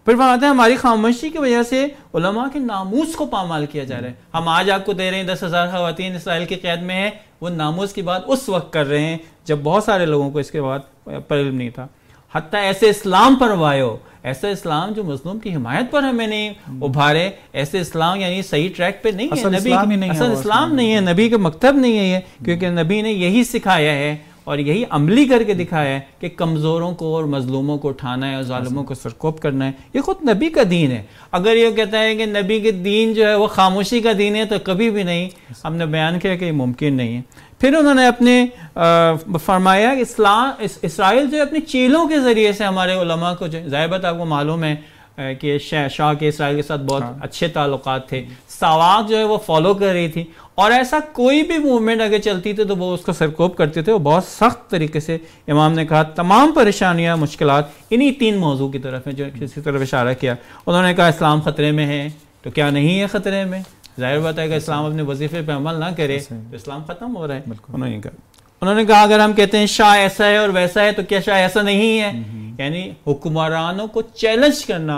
پھر فرماتے ہیں ہماری خاموشی کی وجہ سے علماء کے ناموس کو پامال کیا جا رہا ہے. ہم آج آپ کو دے رہے ہیں دس ہزار خواتین اسرائیل کی قید میں ہیں, وہ ناموس کی بات اس وقت کر رہے ہیں جب بہت سارے لوگوں کو اس کے بعد پر علم نہیں تھا. حتیٰ ایسے اسلام پر وایو, ایسا اسلام جو مظلوم کی حمایت پر ہمیں نہیں ابھارے, ایسے اسلام یعنی صحیح ٹریک پہ نہیں ہے, نبی اصل اسلام نہیں ہے, نبی کا مکتب نہیں ہے یہ, کیونکہ نبی نے یہی سکھایا ہے اور یہی عملی کر کے دکھایا ہے کہ کمزوروں کو اور مظلوموں کو اٹھانا ہے اور ظالموں کو سرکوب کرنا ہے. یہ خود نبی کا دین ہے. اگر یہ کہتا ہے کہ نبی کے دین جو ہے وہ خاموشی کا دین ہے تو کبھی بھی نہیں, ہم نے بیان کیا کہ یہ ممکن نہیں ہے. پھر انہوں نے اپنے فرمایا کہ اسلام اسرائیل جو ہے اپنی چیلوں کے ذریعے سے ہمارے علماء کو جو ظاہر بات آپ کو معلوم ہے کہ شاہ کے اسرائیل کے ساتھ بہت اچھے تعلقات تھے, ساواق جو ہے وہ فالو کر رہی تھی, اور ایسا کوئی بھی موومنٹ اگر چلتی تھی تو وہ اس کو سرکوب کرتے تھے. وہ بہت سخت طریقے سے امام نے کہا تمام پریشانیاں مشکلات انہی تین موضوع کی طرف ہیں جو کسی طرف اشارہ کیا. انہوں نے کہا اسلام خطرے میں ہے, تو کیا نہیں ہے خطرے میں؟ ظاہر بات ہے کہ اسلام اپنے وظیفے پہ عمل نہ کرے تو اسلام ختم ہو رہا ہے. انہوں نے کہا انہوں نے کہا اگر ہم کہتے ہیں شاہ ایسا ہے اور ویسا ہے تو کیا شاہ ایسا نہیں ہے؟ یعنی حکمرانوں کو چیلنج کرنا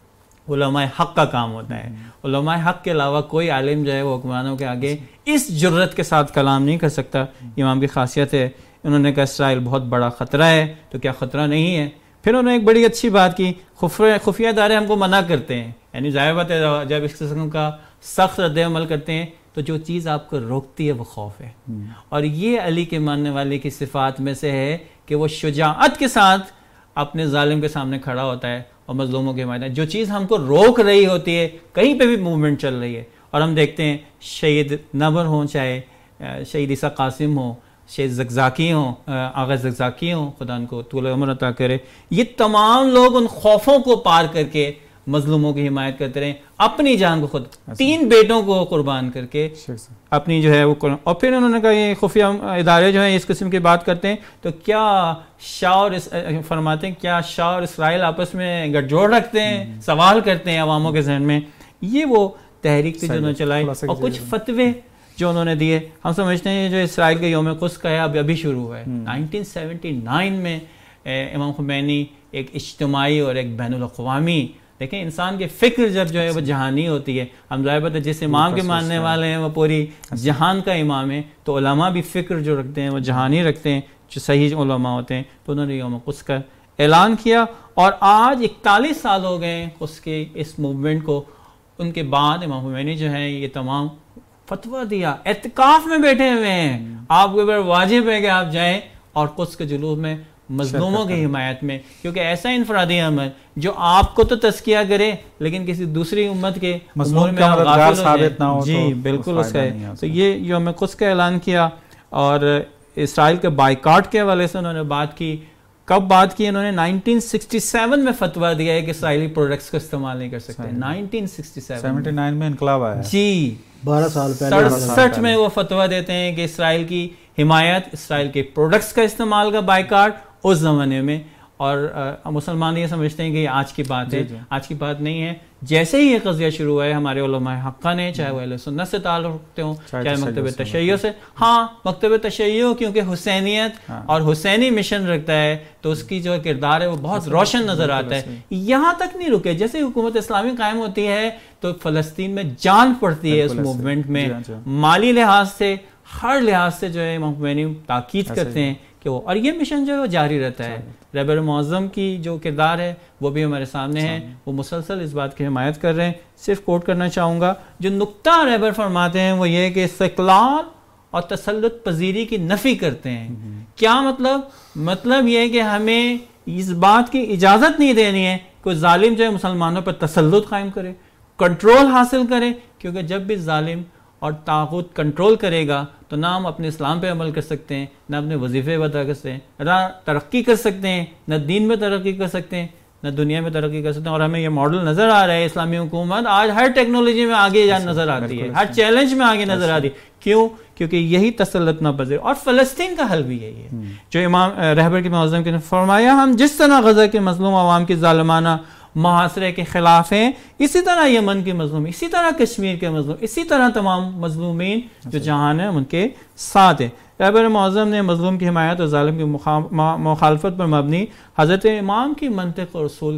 علماء حق کا کام ہوتا ہے. علماء حق کے علاوہ کوئی عالم جو ہے وہ حکمرانوں کے آگے اس جرت کے ساتھ کلام نہیں کر سکتا. امام کی خاصیت ہے. انہوں نے کہا اسرائیل بہت بڑا خطرہ ہے, تو کیا خطرہ نہیں ہے؟ پھر انہوں نے ایک بڑی اچھی بات کی, خفیہ ادارے ہم کو منع کرتے ہیں, یعنی ظاہر بات ہے جب اس قسم کا سخت رد عمل کرتے ہیں تو جو چیز آپ کو روکتی ہے وہ خوف ہے. اور یہ علی کے ماننے والے کی صفات میں سے ہے کہ وہ شجاعت کے ساتھ اپنے ظالم کے سامنے کھڑا ہوتا ہے اور مظلوموں کے حمایت. جو چیز ہم کو روک رہی ہوتی ہے, کہیں پہ بھی موومنٹ چل رہی ہے, اور ہم دیکھتے ہیں شہید نبر ہوں, چاہے شہید عیسیٰ قاسم ہوں, شہید زکزاکی ہوں, آغا زکزاکی ہوں, خدا ان کو طول عمر عطا کرے, یہ تمام لوگ ان خوفوں کو پار کر کے مظلوموں کی حمایت کرتے رہے, اپنی جان کو خود تین بیٹوں کو قربان کر کے اپنی جو ہے وہ. اور پھر انہوں نے کہا یہ خفیہ ادارے جو ہیں اس قسم کی بات کرتے ہیں, تو کیا شاہ اور فرماتے ہیں کیا شاہ اور اسرائیل آپس میں گٹھ جوڑ رکھتے ہیں؟ سوال کرتے ہیں عواموں کے ذہن میں. یہ وہ تحریک تھی جو انہوں نے چلائی, اور کچھ فتوے جو انہوں نے دیے. ہم سمجھتے ہیں جو اسرائیل کے یوم قدس کا ہے اب ابھی شروع ہوا ہے. نائنٹین سیونٹی نائن میں امام خمینی ایک اجتماعی اور ایک بین الاقوامی, دیکھیں انسان کی فکر جب جو ہے وہ جہانی ہوتی ہے, ہم ظاہر بات ہے جس امام کے ماننے والے ہیں وہ پوری جہان کا امام ہے, تو علماء بھی فکر جو رکھتے ہیں وہ جہانی رکھتے ہیں, جو صحیح علماء ہوتے ہیں. تو انہوں نے یوم قدس کا اعلان کیا, اور آج اکتالیس سال ہو گئے قدس کے اس موومنٹ کو. ان کے بعد امام خمینی جو ہیں یہ تمام فتویٰ دیا, اعتکاف میں بیٹھے ہوئے ہیں, آپ کے اوپر واجب ہے کہ آپ جائیں اور قدس کے جلوس میں مظلوموں کی حمایت میں, کیونکہ ایسا انفرادی عمل جو آپ کو تو تزکیہ کرے لیکن کسی دوسری امت کے مظلوم کا مددگار ثابت نہ ہو, جی بالکل اس کا ہے. تو یہ یوم قدس کا اعلان کیا, اور اسرائیل کے بائیکاٹ کے حوالے سے انہوں نے بات کی. کب بات کی انہوں نے؟ نائنٹین سکسٹی سیون میں فتویٰ دیا ہے کہ اسرائیلی پروڈکٹس کو استعمال نہیں کر سکتے. Nineteen sixty seven seventy nine میں انقلاب آیا, جی بارہ سال پہلے سڑسٹھ میں وہ فتویٰ دیتے ہیں کہ اسرائیل کی حمایت, اسرائیل کے پروڈکٹس کا استعمال کا بائیکاٹ اس زمانے میں. اور مسلمان یہ سمجھتے ہیں کہ یہ آج کی بات ہے, آج کی بات نہیں ہے. جیسے ہی یہ قضیہ شروع ہوا ہے ہمارے علماء حقہ نے, چاہے وہ اہل سنت سے تعلق رکھتے ہوں چاہے مکتب تشیع سے, ہاں مکتب تشیع کیونکہ حسینیت اور حسینی مشن رکھتا ہے تو اس کی جو کردار ہے وہ بہت روشن نظر آتا ہے. یہاں تک نہیں رکے, جیسے حکومت اسلامی قائم ہوتی ہے تو فلسطین میں جان پڑتی ہے اس موومنٹ میں, مالی لحاظ سے ہر لحاظ سے جو ہے امام خمینی تاکید کرتے ہیں کہ وہ, اور یہ مشن جو ہے وہ جاری رہتا ہے. رہبر معظم کی جو کردار ہے وہ بھی ہمارے سامنے ہے, وہ مسلسل اس بات کی حمایت کر رہے ہیں. صرف کوٹ کرنا چاہوں گا, جو نقطہ رہبر فرماتے ہیں وہ یہ کہ استقلال اور تسلط پذیری کی نفی کرتے ہیں. کیا مطلب؟ مطلب یہ کہ ہمیں اس بات کی اجازت نہیں دینی ہے کوئی ظالم جو ہے مسلمانوں پر تسلط قائم کرے, کنٹرول حاصل کرے, کیونکہ جب بھی ظالم اور طاغوت کنٹرول کرے گا تو نہ ہم اپنے اسلام پہ عمل کر سکتے ہیں, نہ اپنے وظیفے ادا کر سکتے ہیں, نہ ترقی کر سکتے ہیں, نہ دین میں ترقی کر سکتے ہیں, نہ دنیا میں ترقی کر سکتے ہیں. اور ہمیں یہ ماڈل نظر آ رہا ہے, اسلامی حکومت آج ہر ٹیکنالوجی میں آگے نظر آتی ہے, ہر چیلنج میں آگے نظر آتی ہے. کیوں؟ کیونکہ یہی تسلط نہ پذیر. اور فلسطین کا حل بھی یہی ہے جو امام رہبر کے معظم کے نے فرمایا, ہم جس طرح غزہ کے مظلوم عوام کی ظالمانہ محاصرے کے خلاف ہیں, اسی طرح یمن کے مظلوم, اسی طرح کشمیر کے مظلوم, اسی طرح تمام مظلومین جو جہان ہیں ان کے ساتھ ہیں. رہبر معظم نے مظلوم کی حمایت اور ظالم کی مخالفت پر مبنی حضرت امام کی منطق اور اصول کی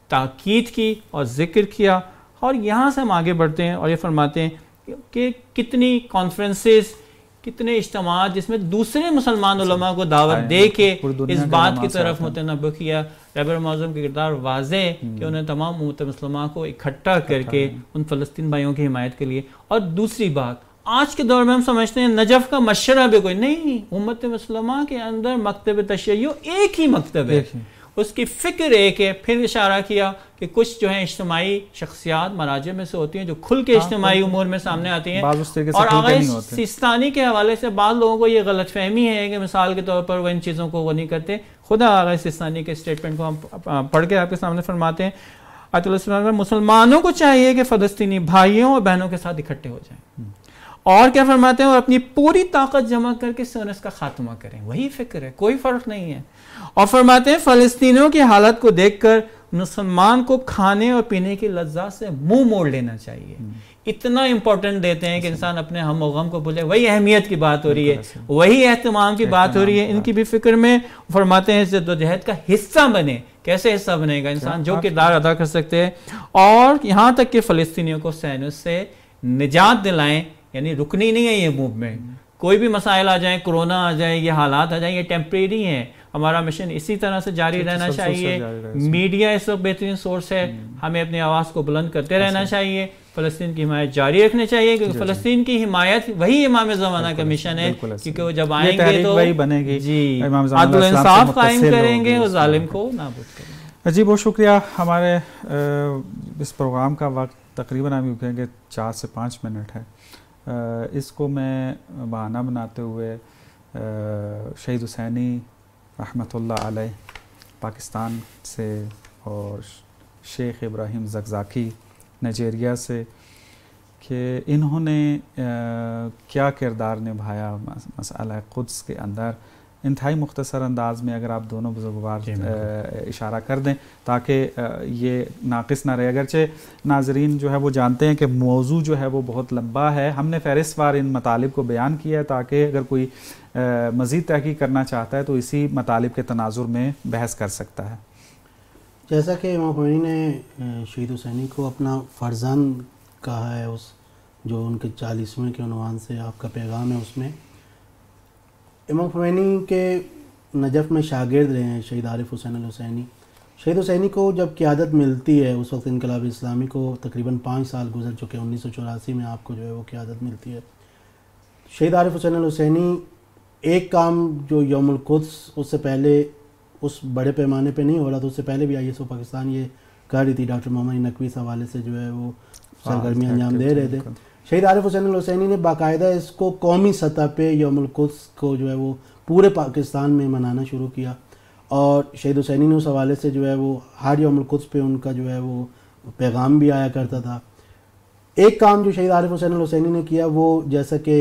تاکید کی اور ذکر کیا. اور یہاں سے ہم آگے بڑھتے ہیں اور یہ فرماتے ہیں کہ کتنی کانفرنسز، کتنے اجتماعات جس میں دوسرے مسلمان علماء کو دعوت دے کے اس بات کی طرف متنبہ کیا. رہبر معظم کے کردار واضح کہ انہیں تمام امت مسلمہ کو اکٹھا کر کے ان فلسطین بھائیوں کی حمایت کے لیے. اور دوسری بات، آج کے دور میں ہم سمجھتے ہیں نجف کا مشرہ بھی کوئی نہیں، امت مسلمہ کے اندر مکتب تشیع ایک ہی مکتب ہے، اس کی فکر ایک ہے. پھر اشارہ کیا کہ کچھ جو ہیں اجتماعی شخصیات مراجع میں سے ہوتی ہیں جو کھل کے اجتماعی امور میں سامنے آتی ہیں. اور آغا سیستانی کے حوالے سے بعض لوگوں کو یہ غلط فہمی ہے کہ مثال کے طور پر وہ ان چیزوں کو وہ نہیں کرتے. خدا آغا سیستانی کے اسٹیٹمنٹ کو ہم پڑھ کے آپ کے سامنے فرماتے ہیں. آیت اللہ سبحانہ مسلمانوں کو چاہیے کہ فلسطینی بھائیوں اور بہنوں کے ساتھ اکٹھے ہو جائیں. اور کیا فرماتے ہیں؟ اور اپنی پوری طاقت جمع کر کے سونس کا خاتمہ کریں. وہی فکر ہے، کوئی فرق نہیں ہے. اور فرماتے ہیں فلسطینیوں کی حالت کو دیکھ کر مسلمان کو کھانے اور پینے کی لذات سے منہ موڑ لینا چاہیے. اتنا امپورٹنٹ دیتے ہیں کہ انسان اپنے ہم و غم کو بھولے. وہی اہمیت کی بات ہو رہی ہے، وہی اہتمام کی بات ہو رہی ہے. ان کی بھی فکر میں فرماتے ہیں جد و جہد کا حصہ بنے. کیسے حصہ بنے گا انسان؟ جو کردار ادا کر سکتے ہیں. اور یہاں تک کہ فلسطینیوں کو سینس سے نجات دلائیں. یعنی رکنی نہیں ہے یہ موومنٹ. کوئی بھی مسائل آ جائیں، کرونا آ جائے، یہ حالات آ جائیں، یہ ٹیمپریری ہیں. ہمارا مشن اسی طرح سے جاری رہنا چاہیے. میڈیا اس وقت بہترین سورس ہے، ہمیں اپنی آواز کو بلند کرتے رہنا چاہیے. فلسطین کی حمایت جاری رکھنی چاہیے کیونکہ فلسطین کی حمایت وہی امام زمانہ کا مشن ہے. کیونکہ وہ جب آئیں گے تو جی عدل و انصاف قائم کریں گے اور ظالم کو نابود کریں گے. جی بہت شکریہ. ہمارے اس پروگرام کا وقت تقریباً ہم کہیں گے چار سے پانچ منٹ ہے. اس کو میں بہانہ بناتے ہوئے شہید حسینی رحمۃ اللہ علیہ پاکستان سے اور شیخ ابراہیم زقزاقی نائجیریا سے کہ انہوں نے کیا کردار نبھایا مسئلہ قدس کے اندر، انتہائی مختصر انداز میں اگر آپ دونوں بزرگوار اشارہ کر دیں تاکہ یہ ناقص نہ رہے. اگرچہ ناظرین جو ہے وہ جانتے ہیں کہ موضوع جو ہے وہ بہت لمبا ہے، ہم نے فہرست وار ان مطالب کو بیان کیا ہے تاکہ اگر کوئی مزید تحقیق کرنا چاہتا ہے تو اسی مطالب کے تناظر میں بحث کر سکتا ہے. جیسا کہ امام خمینی نے شہید حسینی کو اپنا فرزند کہا ہے، اس جو ان کے چالیسویں کے عنوان سے آپ کا پیغام ہے، اس میں امام خمینی کے نجف میں شاگرد رہے ہیں شہید عارف حسین الحسینی. شہید حسینی کو جب قیادت ملتی ہے، اس وقت انقلاب اسلامی کو تقریباً پانچ سال گزر چکے، انیس سو چوراسی میں آپ کو جو ہے وہ قیادت ملتی ہے. شہید عارف حسین الحسینی ایک کام جو یوم القدس اس سے پہلے اس بڑے پیمانے پہ نہیں ہو رہا تھا، اس سے پہلے بھی آئی ایس او پاکستان یہ کر رہی تھی، ڈاکٹر محمد نقوی اس حوالے سے جو ہے وہ سرگرمیاں انجام دے رہے تھے. شہید عارف حسین الحسینی نے باقاعدہ اس کو قومی سطح پہ یوم القدس کو جو ہے وہ پورے پاکستان میں منانا شروع کیا. اور شہید حسینی نے اس حوالے سے جو ہے وہ ہر یوم القدس پہ ان کا جو ہے وہ پیغام بھی آیا کرتا تھا. ایک کام جو شہید عارف حسین الحسینی نے کیا وہ جیسا کہ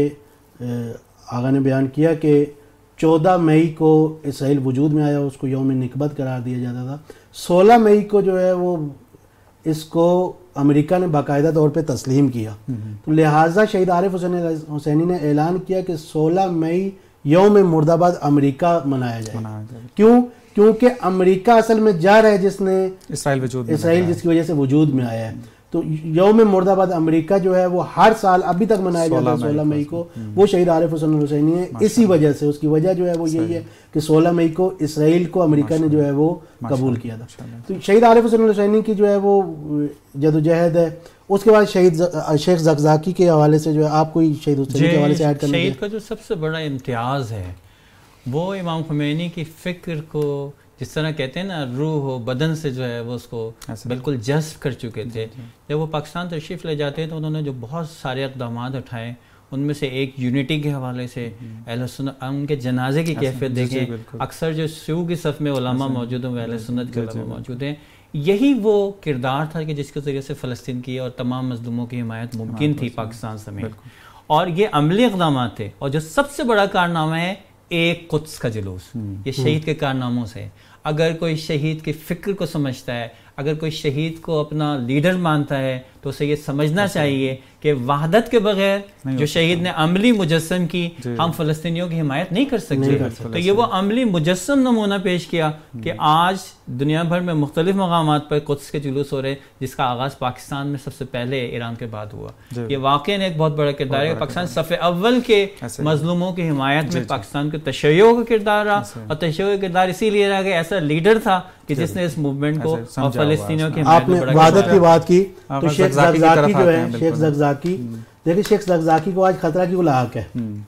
آغا نے بیان کیا کہ چودہ مئی کو اسرائیل وجود میں آیا، اس کو یوم نکبت قرار دیا جاتا تھا. سولہ مئی کو جو ہے وہ اس کو امریکہ نے باقاعدہ طور پہ تسلیم کیا. تو لہٰذا شہید عارف حسین حسینی نے اعلان کیا کہ سولہ مئی یوم مرد آباد امریکہ منایا جائے. کیوں؟ کیونکہ امریکہ اصل میں جا رہا ہے جس نے اسرائیل وجود اسرائیل جس کی وجہ سے وجود میں آیا ہے. تو یوم مرد آباد امریکہ جو ہے وہ ہر سال ابھی تک منایا جاتا ہے سولہ مئی کو. وہ شہید عارف حسین الحسینی ہے اسی وجہ سے، اس کی وجہ جو ہے وہ یہی ہے کہ سولہ مئی کو اسرائیل کو امریکہ نے جو ہے وہ قبول کیا تھا. تو شہید عارف حسین الحسینی کی جو ہے وہ جدوجہد ہے. اس کے بعد شہید شیخ زقزاقی کے حوالے سے جو ہے آپ کوئی شہید حسینی کے حوالے سے ایڈ کرنا. شہید کا جو سب سے بڑا امتیاز ہے وہ امام خمینی کی فکر کو جس طرح کہتے ہیں نا روح و بدن سے جو ہے وہ اس کو بالکل جذب کر چکے تھے. جب وہ پاکستان تشریف لے جاتے ہیں تو انہوں نے جو بہت سارے اقدامات اٹھائے، ان میں سے ایک یونٹی کے حوالے سے اہل سنت، ان کے جنازے کی کیفیت دیکھیں. اکثر جو شیعوں کی صف میں علماء موجود ہیں وہ اہل سنت کے علماء موجود ہیں. یہی وہ کردار تھا کہ جس کے ذریعے سے فلسطین کی اور تمام مظلوموں کی حمایت ممکن تھی پاکستان سمیت. اور یہ عملی اقدامات تھے. اور جو سب سے بڑا کارنامہ ہے ایک قدس کا جلوس، یہ شہید کے کارناموں سے. اگر کوئی شہید کی فکر کو سمجھتا ہے، اگر کوئی شہید کو اپنا لیڈر مانتا ہے تو تو اسے یہ سمجھنا چاہیے کہ وحدت کے بغیر جو شہید نے عملی مجسم کی ہم فلسطینیوں کی حمایت نہیں کر سکتے. تو یہ وہ عملی مجسم نمونہ پیش کیا کہ آج دنیا بھر میں مختلف مقامات پر قدس کے جلوس ہو رہے جس کا آغاز پاکستان میں سب سے پہلے ایران کے بعد ہوا. یہ واقعی ایک بہت بڑا کردار ہے. پاکستان صف اول کے مظلوموں کی حمایت میں پاکستان کے تشیع کا کردار رہا, اور تشیع کا کردار اسی لیے رہا کہ ایسا لیڈر تھا کہ جس نے اس موومنٹ کو اور فلسطینیوں کی آپ نے وحدت کی بات کی تو شیخ زقزاقی جو ہے, شیخ زقزاقی دیکھیں شیخ زقزاقی کو آج خطرہ کیوں لاحق ہے.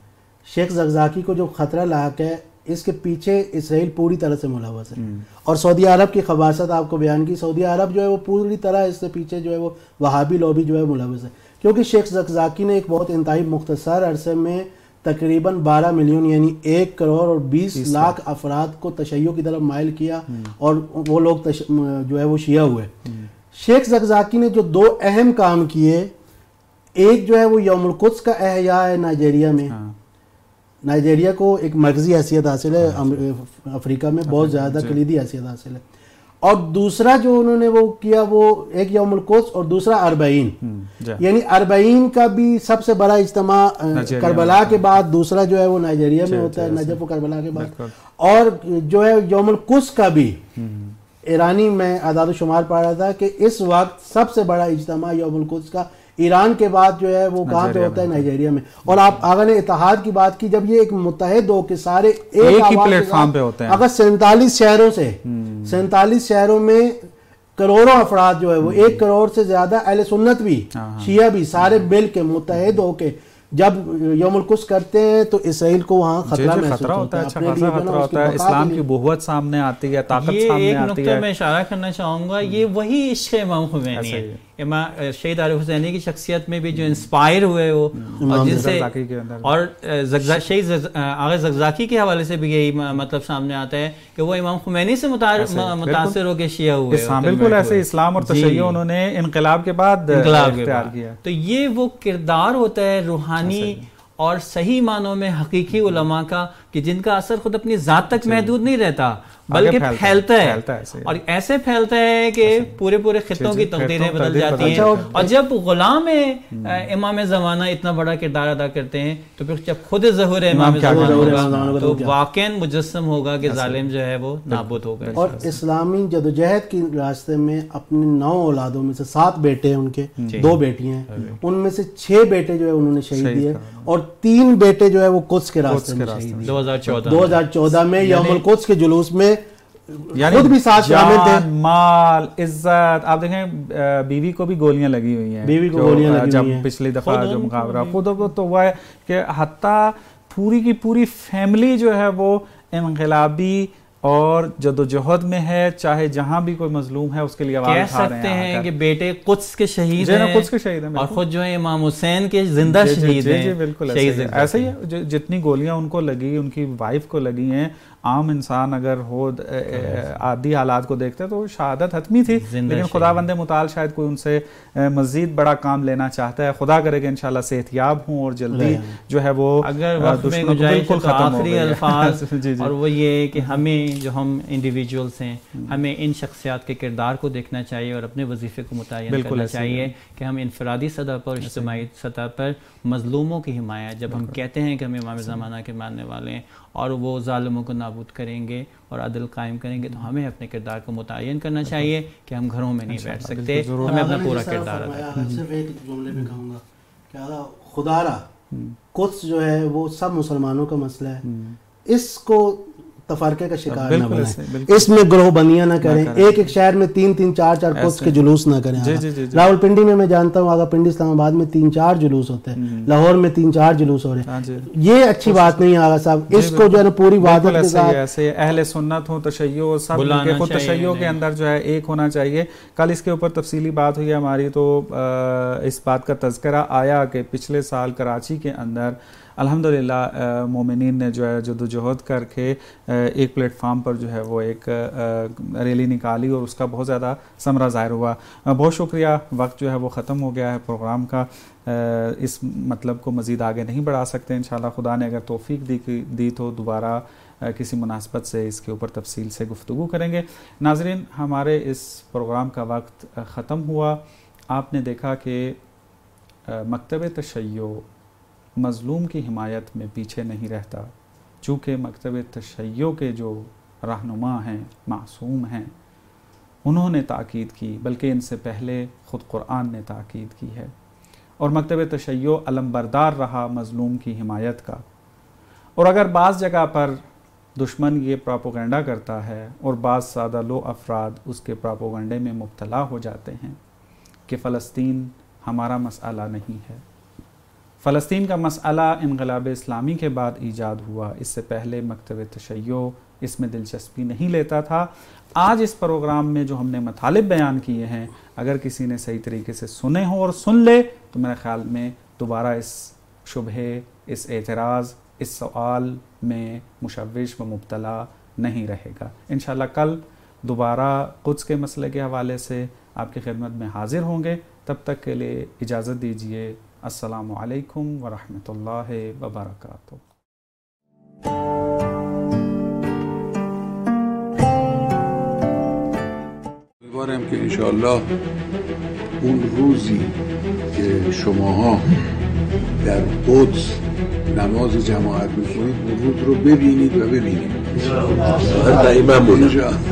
شیخ زقزاقی کو جو خطرہ لاحق ہے اس کے پیچھے اسرائیل پوری طرح سے ملوث ہے, اور سعودی عرب کی خباثت آپ کو بیان کی. سعودی عرب جو ہے وہ پوری طرح اس سے پیچھے جو ہے وہ وہابی لوبی جو ہے ملوث ہے, کیونکہ شیخ زقزاقی نے ایک بہت انتہائی مختصر عرصے میں تقریباً بارہ ملین یعنی ایک کروڑ اور بیس لاکھ افراد کو تشیع کی طرف مائل کیا, اور وہ لوگ تش... جو ہے وہ شیعہ ہوئے. شیخ زقزاقی نے جو دو اہم کام کیے, ایک جو ہے وہ یوم القدس کا احیاء ہے نائجیریا میں. نائجیریا کو ایک مرکزی حیثیت حاصل ہے افریقہ میں, بہت زیادہ کلیدی حیثیت حاصل ہے. اور دوسرا جو انہوں نے وہ کیا وہ ایک یوم القدس اور دوسرا اربعین, یعنی اربعین کا بھی سب سے بڑا اجتماع کربلا کے بعد دوسرا جو ہے وہ نائجیریا میں ہوتا ہے, نجف و کربلا کے بعد. اور جو ہے یوم القدس کا بھی ایرانی میں اعداد و شمار پا رہا تھا کہ اس وقت سب سے بڑا اجتماع یوم القدس کا ایران کے بعد جو ہے وہ کہاں پہ ہوتا ہے, نائجیریا میں. اور آپ آگے نے اتحاد کی بات کی, جب یہ ایک متحد ہو کے سارے ایک ہی پلیٹ فارم پہ ہوتے ہیں, اگر سینتالیس شہروں سے سینتالیس شہروں میں کروڑوں افراد جو ہے وہ ایک کروڑ سے زیادہ اہل سنت بھی شیعہ بھی سارے مل کے متحد ہو کے جب یوم القدس کرتے ہیں تو اسرائیل کو وہاں خطرہ محسوس ہوتا ہے, اچھا خاصا خطرہ ہوتا ہے. اسلام کی بہوت سامنے آتی ہے, طاقت سامنے آتی ہے. یہ ایک نقطہ میں اشارہ کرنا چاہوں گا, یہ وہی عشق امام خمینی ہے. امام شہید عارف حسینی کی شخصیت میں بھی جو انسپائر ہوئے ہو, اور جن سے اور شہید آغا زقزاقی کے حوالے سے بھی یہی مطلب سامنے آتا ہے کہ وہ امام خمینی سے متاثر ہو کے شیعہ ہوئے. بالکل ایسے اسلام اور تشیع انہوں نے انقلاب کے بعد اختیار کیا. تو یہ وہ کردار ہوتا ہے روحانی اور صحیح معنوں میں حقیقی علماء کا, کہ جن کا اثر خود اپنی ذات تک محدود نہیں رہتا بلکہ پھیلتا ہے, اور ایسے پھیلتا ہے کہ پورے پورے خطوں کی تقدیریں بدل جاتی ہیں. اور جب غلام امام زمانہ اتنا بڑا کردار ادا کرتے ہیں تو پھر جب خود ظہور امام زمانہ ہوگا تو واقعاً مجسم ہوگا کہ ظالم جو ہے وہ نابود ہوگا. اور اسلامی جدوجہد کی راستے میں اپنے نو اولادوں میں سے سات بیٹے ہیں, ان کے دو بیٹیاں ہیں, ان میں سے چھ بیٹے جو ہے انہوں نے شہید دیے, اور تین بیٹے جو ہے وہ قدس کے راستے میں شہید دیے دو ہزار چودہ میں یوم القدس کے جلوس میں, خود بھی ساتھ شامل تھے. مال عزت آپ دیکھیں, بیوی کو بھی گولیاں لگی ہوئی ہیں, بیوی کو گولیاں لگی ہوئی ہیں. جب پچھلی دفعہ جو مقابلہ خود تو ہوا ہے کہ حتیٰ پوری کی پوری فیملی جو ہے وہ انقلابی اور جدوجہد میں ہے, چاہے جہاں بھی کوئی مظلوم ہے اس کے لیے آواز اٹھا رہے ہیں. کہہ سکتے ہیں کہ بیٹے قدس کے شہید ہیں, قدس کے شہید ہیں, اور خود جو ہے امام حسین کے زندہ شہید ہیں. جی بالکل ایسے ہی جتنی گولیاں ان کو لگی, ان کی وائف کو لگی ہیں, عام انسان اگر ہو عادی حالات کو دیکھتے تو شہادت حتمی تھی, لیکن خداوند متعال شاید کوئی ان سے مزید بڑا کام لینا چاہتا ہے. خدا کرے کہ انشاءاللہ صحت یاب ہوں اور جلدی جو ہے وہ اگر وقت میں گنجائش تو آخری الفاظ, اور وہ یہ کہ ہمیں جو ہم انڈیویجولس ہیں ہمیں ان شخصیات کے کردار کو دیکھنا چاہیے اور اپنے وظیفے کو متعین کرنا چاہیے کہ ہم انفرادی سطح پر, اجتماعی سطح پر مظلوموں کی حمایت, جب ہم کہتے ہیں کہ ہم امام زمانہ کے ماننے والے ہیں اور وہ ظالموں کو نابود کریں گے اور عدل قائم کریں گے, تو ہمیں اپنے کردار کو متعین کرنا چاہیے کہ ہم گھروں میں نہیں بیٹھ سکتے, ہمیں اپنا پورا کردار ادا کرنا. صرف ایک جملے میں کہوں گا کہ خدا را قدس جو ہے وہ سب مسلمانوں کا مسئلہ ہے, اس کو تفرقے کا شکار نہ بنائیں, اس میں گروہ بندیاں نہ کریں, ایک ایک شہر میں تین تین چار چار قدس کے جلوس نہ کریں. راول پنڈی میں میں جانتا ہوں, آگا پنڈی اسلام آباد میں تین چار جلوس ہوتے ہیں, لاہور میں تین چار جلوس ہو رہے ہیں. یہ اچھی بات نہیں آگا صاحب, اس کو جو ہے نا پوری وحدت کے ساتھ ایسے اہل سنت ہوں, تشیع سب کے خود تشیع کے اندر جو ہے ایک ہونا چاہیے. کل اس کے اوپر تفصیلی بات ہوئی ہماری, تو اس بات کا تذکرہ آیا کہ پچھلے سال کراچی کے اندر الحمدللہ مومنین نے جو ہے جدوجہد کر کے ایک پلیٹ فارم پر جو ہے وہ ایک ریلی نکالی, اور اس کا بہت زیادہ ثمرہ ظاہر ہوا. بہت شکریہ, وقت جو ہے وہ ختم ہو گیا ہے پروگرام کا, اس مطلب کو مزید آگے نہیں بڑھا سکتے. انشاءاللہ خدا نے اگر توفیق دی دی تو دوبارہ کسی مناسبت سے اس کے اوپر تفصیل سے گفتگو کریں گے. ناظرین, ہمارے اس پروگرام کا وقت ختم ہوا. آپ نے دیکھا کہ مکتب تشیع مظلوم کی حمایت میں پیچھے نہیں رہتا، چونکہ مکتب تشیع کے جو رہنما ہیں، معصوم ہیں، انہوں نے تاکید کی، بلکہ ان سے پہلے خود قرآن نے تاکید کی ہے، اور مکتب تشیع علمبردار رہا مظلوم کی حمایت کا۔ اور اگر بعض جگہ پر دشمن یہ پراپوگنڈا کرتا ہے اور بعض سادہ لو افراد اس کے پراپوگنڈے میں مبتلا ہو جاتے ہیں کہ فلسطین ہمارا مسئلہ نہیں ہے، فلسطین کا مسئلہ انقلاب اسلامی کے بعد ایجاد ہوا، اس سے پہلے مکتب تشیع اس میں دلچسپی نہیں لیتا تھا۔ آج اس پروگرام میں جو ہم نے مطالب بیان کیے ہیں، اگر کسی نے صحیح طریقے سے سنے ہوں اور سن لے تو میرے خیال میں دوبارہ اس شبہے، اس اعتراض، اس سوال میں مشوش و مبتلا نہیں رہے گا۔ انشاءاللہ کل دوبارہ قدس کے مسئلے کے حوالے سے آپ کی خدمت میں حاضر ہوں گے، تب تک کے لیے اجازت دیجیے۔ السلام علیکم ورحمۃ اللہ وبرکاتہ۔ امیدوارم که انشاءالله اون روزی که شماها در قدس نماز جماعت میخونید اون روز رو ببینید و ببینید دائما بودم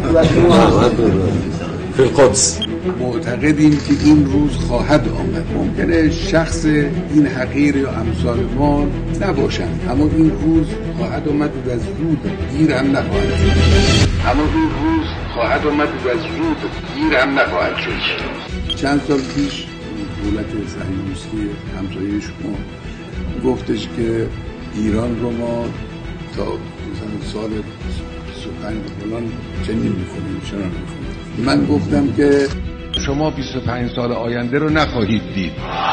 فی القدس. معتقدیم که این روز خواهد آمد. ممکنه شخص این حقیر یا امثال ما نباشند، اما این روز خواهد آمد و زود دیر هم نخواهد شد. اما این روز خواهد آمد و زود دیر هم نخواهد شد. چند سال پیش دولت صهیونیستی همسایه شما گفتش که ایران رو ما تا مثلا سال بیست و پنج فلان چنین می‌کنیم، چنان می‌کنیم. من گفتم که شما بیست و پنج سال آینده رو نخواهید دید.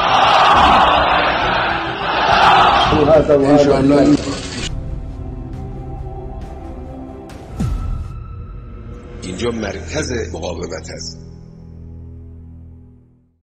انشاءالله اینجا مرکز مقاومت است.